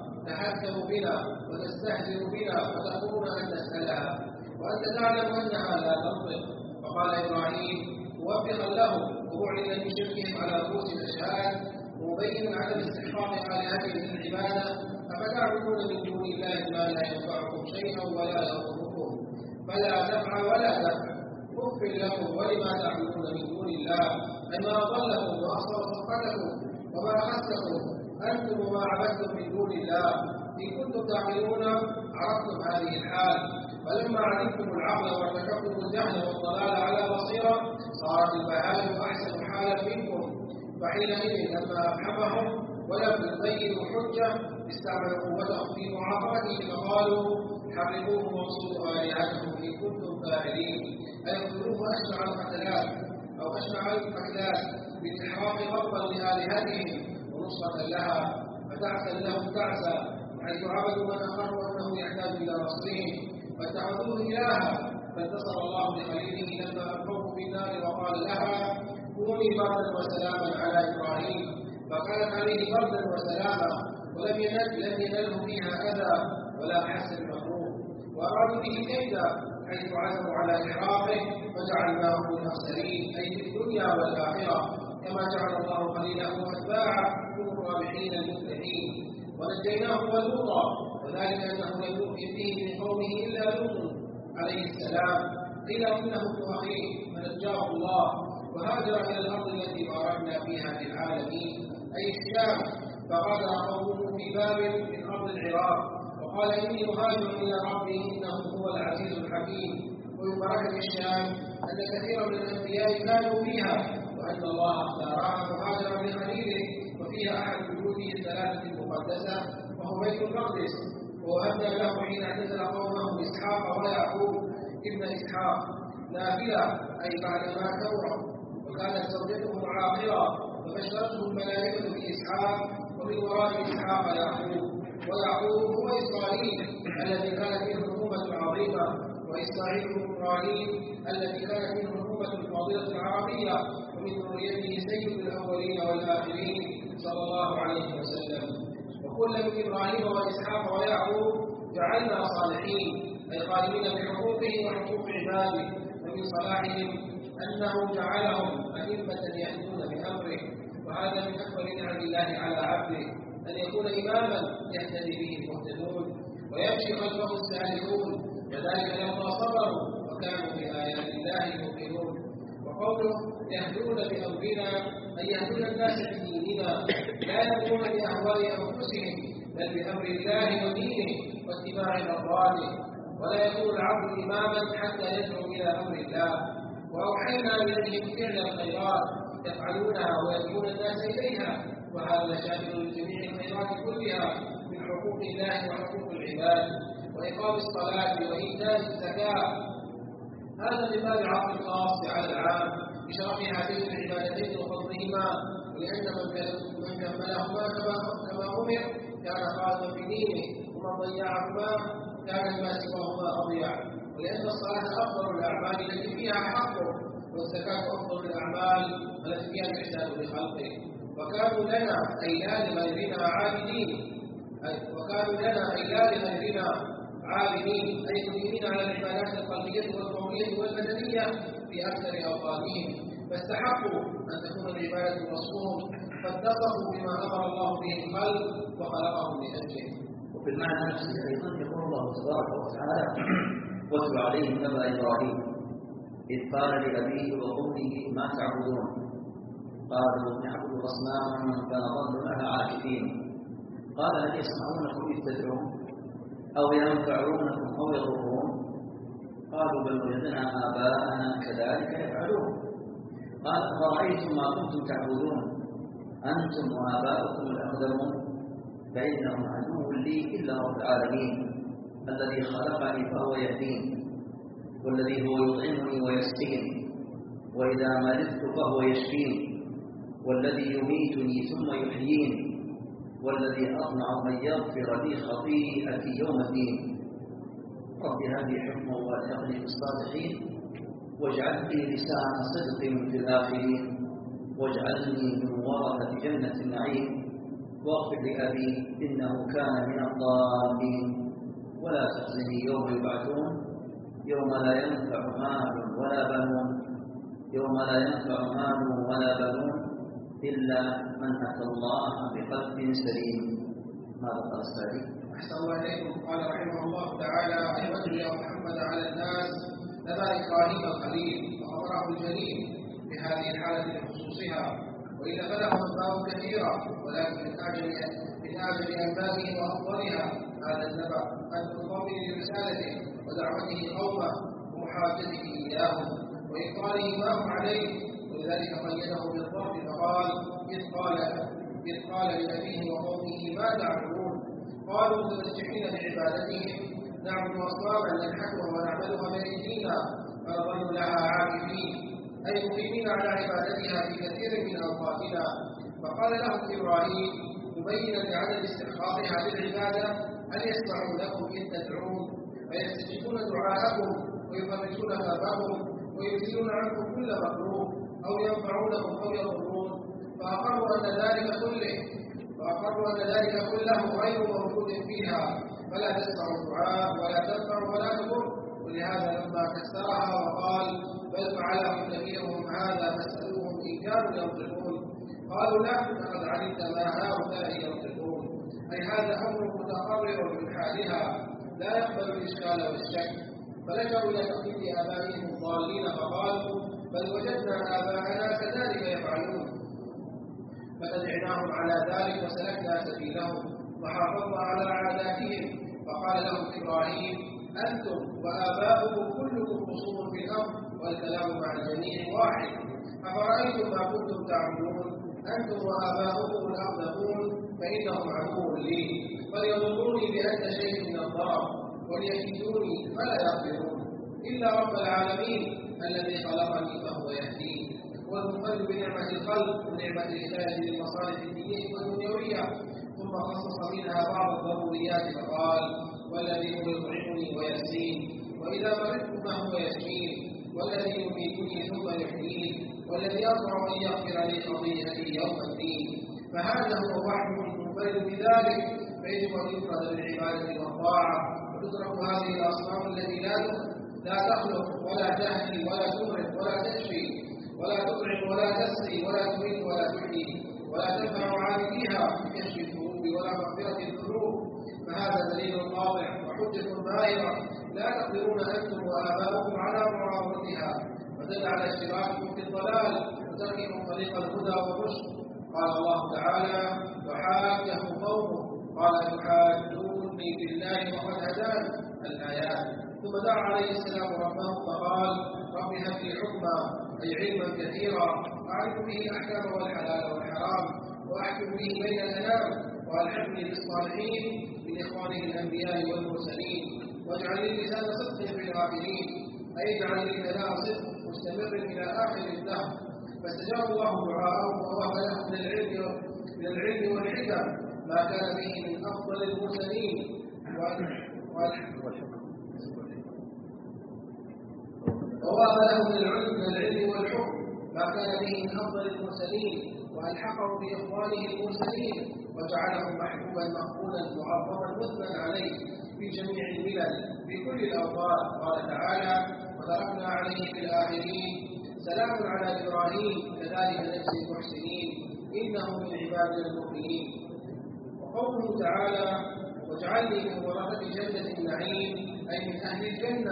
تحكم بنا وتستهزئ بنا وتأمرنا أن نسألها وأنت تعلم أنها لا تنطق؟ فقال إبراهيم موبخا لهم ومعلنا بشركهم على رؤوس الأشهاد، مبينا عدم استحقاق آلهتهم للعبادة: أفتعبدون من دون الله ما لا ينفعكم شيئا ولا يضركم، فلا نفع ولا دفع، كف لكم ولما تعبدون من دون الله، أي ما أضلكم وأصبر صفحتكم وما أخذتكم أنتم وما عبدتم من دون الله. إن كنتم تعقلون عرفتم هذه الحال، فلما علمتم العقل وارتكبتم الجهل والضلال على بصيرة صارت البهائم أحسن حالا منكم. فحينئذ لما أبحمهم ولم يبينوا حجة استعملوا قوتهم في معاقبته، فقالوا: حرقوه وانصروا آلهتكم إن كنتم فاعلين، أي اقتلوه أشنع القتلات أو أشنع القتلات بالإحراق غضبا لآلهتهم ونصرة لها، فتعسا لهم تعسا، حيث عبدوا من أقروا أنه يحتاج إلى نصرهم فاتخذوه إلها. فانتصر الله لخليله لما ألقوه في النار وقال لها: كوني بردا وسلاما على إبراهيم، فكانت عليه بردا وسلاما، ولم ينله فيها أذى ولا حس المكروه. وأرادوا به كيدا حيث عزموا على إحراقه فجعلناه من الأخسرين، أي في الدنيا والآخرة، كما جعل الله خليله وأتباعه من الرابحين المفلحين. ونجيناه ولوطا، وذلك أنه لم يؤمن به من قومه إلا لوط عليه السلام، قيل إنه ابن أخيه فنجاه الله، وهاجر إلى الأرض التي باركنا فيها للعالمين، أي الشام، فغادر قومه في بابل من أرض العراق، وقال: إني مهاجر إلى ربي إنه هو العزيز الحكيم. ومن بركة الشام أن كثيرا من الأنبياء كانوا فيها، وأن الله اختارها مهاجرا لخليله، وفيها أحد بيوته الثلاثة المقدسة وهو بيت المقدس. ووهبنا له حين اعتزل قومه إسحاق ويعقوب ابن إسحاق نافلة، أي بعدما كبر، وكانت زوجته عاقرة، فبشرته الملائكة بإسحاق، ومن وراء إسحاق يعقوب. ويعقوب هو إسرائيل الذي كانت منه الأمة العظيمة، وإسماعيل إبراهيم الذي كانت منه الأمة الفاضلة العربية، ومن ذريته سيد الأولين والآخرين صلى الله عليه وسلم. وكل من إبراهيم وإسحاق ويعقوب جعلنا صالحين، أي قائمين بحقوقه وحقوق عباده، ومن صلاحهم أنه جعلهم أئمة يهدون بأمره، وهذا من أكبر نعم الله على عبده، أن يكون إماما يهتدي به المهتدون ويمشي خلفه السالكون، وذلك لما صبروا وكانوا بآيات الله يوقنون. وقوله يهدون بأمرنا أي يهدون الناس بديننا، لا يهدون بأهواء أنفسهم بل بأمر الله ودينه واتباع مرضاته. ولا يكون العبد إماما حتى يدعو إلى أمر الله. وأوحينا إليهم فعل الخيرات يفعلونها ويدعون الناس إليها، وهذا شامل لجميع الخيرات كلها من حقوق الله وحقوق العباد، وإقام الصلاة وإيتاء الزكاة. هذا من باب عطف الخاص على العام بشرف هاتين العبادتين وفضلهما، ولأن من كملهما كما أمر كان خالدا في دينه، ومن ضيعهما كان لما سواهما أضيع. ولأن الصلاة أفضل الأعمال التي فيها حقه، والزكاة أفضل الأعمال التي فيها الإحسان لخلقه. وكانوا لنا أي لا لغيرنا عابدين أي مدينين على العبادات القلبية والقولية والبدنية في أكثر أوقاتهم، فاستحقوا أن تكون العبادة الرسول، فاتصفوا بما أمر الله به الخلق وخلقهم لأجله. وفي المعنى نفسه أيضا يقول الله تبارك وتعالى: واتل عليهم نبأ إبراهيم إذ قال لأبيه وقومه ما تعبدون قالوا نعبد أصناما فنظل لها عاكفين قال هل يسمعونكم إذ تدعون أو ينفعونكم أو يضرون قالوا بل وجدنا آباءنا كذلك يفعلون قال أفرأيتم ما كنتم تعبدون أنتم وآباؤكم الأقدمون فإنهم عدو لي إلا رب العالمين الذي خلقني فهو يهدين والذي هو يطعمني ويسقين وإذا مرضت فهو يشفين والذي يميتني ثم يحيين والذي أطمع أن يغفر لي خطيئتي يوم الدين رب هذه حكمه والحقني بالصالحين واجعل لي لسان صدق في الآخرين واجعلني من ورثة جنة النعيم واغفر لأبي إنه كان من الضالين ولا تخزني يوم يبعثون يوم لا ينفع مال ولا بنون إلا من أتى الله بقلب سليم. ماذا قال السعدي؟ أحسن الله إليكم. قال رحمه الله تعالى: أيها يا محمد على الناس نبأ إبراهيم الخليل وخبره الجليل بهذه الحالة بخصوصها، وإلا فله أسباب كثيرة، ولكن من أعجب أنبائه وأفضلها هذا النبأ أن تقوم برسالته ودعوته قومه ومحاجته إياهم وإقراره ما هم عليه، ولذلك قيده بالضرب فقال: إذ قال لأبيه وقومه ما تعبدون قالوا متمسكين بعبادتهم نعبد أصناما ننحتها ونعملها بأيدينا فنظل لها عاكفين، أي مقيمين على عبادتها في كثير من أوقاتنا. فقال لهم إبراهيم مبينا لعدم استحقاقها للعبادة: هل يسمعون لكم إذ تدعون فيستجيبون دعاءكم ويفرجون كربكم ويزيلون عنكم كل مكروه أو ينفعونكم أو يضرون؟ فأقروا أن ذلك كله غير موجود فيها، فلا تسمع الدعاء ولا تنفع ولا تضر. ولهذا لما كسرها وقال: بل فعله كبيرهم هذا فاسألوهم إن كانوا ينطقون، قالوا لا فقد علمت ما هؤلاء ينطقون، أي هذا أمر متقرر من حالها لا يقبل الإشكال والشك. فلجأوا إلى تقليد آبائهم الضالين فقالوا: بل وجدنا آباءنا كذلك يفعلون، فتبعناهم على ذلك وسلكنا سبيلهم وحافظنا على عاداتهم. فقال لهم إبراهيم: أنتم وآباؤكم كلكم خصوم في الأمر والكلام مع الجميع واحد. أفرأيتم ما كنتم تعبدون أنتم وآباؤكم الأقدمون فإنهم عدو لي، فليضروني بأدنى شيء من الضرر وليكيدوني فلا يقدرون إلا رب العالمين الذي خلقني فهو يهدين. والمنفرد بنعمة الخلق ونعمة الهداية للمصالح الدينية والدنيوية، ثم خصص منها بعض الضروريات فقال: والذي هو يطعمني ويسقين، وإذا مرضت فهو يشفين، والذي يميتني ثم يحيين، والذي أطمع أن يغفر لي خطيئتي يوم الدين. فهذا هو وحده المنفرد بذلك، فيجب أن يفرد بالعبادة والطاعة، وتترك هذه الأصنام التي لا تخلق ولا تهدي ولا تمرض ولا تشفي ولا تطعم ولا تسقي ولا تميت ولا تحيي ولا تنفع عابديها بكشف الذنوب ولا مغفرة الذنوب. فهذا دليل قاطع وحجة ظاهرة لا تقدرون أنتم وآباؤكم على معارضتها، ودل على اشتراككم في الضلال وترككم طريق الهدى والرشد. قال الله تعالى: وحاجه قومه قال: تحاجوني بالله وقد هدان. الآيات. ثم دعا عليه السلام ربه فقال: رب هب لي حكما، أي علما كثيرا أعرف به الأحكام والحلال والحرام، وأحكم به بين الأنام، وألحقني بالصالحين من إخوانه الأنبياء والمرسلين، واجعل لي لسان صدق في الآخرين، أي اجعل لي كلام صدق مستمر إلى آخر الدهر. فاستجاب الله دعاءه ووهب له من العلم والحكم ما كان به من أفضل المرسلين ووهب له من العلم والحكم ما كان به من أفضل المرسلين، وألحقه بإخوانه المرسلين، وجعله محبوبا مقبولا معظما مثنى عليه في جميع الملل في كل الأوقات. قال تعالى: وتركنا عليه في الآخرين سلام على إبراهيم كذلك نجزي المحسنين إنه من عبادنا المؤمنين. وقوله تعالى: واجعلني من ورثة جنة النعيم، أي من أهل الجنة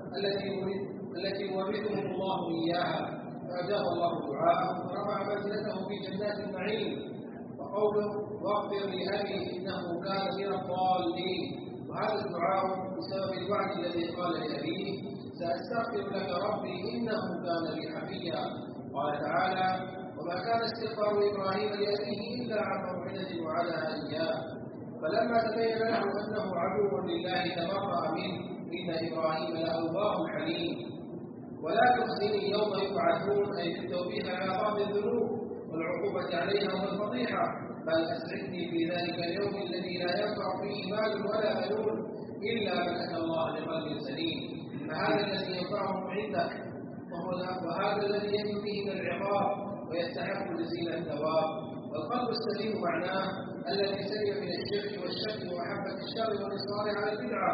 التي يورثهم الله إياها، فأجاب الله دعاءه ورفع منزلته في جنات النعيم. وقوله: واغفر لأبي إنه كان من الضالين، وهذا الدعاء بسبب الوعد الذي قال لأبيه: سأستغفر لك ربي إنه كان لي حفيا. قال تعالى: وما كان استغفار إبراهيم لأبيه إلا عن موعدة وعدها إياه، فلما تبين له أنه عدو لله تبرأ منه إن إبراهيم لأواه حليم. ولا تخزني يوم يبعثون، أي بالتوبيخ على بعض الذنوب والعقوبة عليها والفضيحة، بل أسعدني في ذلك اليوم الذي لا ينفع فيه مال ولا بنون إلا من أتى الله بقلب سليم. فهذا الذي ينفعهم عندك، وهذا الذي ينجو به من العقاب ويستحق جزيل الثواب. والقلب السليم معناه الذي سلم من الشرك والشك ومحبة الشر والإصرار على البدعة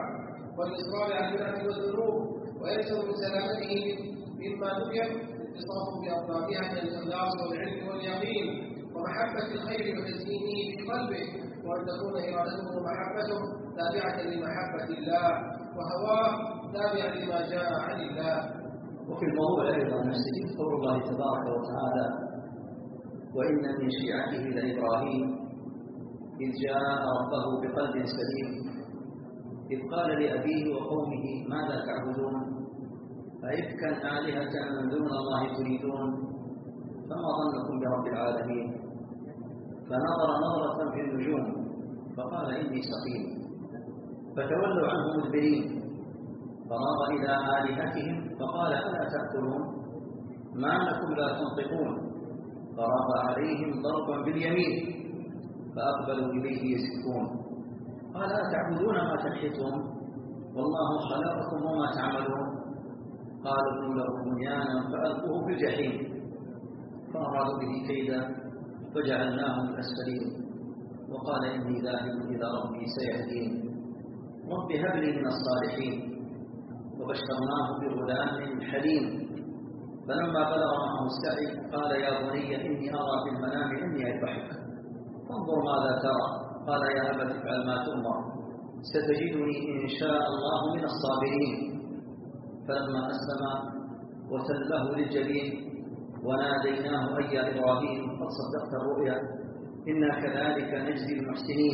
والذنوب، ويلزم من سلامته مما ذكر اتصاف بأطلابها من الإخلاص والعلم واليقين ومحبة الخير وتزيينه في قلبه، وأن تكون إرادته ومحبته تابعة لمحبة الله، وهواه تابعا لما جاء عن الله. وفي الموضوع أيضا نفسه قول الله تبارك وتعالى: وإن من شيعته لإبراهيم إذ جاء ربه بقلب سليم إذ قال لأبيه وقومه ماذا تعبدون أئفكا آلهة دون الله تريدون فما ظنكم برب العالمين فنظر نظرة في النجوم فقال إني سقيم فتولوا عنه مدبرين فراغ إلى آلهتهم فقال ألا تأكلون ما لكم لا تنطقون فراغ عليهم ضربا باليمين فأقبلوا إليه يسكون قال أتعبدون ما تنحتون والله خلقكم وما تعملون قالوا ابنوا له بنيانا فألقوه في الجحيم فأرادوا به كيدا فجعلناهم الأسفلين وقال إني ذاهب إلى ربي سيهدين رب هب لي من الصالحين وبشرناه بغلام حليم فلما بلغ معه السعي قال يا بني إني أرى في المنام إني أذبحك فانظر ماذا ترى قال يا أبت افعل ما تؤمر ستجدني إن شاء الله من الصابرين فلما أسلم وتله للجبين وناديناه أي يا إبراهيم قد صدقت الرؤيا إنا كذلك نجزي المحسنين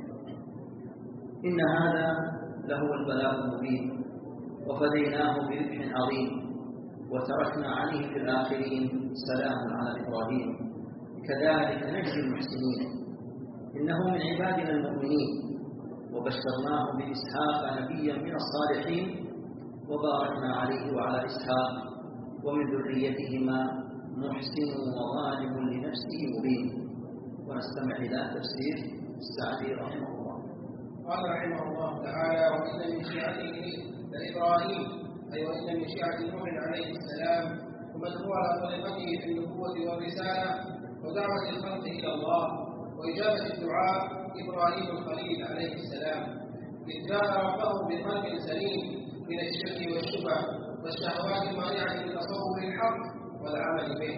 إن هذا لهو البلاء المبين وفديناه بذبح عظيم وتركنا عليه في الآخرين سلام على إبراهيم كذلك نجزي المحسنين إنه من عبادنا المؤمنين وبشرناه بإسحاق نبيا من الصالحين وباركنا عليه وعلى إسحاق ومن ذريتهما محسن وظالم لنفسه مبين. ونستمع إلى تفسير السعدي رحمه الله. قال رحمه الله تعالى: وإن من شيعته لإبراهيم، أي وإن من شيعة نوح عليه السلام ومن هو على طريقته في النبوة والرسالة ودعوة الخلق إلى الله وإجابة الدعاء إبراهيم الخليل عليه السلام إذ جاء ربه بقلب سليم من الشرك والشبه والشهوات المانعة من تصور الحق والعمل به.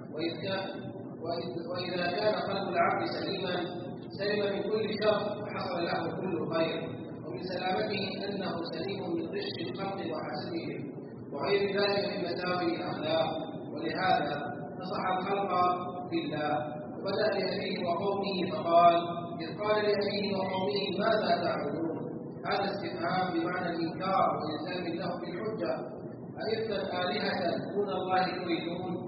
وإذا كان قلب العبد سليما سلم من كل شر وحصل له كل خير، ومن سلامته أنه سليم من غش الخلق وحسدهم وغير ذلك من مساوئ الأخلاق. ولهذا نصح الخلق بالله وبدأ لأبيه وقومه فقال: إذ قال لأبيه وقومه ماذا تعبدون هذا استفهام بمعنى الإنكار وإلزام له بالحجة. أئفكا آلهة دون الله تريدون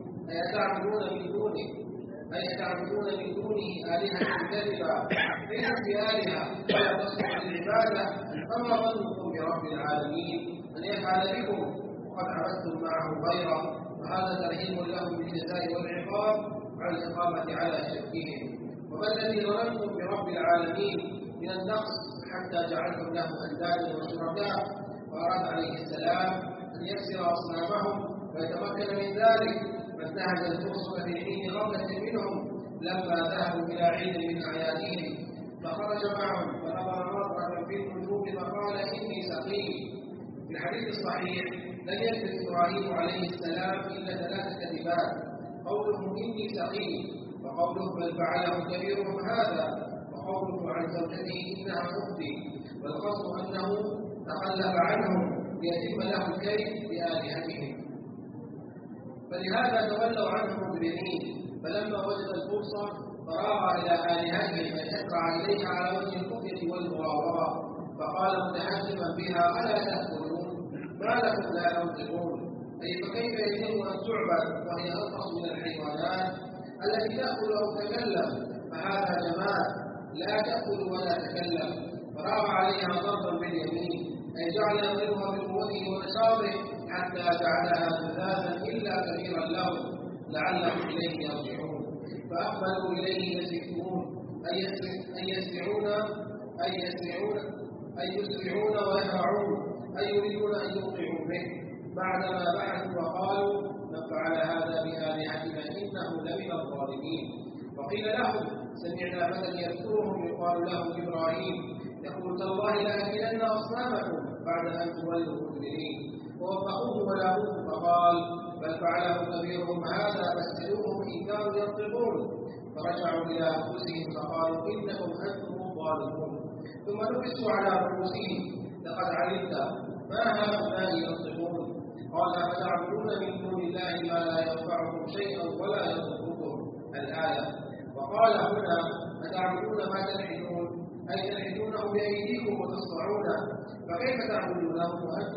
أيتعبدون من دونه آلهة كذبا ليست بآلهة ولا تصلح للعبادة، فما ظنكم برب العالمين أن يفعل بكم وقد عبدتم معه غيره؟ وهذا ترهيب لهم بالجزاء والعقاب على الإقامة على شركهم. وما الذي ظننتم برب العالمين من النقص حتى جعلتم له أندادا وشركاء؟ وأراد عليه السلام أن يكسر أصنامهم ويتمكن من ذلك، فانتهز الفرصة في حين غفلة منهم لما ذهبوا إلى عيد من أعيادهم، فخرج معهم فنظر مرة في النجوم فقال إني سقيم. في الحديث الصحيح لم يكذب إبراهيم عليه السلام إلا 3 كذبات: قوله إني سقيم، وقوله بل فعله كبيرهم هذا، وقوله عن زوجته إنها أختي، والقصد أنه تخلف عنهم ليتم له الكيد بآلهتهم. فلهذا تولوا عنه مدبرين، فلما وجد الفرصة فراغ إلى آلهتهم أن يسرع إليها على وجه الخفية والمراوغة، فقال متحكما بها: ألا تأكلون؟ ما لكم لا تنطقون؟ أي فكيف يجب أن تعبد وهي أنقص من الحيوانات التي تأكل أو تتكلم؟ فهذا جماد لا تأكل ولا تتكلم. فراغ عليها ضربا باليمين، أي جعل يضربها بقوته ونشاطه حتى جعلها جذاذا إلا كبيرا لهم لعلهم إليه يرجعون. فأقبلوا إليه يزفون، أي يسرعون ويهرعون، أي يريدون أن يوقعوا به، بعدما بحثوا وقالوا: من فعل هذا بآلهتنا إنه لمن الظالمين. وقيل لهم: سمعنا فتى يذكرهم يقال له إبراهيم يقول: تالله لأكلن أصنامكم بعد أن تولوا مدبرين. ووفقوه ولاموه فقال: بل فعله كبيرهم هذا فاسألوهم إن كانوا ينطقون. فرجعوا إلى أنفسهم فقالوا: إنكم أنتم الظالمون. ثم نكسوا على رؤوسهم: لقد علمت ما هؤلاء ينطقون. قال: أفتعبدون من دون الله ما لا ينفعكم شيئا ولا يضركم. الآية. وقال هنا: أتعبدون ما تلحدون، أي تلحدونه بأيديكم وتصنعونه، فكيف تعبدونه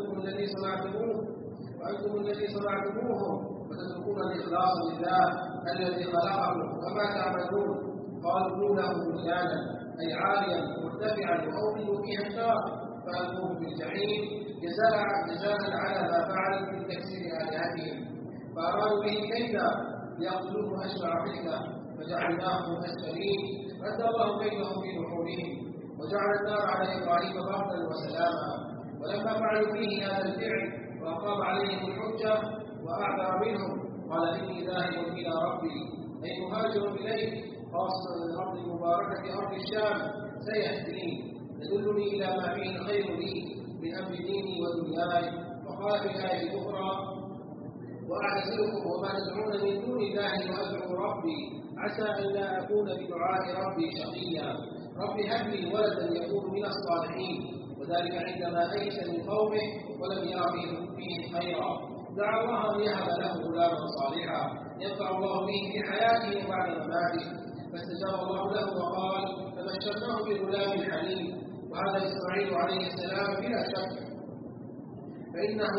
وأنتم الذي صنعتموهم وتتركون الإخلاص لله الذي خلقكم؟ وما تعبدون؟ قالوا: له بنيانا، أي عاليا مرتفعا وأوقدوا فيها النار فألقوه في الجحيم جزاء على ما فعلوا من تكسير آلهتهم. فأرادوا به كيدا ليقتلوه أشبع فتنة فجعلناهم أسفلين، رد الله كيدهم في نحورهم، وجعل النار على إبراهيم بردا وسلاما. ولما فعلوا فيه هذا الفعل وأقام عليهم الحجة وأعذر منهم قال: إني ذاهب إلى ربي، أي مهاجر إليه، خاصة الأرض المباركة أرض الشام، سيهدين يدلني إلى ما فيه الخير لي من أمر ديني ودنياي. وقال في الآية الأخرى: وأعتزلكم وما تدعون من دون الله وأدعو ربي عسى أن لا أكون بدعاء ربي شقيا. رب هب لي ولدا يكون من الصالحين. وذلك عندما أيس من قومه ولم يرى فيهم خيرا، دعا الله أن يهب له غلاما صالحا ينفع الله به في حياته وبعد مماته، فاستجاب الله له وقال: فبشرناه بغلام حليم. وهذا إسماعيل عليه السلام بلا شك، فإنه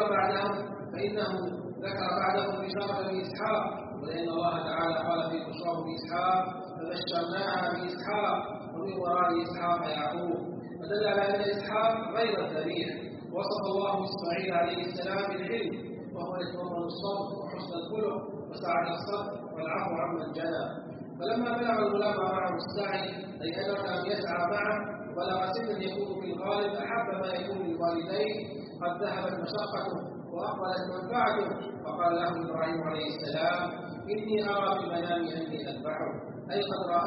ذكر بعده بشارة بإسحاق، ولأن الله تعالى قال في بشراه بإسحاق: فبشرناها بإسحاق ومن وراء إسحاق يعقوب. فدل على أن إسحاق غير الذبيح. وصف الله إسماعيل عليه السلام بالعلم، وهو يتضمن الصبر وحسن الخلق وسعة الصدر والعفو عمن جنى. فلما بلغ الغلام معه السعي، أي أدرك أن يسعى معه وبلغ سنا يكون في الغالب أحب ما يكون للوالدين، قد ذهبت مشقته وأقبلت منفعته، فقال له إبراهيم عليه السلام: إني أرى في المنام أني أذبحه، أي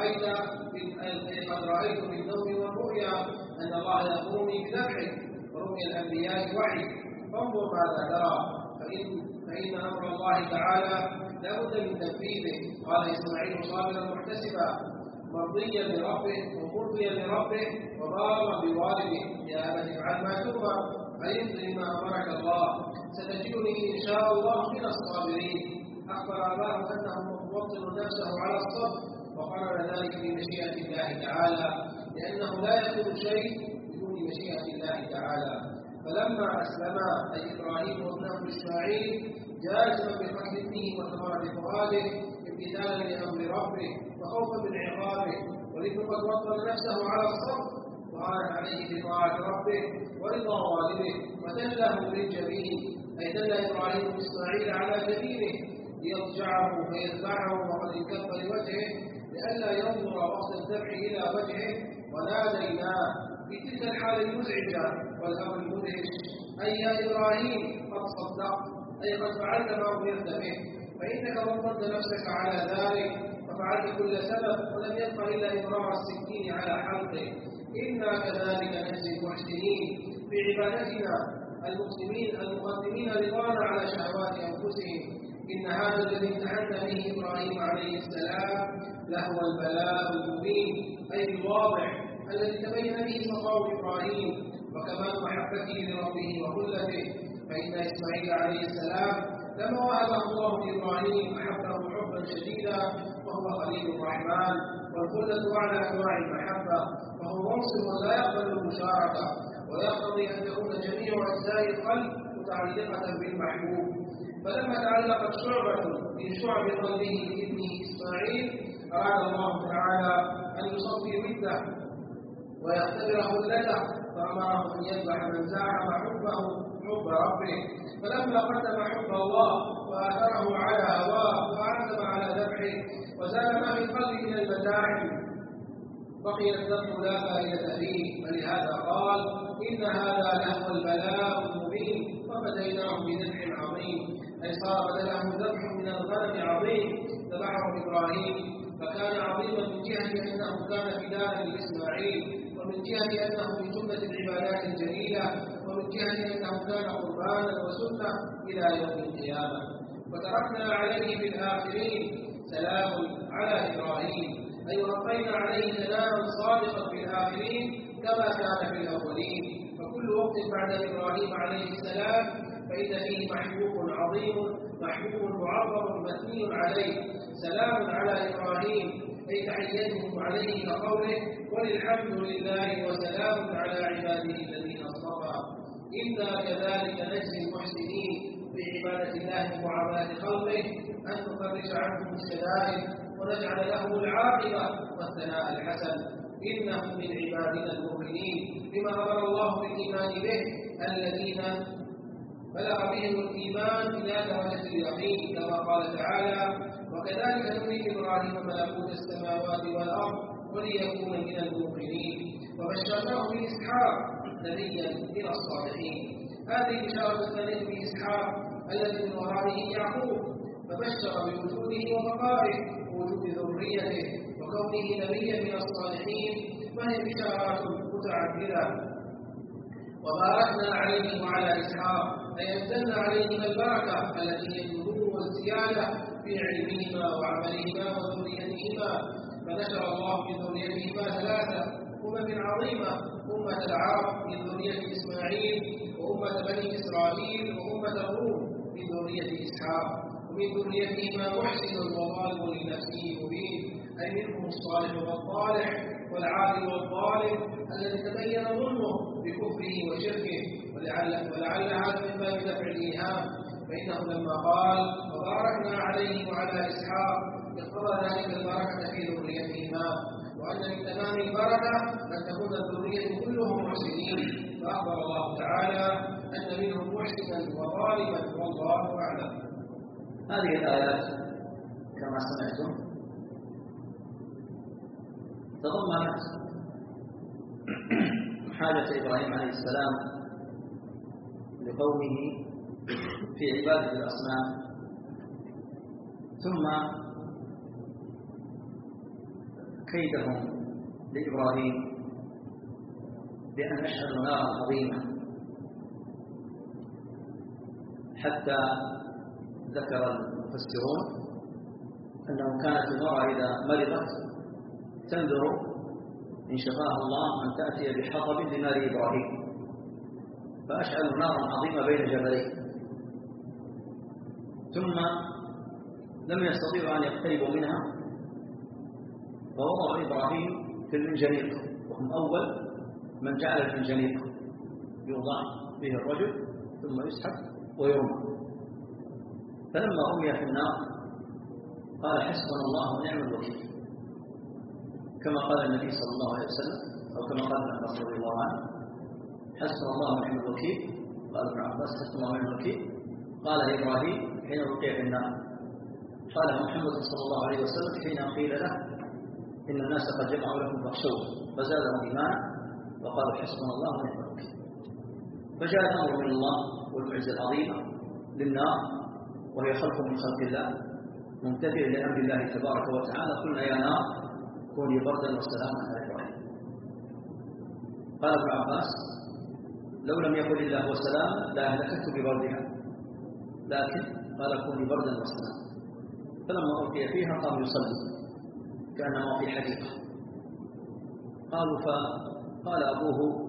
قد رأيت في النوم والرؤيا أن الله يأمرني بذبحه، ورؤيا الأنبياء وحي، فانظر ماذا ترى. فإن أمر الله تعالى لا بد من تنفيذه. قال إسماعيل صابرا محتسبا مرضيا لربه ومرضيا لربه وبارا بوالده: يا أبت افعل ما تؤمر، فيمضي ما أمرك الله، ستجدني إن شاء الله من الصابرين. أخبر أباه أنه موطن نفسه على الصبر، وقرر ذلك في مشيئة الله تعالى، لأنه لا يكون شيء بدون بمشيئة الله تعالى. فلما أسلما أي إبراهيم وابنه إسماعيل جازما بقتل ابنه وثمرة فؤاده امتثالا لأمر ربه وخوفا من عقابه، ولكن قد وطن نفسه على الصبر وعان عليه بطاعة ربه ورضا والده ودله للجبين، أي دل إبراهيم إسماعيل على جبينه ليضجعه فيتبعه وقد انكف لوجهه لئلا ينظر وقت الذبح إلى وجهه. وناديناه في تلك الحال المزعجة والأمر المدهش أي يا إبراهيم قد صدقت، أي قد فعلت ما أمرت به، فإنك وطنت نفسك على ذلك وفعلت كل سبب ولم يبق إلا إبرار السكين على حلقه. إنا كذلك نجزي المحسنين في عبادتنا المسلمين المقدمين رضانا على شهوات أنفسهم. إن هذا الذي امتحن به إبراهيم عليه السلام لهو البلاء المبين أي الواضح الذي تبين به صفاء إبراهيم وكمال محبته لربه وخلته. فإن إسماعيل عليه السلام لما وهبه الله لإبراهيم أحبه حبا شديدا وهو خليل الرحمن، والخلة أعلى أنواع المحبة، وهو منصب لا يقبل المشاركة ويقتضي أن تكون جميع أجزاء القلب متعلقة بالمحبوب. فلما تعلقت شعبة من شعب قلبه بابنه إسماعيل أراد الله تعالى أن يصفي وده ويختبر خلته، فأمره أن يذبح من زعم حبه حب ربه. فلما قدم حب الله وآثره على هواه وأعزم على ذبحه وزال ما في القلب من المزاعم بقي الذبح لا فائدة فيه. فلهذا قال إن هذا لهو البلاء المبين وفديناه بذبح عظيم، أي صار بدله ذبح من الغنم عظيم ذبحه إبراهيم، فكان عظيما من جهة أنه كان فداء لإسماعيل، ومن جهة أنه من جملة العبادات الجليلة، ومن جهة أنه كان قربانا وسنة إلى يوم القيامة. وتركنا عليه في الآخرين سلام على إبراهيم، أي ربينا عليه سلاما صادقا في الآخرين كما كان في الأولين. فكل وقت بعد إبراهيم عليه السلام فإن فيه محبوب عظيم محبوب معظم مثني عليه. سلام على إبراهيم أي تحيته عليه كقوله وللحمد لله وسلام على عباده الذين اصطفى. إنا كذلك نجزي المحسنين بعبادة الله ومعاملة خلقه أن نفرج عنهم الشدائد ونجعل لهم العاقبة والثناء الحسن. إنه من عبادنا المؤمنين بما أمر الله بالإيمان به الذين بلغ بهم الإيمان إلى درجة اليقين كما قال تعالى وكذلك نري إبراهيم ملكوت السماوات والأرض وليكون من الموقنين. وبشرناه بإسحاق نبيا من الصالحين. هذه بشارة الثانية بإسحاق الذي من ورائه يعقوب، فبشر بوجوده وبقائه ووجود ذريته وكونه نبيا من الصالحين، فهي بشارات متعددة. وباركنا عليه وعلى إسحاق أي أنزلنا عليهما البركة التي هي النمو والزيادة في علمهما وعملهما وذريتهما. فنشر الله في ذريتهما ثلاثة أمم عظيمة: أمة العرب من ذرية إسماعيل، وأمة بني إسرائيل، وأمة الروم من ذرية إسحاق. ومن ذريتهما محسن وظالم لنفسه مبين، أي منهم الصالح والطالح والعادل والظالم الذي تبين ظلمه بكفره وشركه. ولعل هذا من باب دفع الإيهام، فإنه لما قال وباركنا عليه وعلى إسحاق اقتضى ذلك البركة في ذريتهما، وأن من تمام البركة أن تكون الذرية كلهم محسنين. فأخبر الله تعالى أن منهم محسنا وظالما والله أعلم. هذه الآيات كما سمعتم تضمنت حاجة إبراهيم عليه السلام لقومه في عبادة الأصنام، ثم كيدهم لإبراهيم بأن يشعلوا نارا عظيمة، حتى ذكر المفسرون أنه كانت المرأة إذا مرضت تنذر إن شفاها الله أن تأتي بحطب لنار إبراهيم، فأشعلوا نارا عظيمة بين جبلين، ثم لم يستطيعوا أن يقتربوا منها، فوضعوا إبراهيم في المنجنيق، وهم أول من جعل المنجنيق يوضع به الرجل ثم يسحب ويرمى. فلما رمي في النار قال حسبنا الله ونعم الوكيل، كما قال النبي صلى الله عليه وسلم، أو كما قال ابن عباس رضي الله عنه حسبنا الله ونعم الوكيل. قال ابن عباس حسبنا الله ونعم الوكيل. قال إبراهيم حين رقي في النار. قال محمد صلى الله عليه وسلم حين قيل له إن الناس قد جمعوا لكم فاخشوه فزادهم إيمانا وقالوا حسبنا الله ونعم الوكيل. فجاء الأمر من الله والمعزة العظيمة للنار وهي خلق من خلق الله ممتثل لأمر الله تبارك وتعالى. قلنا يا نار كوني بردا وسلاما على إبراهيم. قال ابن عباس لو لم يكن الله وسلاما لأهلكت ببردها، لكن قال كوني بردا وسلاما. فلما ألقي فيها قام يصلي كأنما في حديقة. قالوا فقال أبوه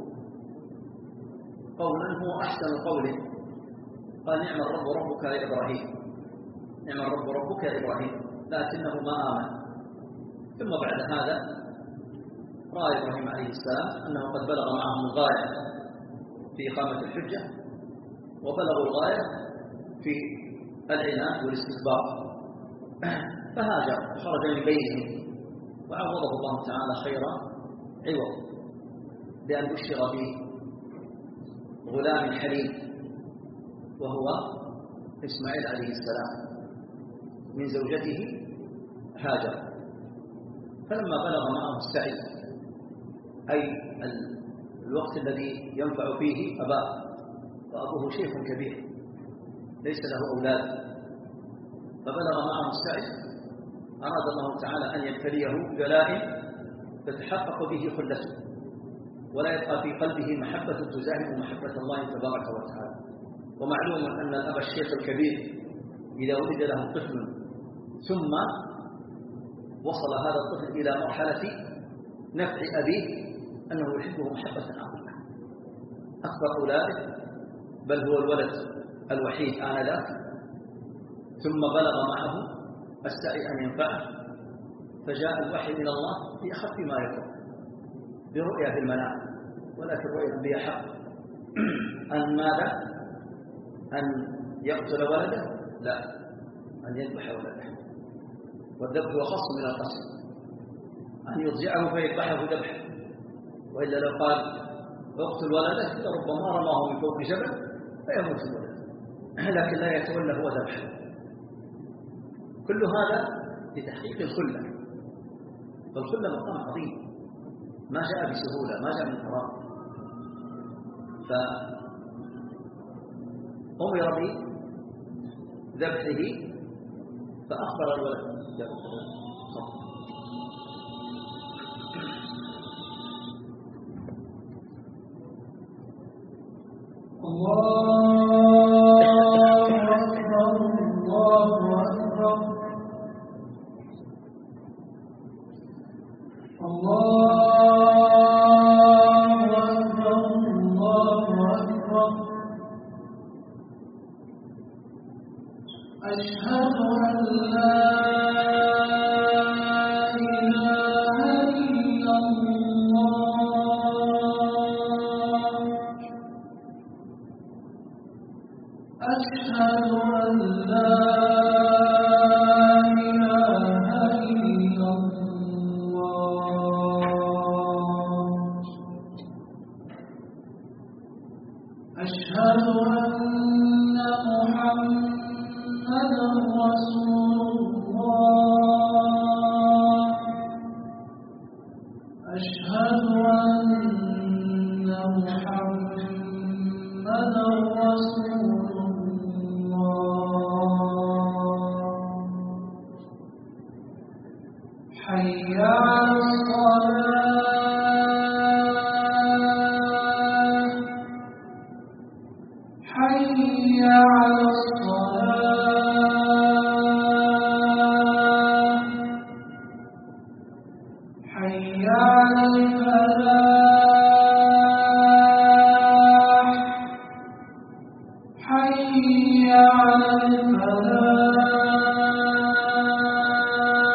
قولا هو أحسن قوله، قال نعم الرب ربك يا إبراهيم، نعم الرب ربك يا إبراهيم، لكنه ما آمن. ثم بعد هذا رأى إبراهيم عليه السلام أنه قد بلغ معهم الغاية في إقامة الحجة وبلغوا الغاية في العناد والاستكبار، فهاجر وخرج من بينهم وعوضه الله تعالى خير عوض بأن بشر به غلام حليم وهو إسماعيل عليه السلام من زوجته هاجر. فلما بلغ معه السعي أي الوقت الذي ينفع فيه أباه، وأبوه شيخ كبير ليس له أولاد، فبلغ معه السعي أراد الله تعالى أن يبتليه ببلاء تتحقق به خلته ولا يبقى في قلبه محبة تزاحم محبة الله تبارك وتعالى. ومعلوم أن الأب الشيخ الكبير إذا ولد له طفل ثم وصل هذا الطفل إلى مرحلة نفع أبيه أنه يحبه محبة عظيمة أكبر أولاده، بل هو الولد الوحيد آنذاك. ثم بلغ معه السعي أن ينفعه، فجاء الوحي من الله في أخف ما يكون برؤيا في المنام، ولكن رؤيا الأنبياء حق. أن ماذا؟ أن يقتل ولده؟ لا، أن يذبح ولده. والذبح هو خاص من القتل، أن يضجعه فيذبحه ذبحا، وإلا لو قال اقتل ولده لربما رماه من فوق جبل فيموت الولد، لكن لا يتولى هو ذبحه. كل هذا لتحقيق الخلة، فالخلة مقام عظيم ما جاء بسهولة، ما جاء من فراغ. فأمر بذبحه فأخبر الولد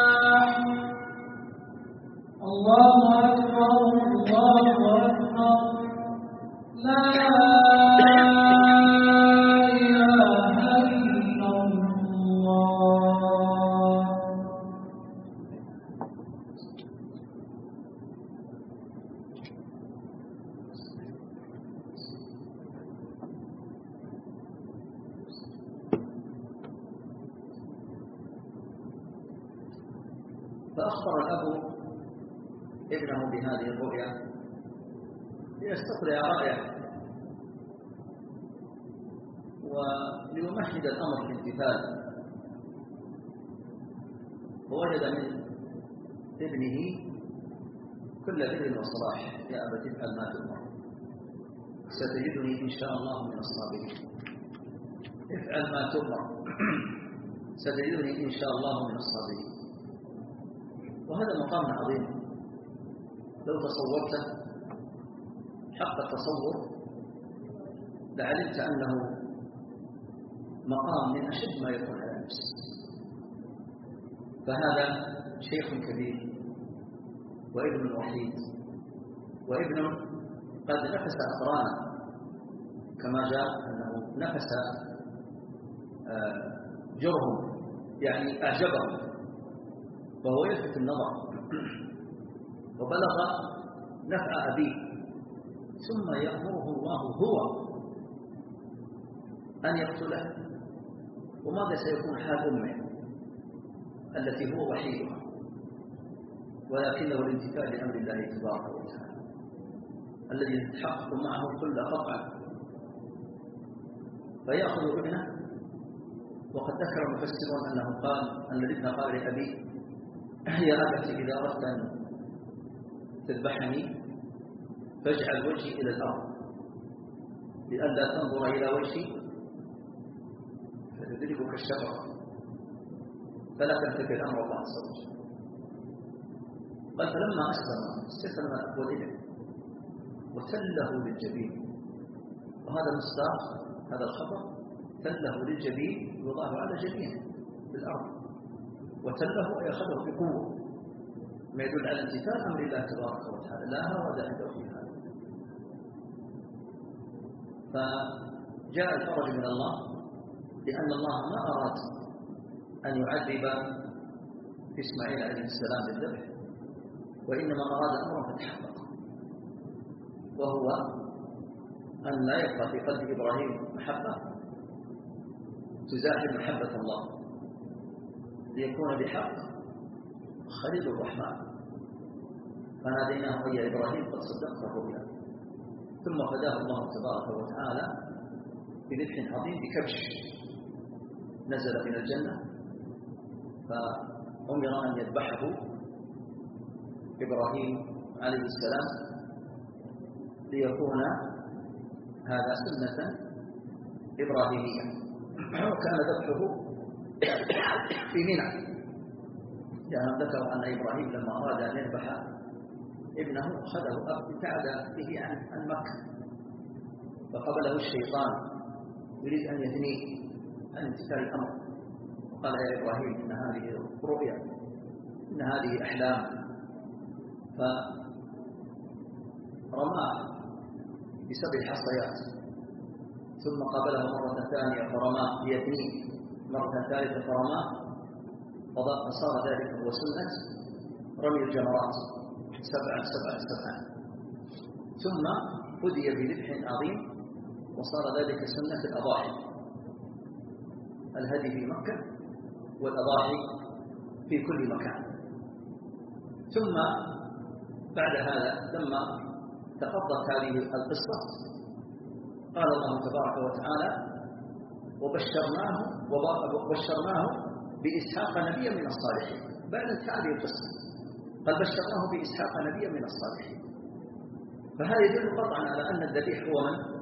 الله أكبر الله أكبر وأخبر الأب ابنه بهذه الرؤيا ليستطلع رأيه وليمهد الأمر في الامتثال. فوجد من ابنه كل بر وصلاح: يا أبت افعل ما تؤمر ستجدني إن شاء الله من الصابرين. افعل ما تؤمر ستجدني إن شاء الله من الصابرين. وهذا مقام عظيم لو تصورته حق التصور لعلمت أنه مقام من أشد ما يكون على النفس. فهذا شيخ كبير وابن وحيد وابن قد نفس أقرانا، كما جاء أنه نفس جرهم يعني أعجبه، فهو يلفت النظر وبلغ نفع أبيه، ثم يأمره الله هو أن يقتله. وماذا سيكون حال أمه التي هو وحيدها ولكنه الامتثال لأمر الله تبارك وتعالى الذي يتحقق معه كل قطع؟ فيأخذ ابنه. وقد ذكر المفسرون أنه قال أن الابن قال لأبيه: يا أبت إذا أردت أن تذبحني فاجعل وجهي إلى الأرض لئلا تنظر إلى وجهي فتدركك الشفقة فلا تمتثل أمر الله عز وجل. قال: فلما أسلم استسلم الأب والابن وتله للجبين. وهذا مصداق هذا الخبر: تله للجبين يضاف على جبينه في الأرض، وتله يأخذه بقوة، ما يدل على امتثال أمر الله تبارك وتعالى لا هوى عنده في هذا. فجاء الفرج من الله لأن الله ما أراد أن يعذب إسماعيل عليه السلام بالذبح، وإنما أراد أمرا فتحقق، وهو أن لا يبقى في قلب إبراهيم محبة تزاحم محبة الله، ليكون بحق خليل الرحمن. فناديناه: يا إبراهيم قد صدقت الرؤيا. ثم فداه الله تبارك وتعالى بذبح عظيم بكبش نزل من الجنة، فأمر أن يذبحه إبراهيم عليه السلام ليكون هذا سنة إبراهيمية. وكان ذبحه في منى، لأنهم ذكروا أن إبراهيم لما أراد أن يذبح ابنه أخذه ابتعد به عن مكة، فقبله الشيطان يريد أن يثنيه عن امتثال الأمر، وقال: يا إبراهيم إن هذه رؤيا، إن هذه أحلام. فرماه ب7 حصيات، ثم قابله مرة ثانية فرماه ليثنيه مرة ثالثة فرماه، فصار ذلك هو سنة رمي الجمرات 7 ثم فدي بذبح عظيم، وصار ذلك سنة الأضاحي، الهدي في مكة والأضاحي في كل مكان. ثم بعد هذا لما تقضت هذه القصة قال الله تبارك وتعالى: وبشرناه بإسحاق نبيا من الصالحين. بعد هذه القصة قال: بشرناه بإسحاق نبيا من الصالحين. فهذا يدل قطعا على أن الذبيح هو من؟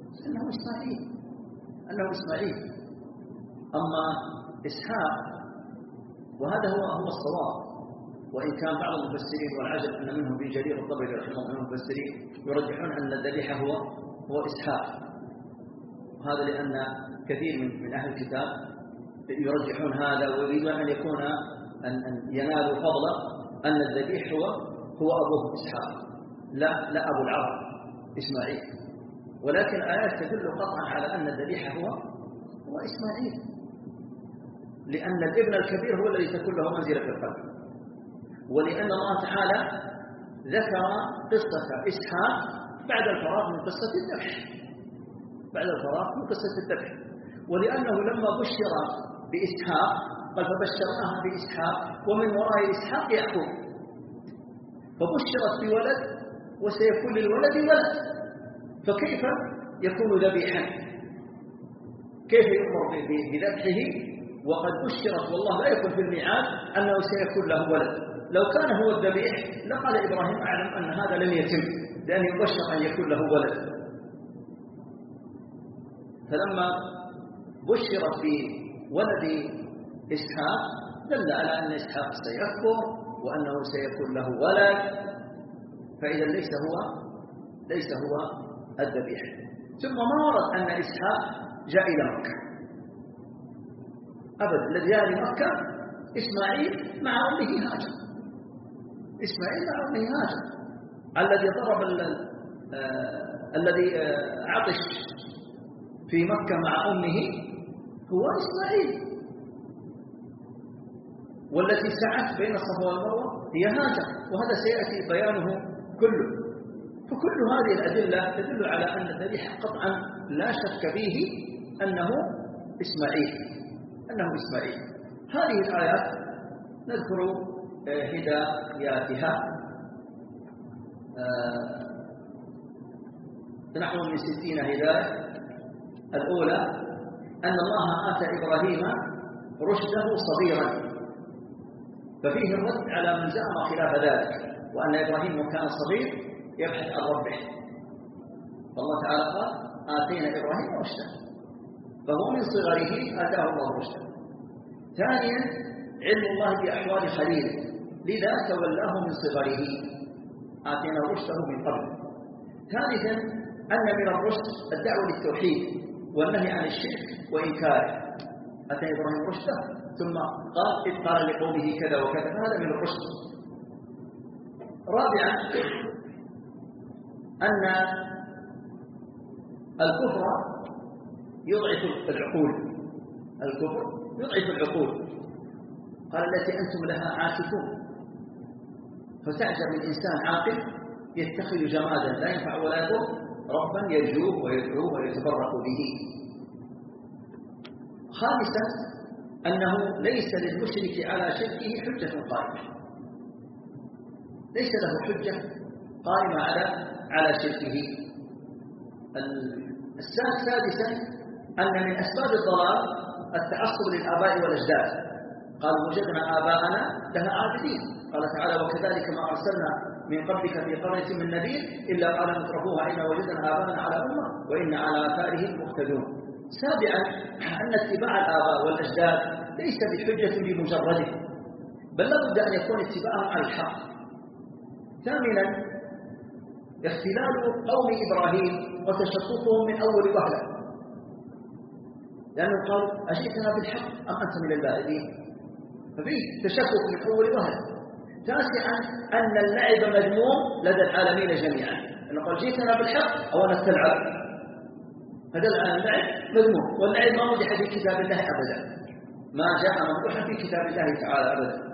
أنه إسماعيل. أما إسحاق، وهذا هو الصواب، وإن كان بعض المفسرين والعجب أن منهم في جرير الطبري رحمه الله المفسرين يرجحون أن الذبيحة هو إسحاق، وهذا لأن كثير من أهل الكتاب يرجحون هذا ويريدون أن يكون أن ينالوا فضل أن الذبيح هو أبوه إسحاق، لا أبو العرب إسماعيل. ولكن الآيات تدل قطعا على أن الذبيح هو إسماعيل، لأن الابن الكبير هو الذي تكون له منزلة في القلب، ولأن الله تعالى ذكر قصة إسحاق بعد الفراغ من قصة الذبح، ولأنه لما بشر بإسحاق قال فبشرناها بإسحاق ومن وراء إسحاق يعقوب، فبشرت بولد وسيكون للولد ولد، فكيف يكون ذبيحا؟ كيف يؤمر بذبحه وقد بشرت والله لا يكون في الميعاد أنه سيكون له ولد؟ لو كان هو الذبيح لقال إبراهيم أعلم أن هذا لن يتم لأن يبشر أن يكون له ولد. فلما بشرت بولد إسحاق دل على أن إسحاق سيكبر وأنه سيكون له ولد، فإذا ليس هو الذبيح. ثم ما ورد أن إسحاق جاء إلى مكة أبدا، الذي جاء إلى مكة إسماعيل مع أمه هاجر، إسماعيل مع أمه هاجر. الذي ضرب الذي عطش في مكة مع أمه هو إسماعيل، والتي سعت بين الصفا والمروة هي هاجر، وهذا سيأتي بيانه كله. فكل هذه الأدلة تدل على أن الذبيح قطعا لا شك فيه أنه إسماعيل. هذه الآيات نذكر هداياتها. نحن من 60 هداية. الأولى أن الله آتى إبراهيم رشده صغيرا، ففيه الرد على من زعم خلاف ذلك، وأن إبراهيم كان صغير يبحث عن ربه، فالله تعالى قال آتينا إبراهيم رشده، فهو من صغره آتاه الله رشده. ثانيا علم الله بأحوال خليله، لذا تولاه من صغره، آتينا رشده من قبل. ثالثا أن من الرشد الدعوة للتوحيد والنهي عن الشرك وإنكاره، أتى إبراهيم رشده ثم قال إذ قال لقومه كذا وكذا، هذا من الرشد. رابعا أن الكفر يضعف العقول، قال التي أنتم لها عاكفون، فتعجب من إنسان عاقل يتخذ جمادا لا ينفع ولا يضر ربا يرجوه ويدعوه ويتبرك به. خامسا أنه ليس للمشرك على شركه حجة قائمة، ليس له حجة قائمة على شركه. سادسا أن من أسباب الضلال التعصب للآباء والأجداد، قالوا وجدنا آباءنا لها عابدين، قال تعالى وكذلك ما أرسلنا من قبلك في قرية من نذير إلا قال مترفوها إنا وجدنا آباءنا على أمة وإن على آثارهم مقتدون. سابعا أن اتباع الآباء والأجداد ليس بحجة بمجرده، بل لابد أن يكون اتباعهم على الحق. ثامنا اختلال قوم إبراهيم وتشققهم من أول وهلة، لأنه قال أجئتنا بالحق أم أنت من اللاعبين، ففيه تشكك من أول وهلة. تاسعا أن اللعب مذموم لدى العالمين جميعا، أنه قال جئتنا بالحق أو أنا تلعب، فدل على اللعب مذموم، واللعب ما مدح في كتاب الله أبدا، ما جاء ممدوحا في كتاب الله تعالى أبدا.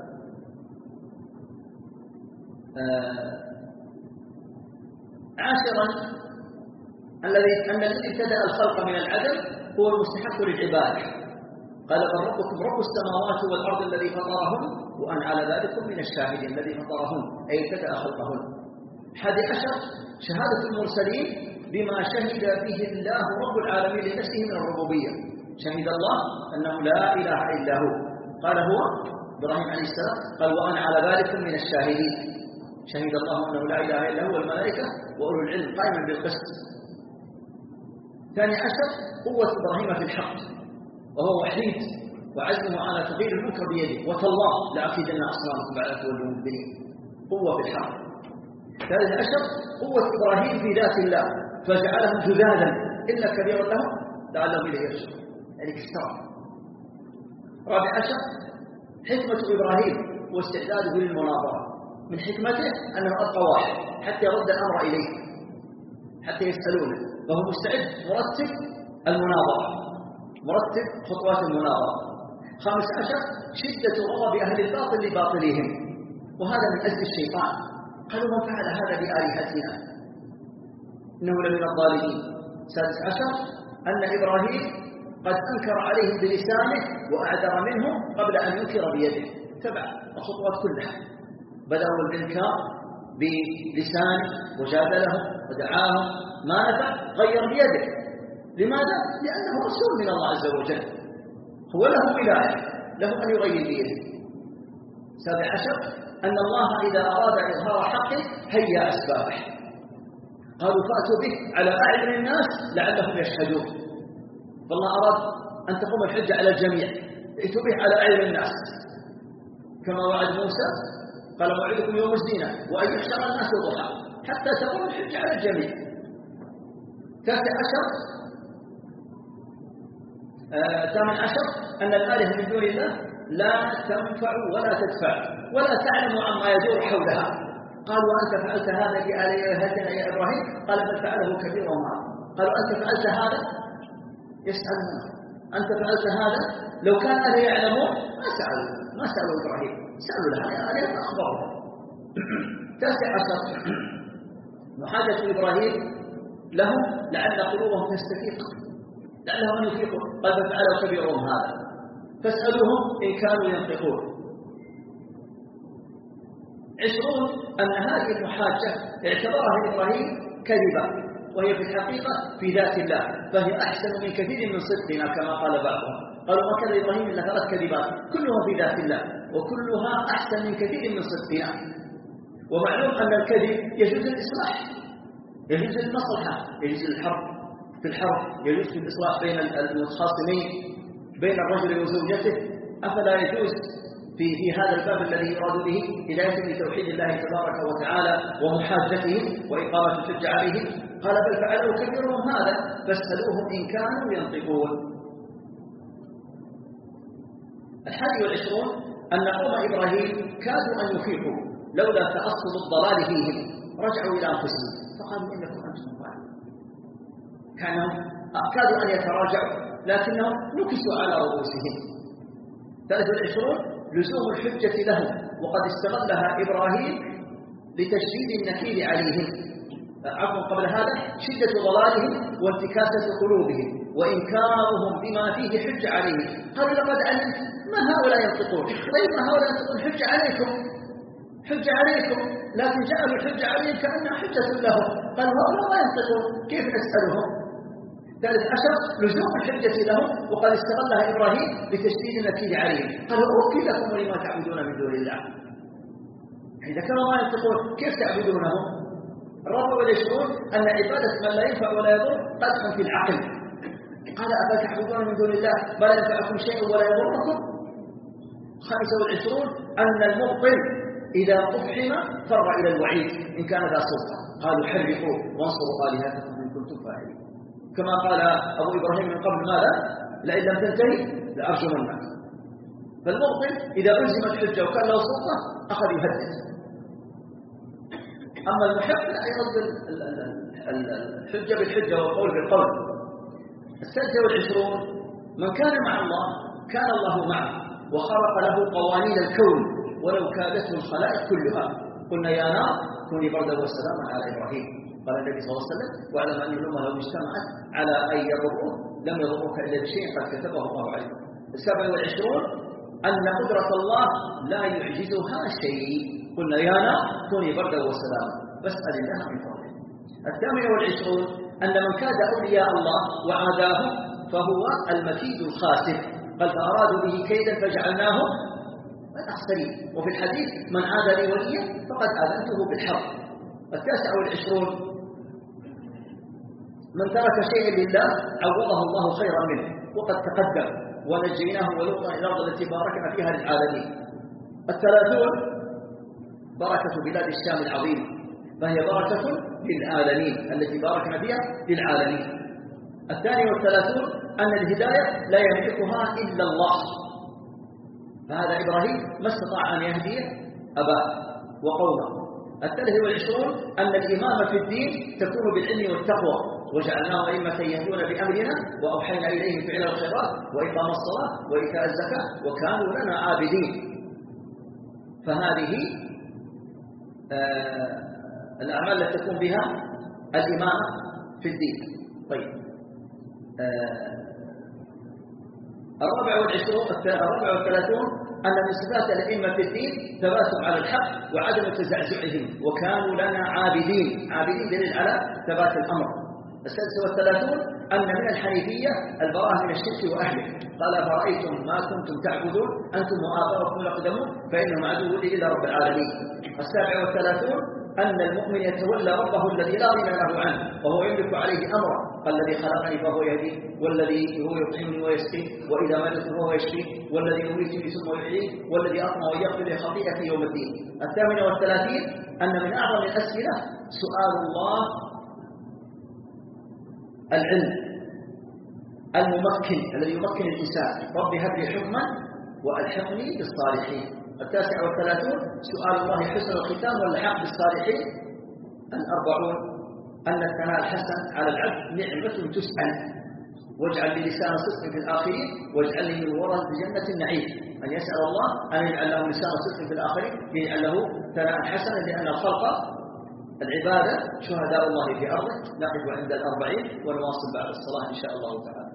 عاشرا أن الذي ابتدأ الخلق من العدم هو المستحق للعبادة، قال بل ربكم رب السماوات والأرض الذي فطرهن وأنا على ذلك من الشاهدين، الذي فطرهن أي ابتدأ خلقهن. 11 شهادة المرسلين بما شهد به الله رب العالمين لنفسه من الربوبية، شهد الله أنه لا إله إلا هو، قال هو إبراهيم عليه السلام قال وأنا على ذلك من الشاهدين، شهد الله أنه لا إله إلا هو والملائكة وأولو العلم قائما بالقسط. 12 قوة إبراهيم في الحق، وهو وحيد وعزمه على تغيير المنكر بيده، وتالله لأكيدن أصنامكم بعد أن تولوا مدبرين، قوة في الحق. 13 قوة إبراهيم في ذات الله فجعلهم جذاذا إلا كبيرا لهم لعلهم إليه يرجعون، يعني كسرى. 14 حكمة إبراهيم واستعداده للمناظرة، من حكمته أنه أبقى واحد حتى يرد الأمر إليه، حتى يسألونه، وهو مستعد مرتب المناظرة، مرتب خطوات المناظرة. 15 شدة غضب أهل الباطل لباطلهم، وهذا من أجل الشيطان، قالوا من فعل هذا بآلهتنا إنه لمن الظالمين. 16 أن إبراهيم قد أنكر عليهم بلسانه وأعذر منهم قبل أن ينكر بيده، تبع الخطوات كلها، بدأوا بالإنكار بلسانه وجادلهم ودعاهم، ما نفع غير بيده. لماذا؟ لأنه رسول من الله عز وجل، هو له ولاية، له أن يغير بيده. 17 أن الله إذا أراد إظهار حقه هيأ أسبابه، قالوا فأتوا به على أعين الناس لعلهم يشهدون، فالله أراد أن تقوم الحجة على الجميع، ائتوا به على أعين الناس، كما وعد موسى قال موعدكم يوم الزينة وأن يحشر الناس ضحى، حتى تقوم الحجة على الجميع. 18 أن الآلهة من دون الله لا تنفع ولا تدفع ولا تعلم عما يدور حولها. قالوا أنت فعلت هذا بآلهتنا يا إبراهيم؟ قال بل فعله كبيرهم هذا. قالوا أنت فعلت هذا؟ يسألون أنت فعلت هذا؟ لو كان أهل يعلمون ما سألوا إبراهيم، سألوا لها آلهة أخبرهم. 19 محاجة إبراهيم لهم لعل قلوبهم تستفيق، لعلهم أن يفيقوا. قال بل فعله كبيرهم هذا فاسألوهم إن كانوا ينطقون. 20 أن هذه المحاجة اعتبرها إبراهيم كذبة، وهي في الحقيقة في ذات الله، فهي أحسن من كثير من صدقنا كما قال بعضهم. قالوا ما كان إبراهيم إلا 3 كذبات كلها في ذات الله، وكلها أحسن من كثير من صدقنا. ومعلوم أن الكذب يجوز الإصلاح، يجوز المصلحة، يجوز الحرب، في الحرب يجوز في الإصلاح بين المتخاصمين، بين الرجل وزوجته. أفلا يجوز في هذا الباب الذي يراد به هداية لتوحيد الله تبارك وتعالى ومحاجتهم وإقامة الحجة عليهم؟ قال بل فعلوا كبيرهم هذا فاسألوهم إن كانوا ينطقون. 21 أن قوم إبراهيم كادوا أن يفيقوا لولا تأصل الضلال فيهم، رجعوا إلى أنفسهم فقالوا إنكم أنتم الظالمون. كادوا أن يتراجعوا لكنهم نكسوا على رؤوسهم. 23 لزوم الحجة لهم، وقد استغلها إبراهيم لتشديد النكيل عليهم. قبل هذا شدة ضلالهم وانتكاسة قلوبهم وإنكارهم بما فيه حجة عليهم. قالوا لقد علمت ما هؤلاء ينطقون، طيب ما هؤلاء ينطقون حجة عليكم، حجة عليكم، لكن جعلوا الحجة عليهم كأنها حجة لهم. قالوا هؤلاء ما ينطقون كيف نسألهم؟ 13 لزوم الحجة لهم، وقد استغلها إبراهيم لتشديد النكيل عليهم. قالوا أوكي لكم ولما تعبدون من دون الله، إذا كانوا ما ينطقون كيف تعبدونهم؟ 24 أن عبادة من لا ينفع ولا يضر قدح في العقل. قال أفلا تعبدون من دون الله ما لا ينفعكم شيء ولا يضركم. 25 أن المبطل إذا أفحم فر إلى الوعيد إن كان ذا سلطة. قالوا حرقوا وانصروا آلهتكم إن كنتم فاعلين، كما قال أبو إبراهيم من قبل ماذا؟ لئن لم تنتهي لأرجمنك. فالمبطل إذا ألزمت حجة وكان له سلطة أخذ يهدد. أما المحق لا يرد الحجة بالحجة والقول بالقول. 26 من كان مع الله كان الله معه وخلق له قوانين الكون ولو كادته الخلائق كلها. قلنا يا نار كوني بردا وسلاما على إبراهيم. قال النبي صلى الله عليه وسلم واعلم أن الأمة لو اجتمعت على أن يضروك لم يضروك إلا بشيء قد كتبه الله عليه. 27 أن قدرة الله لا يعجزها شيء. قلنا يا نار كوني بردا وسلاما فاسأل الله من فضله. 28 أن من كاد أولياء الله وعاداه فهو المكيد الخاسر. قال فأرادوا به كيدا فجعلناهم الأخسرين. وفي الحديث من عاد لي وليا فقد آذنته بالحرب. 29 من ترك شيئا لله عوضه الله خيرا منه وقد تقدم ونجيناه ولوطا إلى الأرض التي باركنا فيها للعالمين. 30 بركة بلاد الشام العظيم فهي بركة للعالمين التي باركنا فيها للعالمين. 32 أن الهداية لا يملكها إلا الله، فهذا إبراهيم ما استطاع أن يهديه أباه وقومه. 23 أن الإمامة في الدين تكون بالعلم والتقوى وجعلناهم أئمة يهدون بأمرنا وأوحينا إليهم فعل الخيرات وإقام الصلاة وإيتاء الزكاة وكانوا لنا عابدين. فهذه الأعمال التي تكون بها الإمامة في الدين. طيب 34 أن من صفات الأئمة في الدين ثباتهم على الحق وعدم تزعزعهم، وكانوا لنا عابدين دليل على ثبات الأمر. 36 أن من الحنيفية البراءة من الشرك وأهله، قال فرأيتم ما كنتم تعبدون أنتم وآباؤكم الأقدمون فإنهم عدو لي إلا رب العالمين. 37 أن المؤمن يتولى ربه الذي لا غنى له عنه وهو يملك عليه أمره، الذي خلقني فهو يهدي، والذي هو يطعمني ويسقي، وإذا مرضت فهو يشفي، والذي يميتني ثم يحيي، والذي أطمع أن يغفر لي خطيئتي يوم الدين. 38 أن من أعظم الأسئلة سؤال الله العلم الممكن الذي يمكن الإنسان، رب هب لي حكما وألحقني بالصالحين. 39 سؤال الله حسن الختام واللحاق بالصالحين. 40 أن الثناء الحسن على العبد نعمة تسأل، واجعل لي لسان صدق في الآخرين واجعلني من ورثة جنة النعيم. أن يسأل الله أن يجعل له لسان صدق في الآخرين ليجعل له ثناء حسنا، لأن الخلق العبادة شهداء الله في أرضه. نقف عند 40 ونواصل بعد الصلاة إن شاء الله تعالى.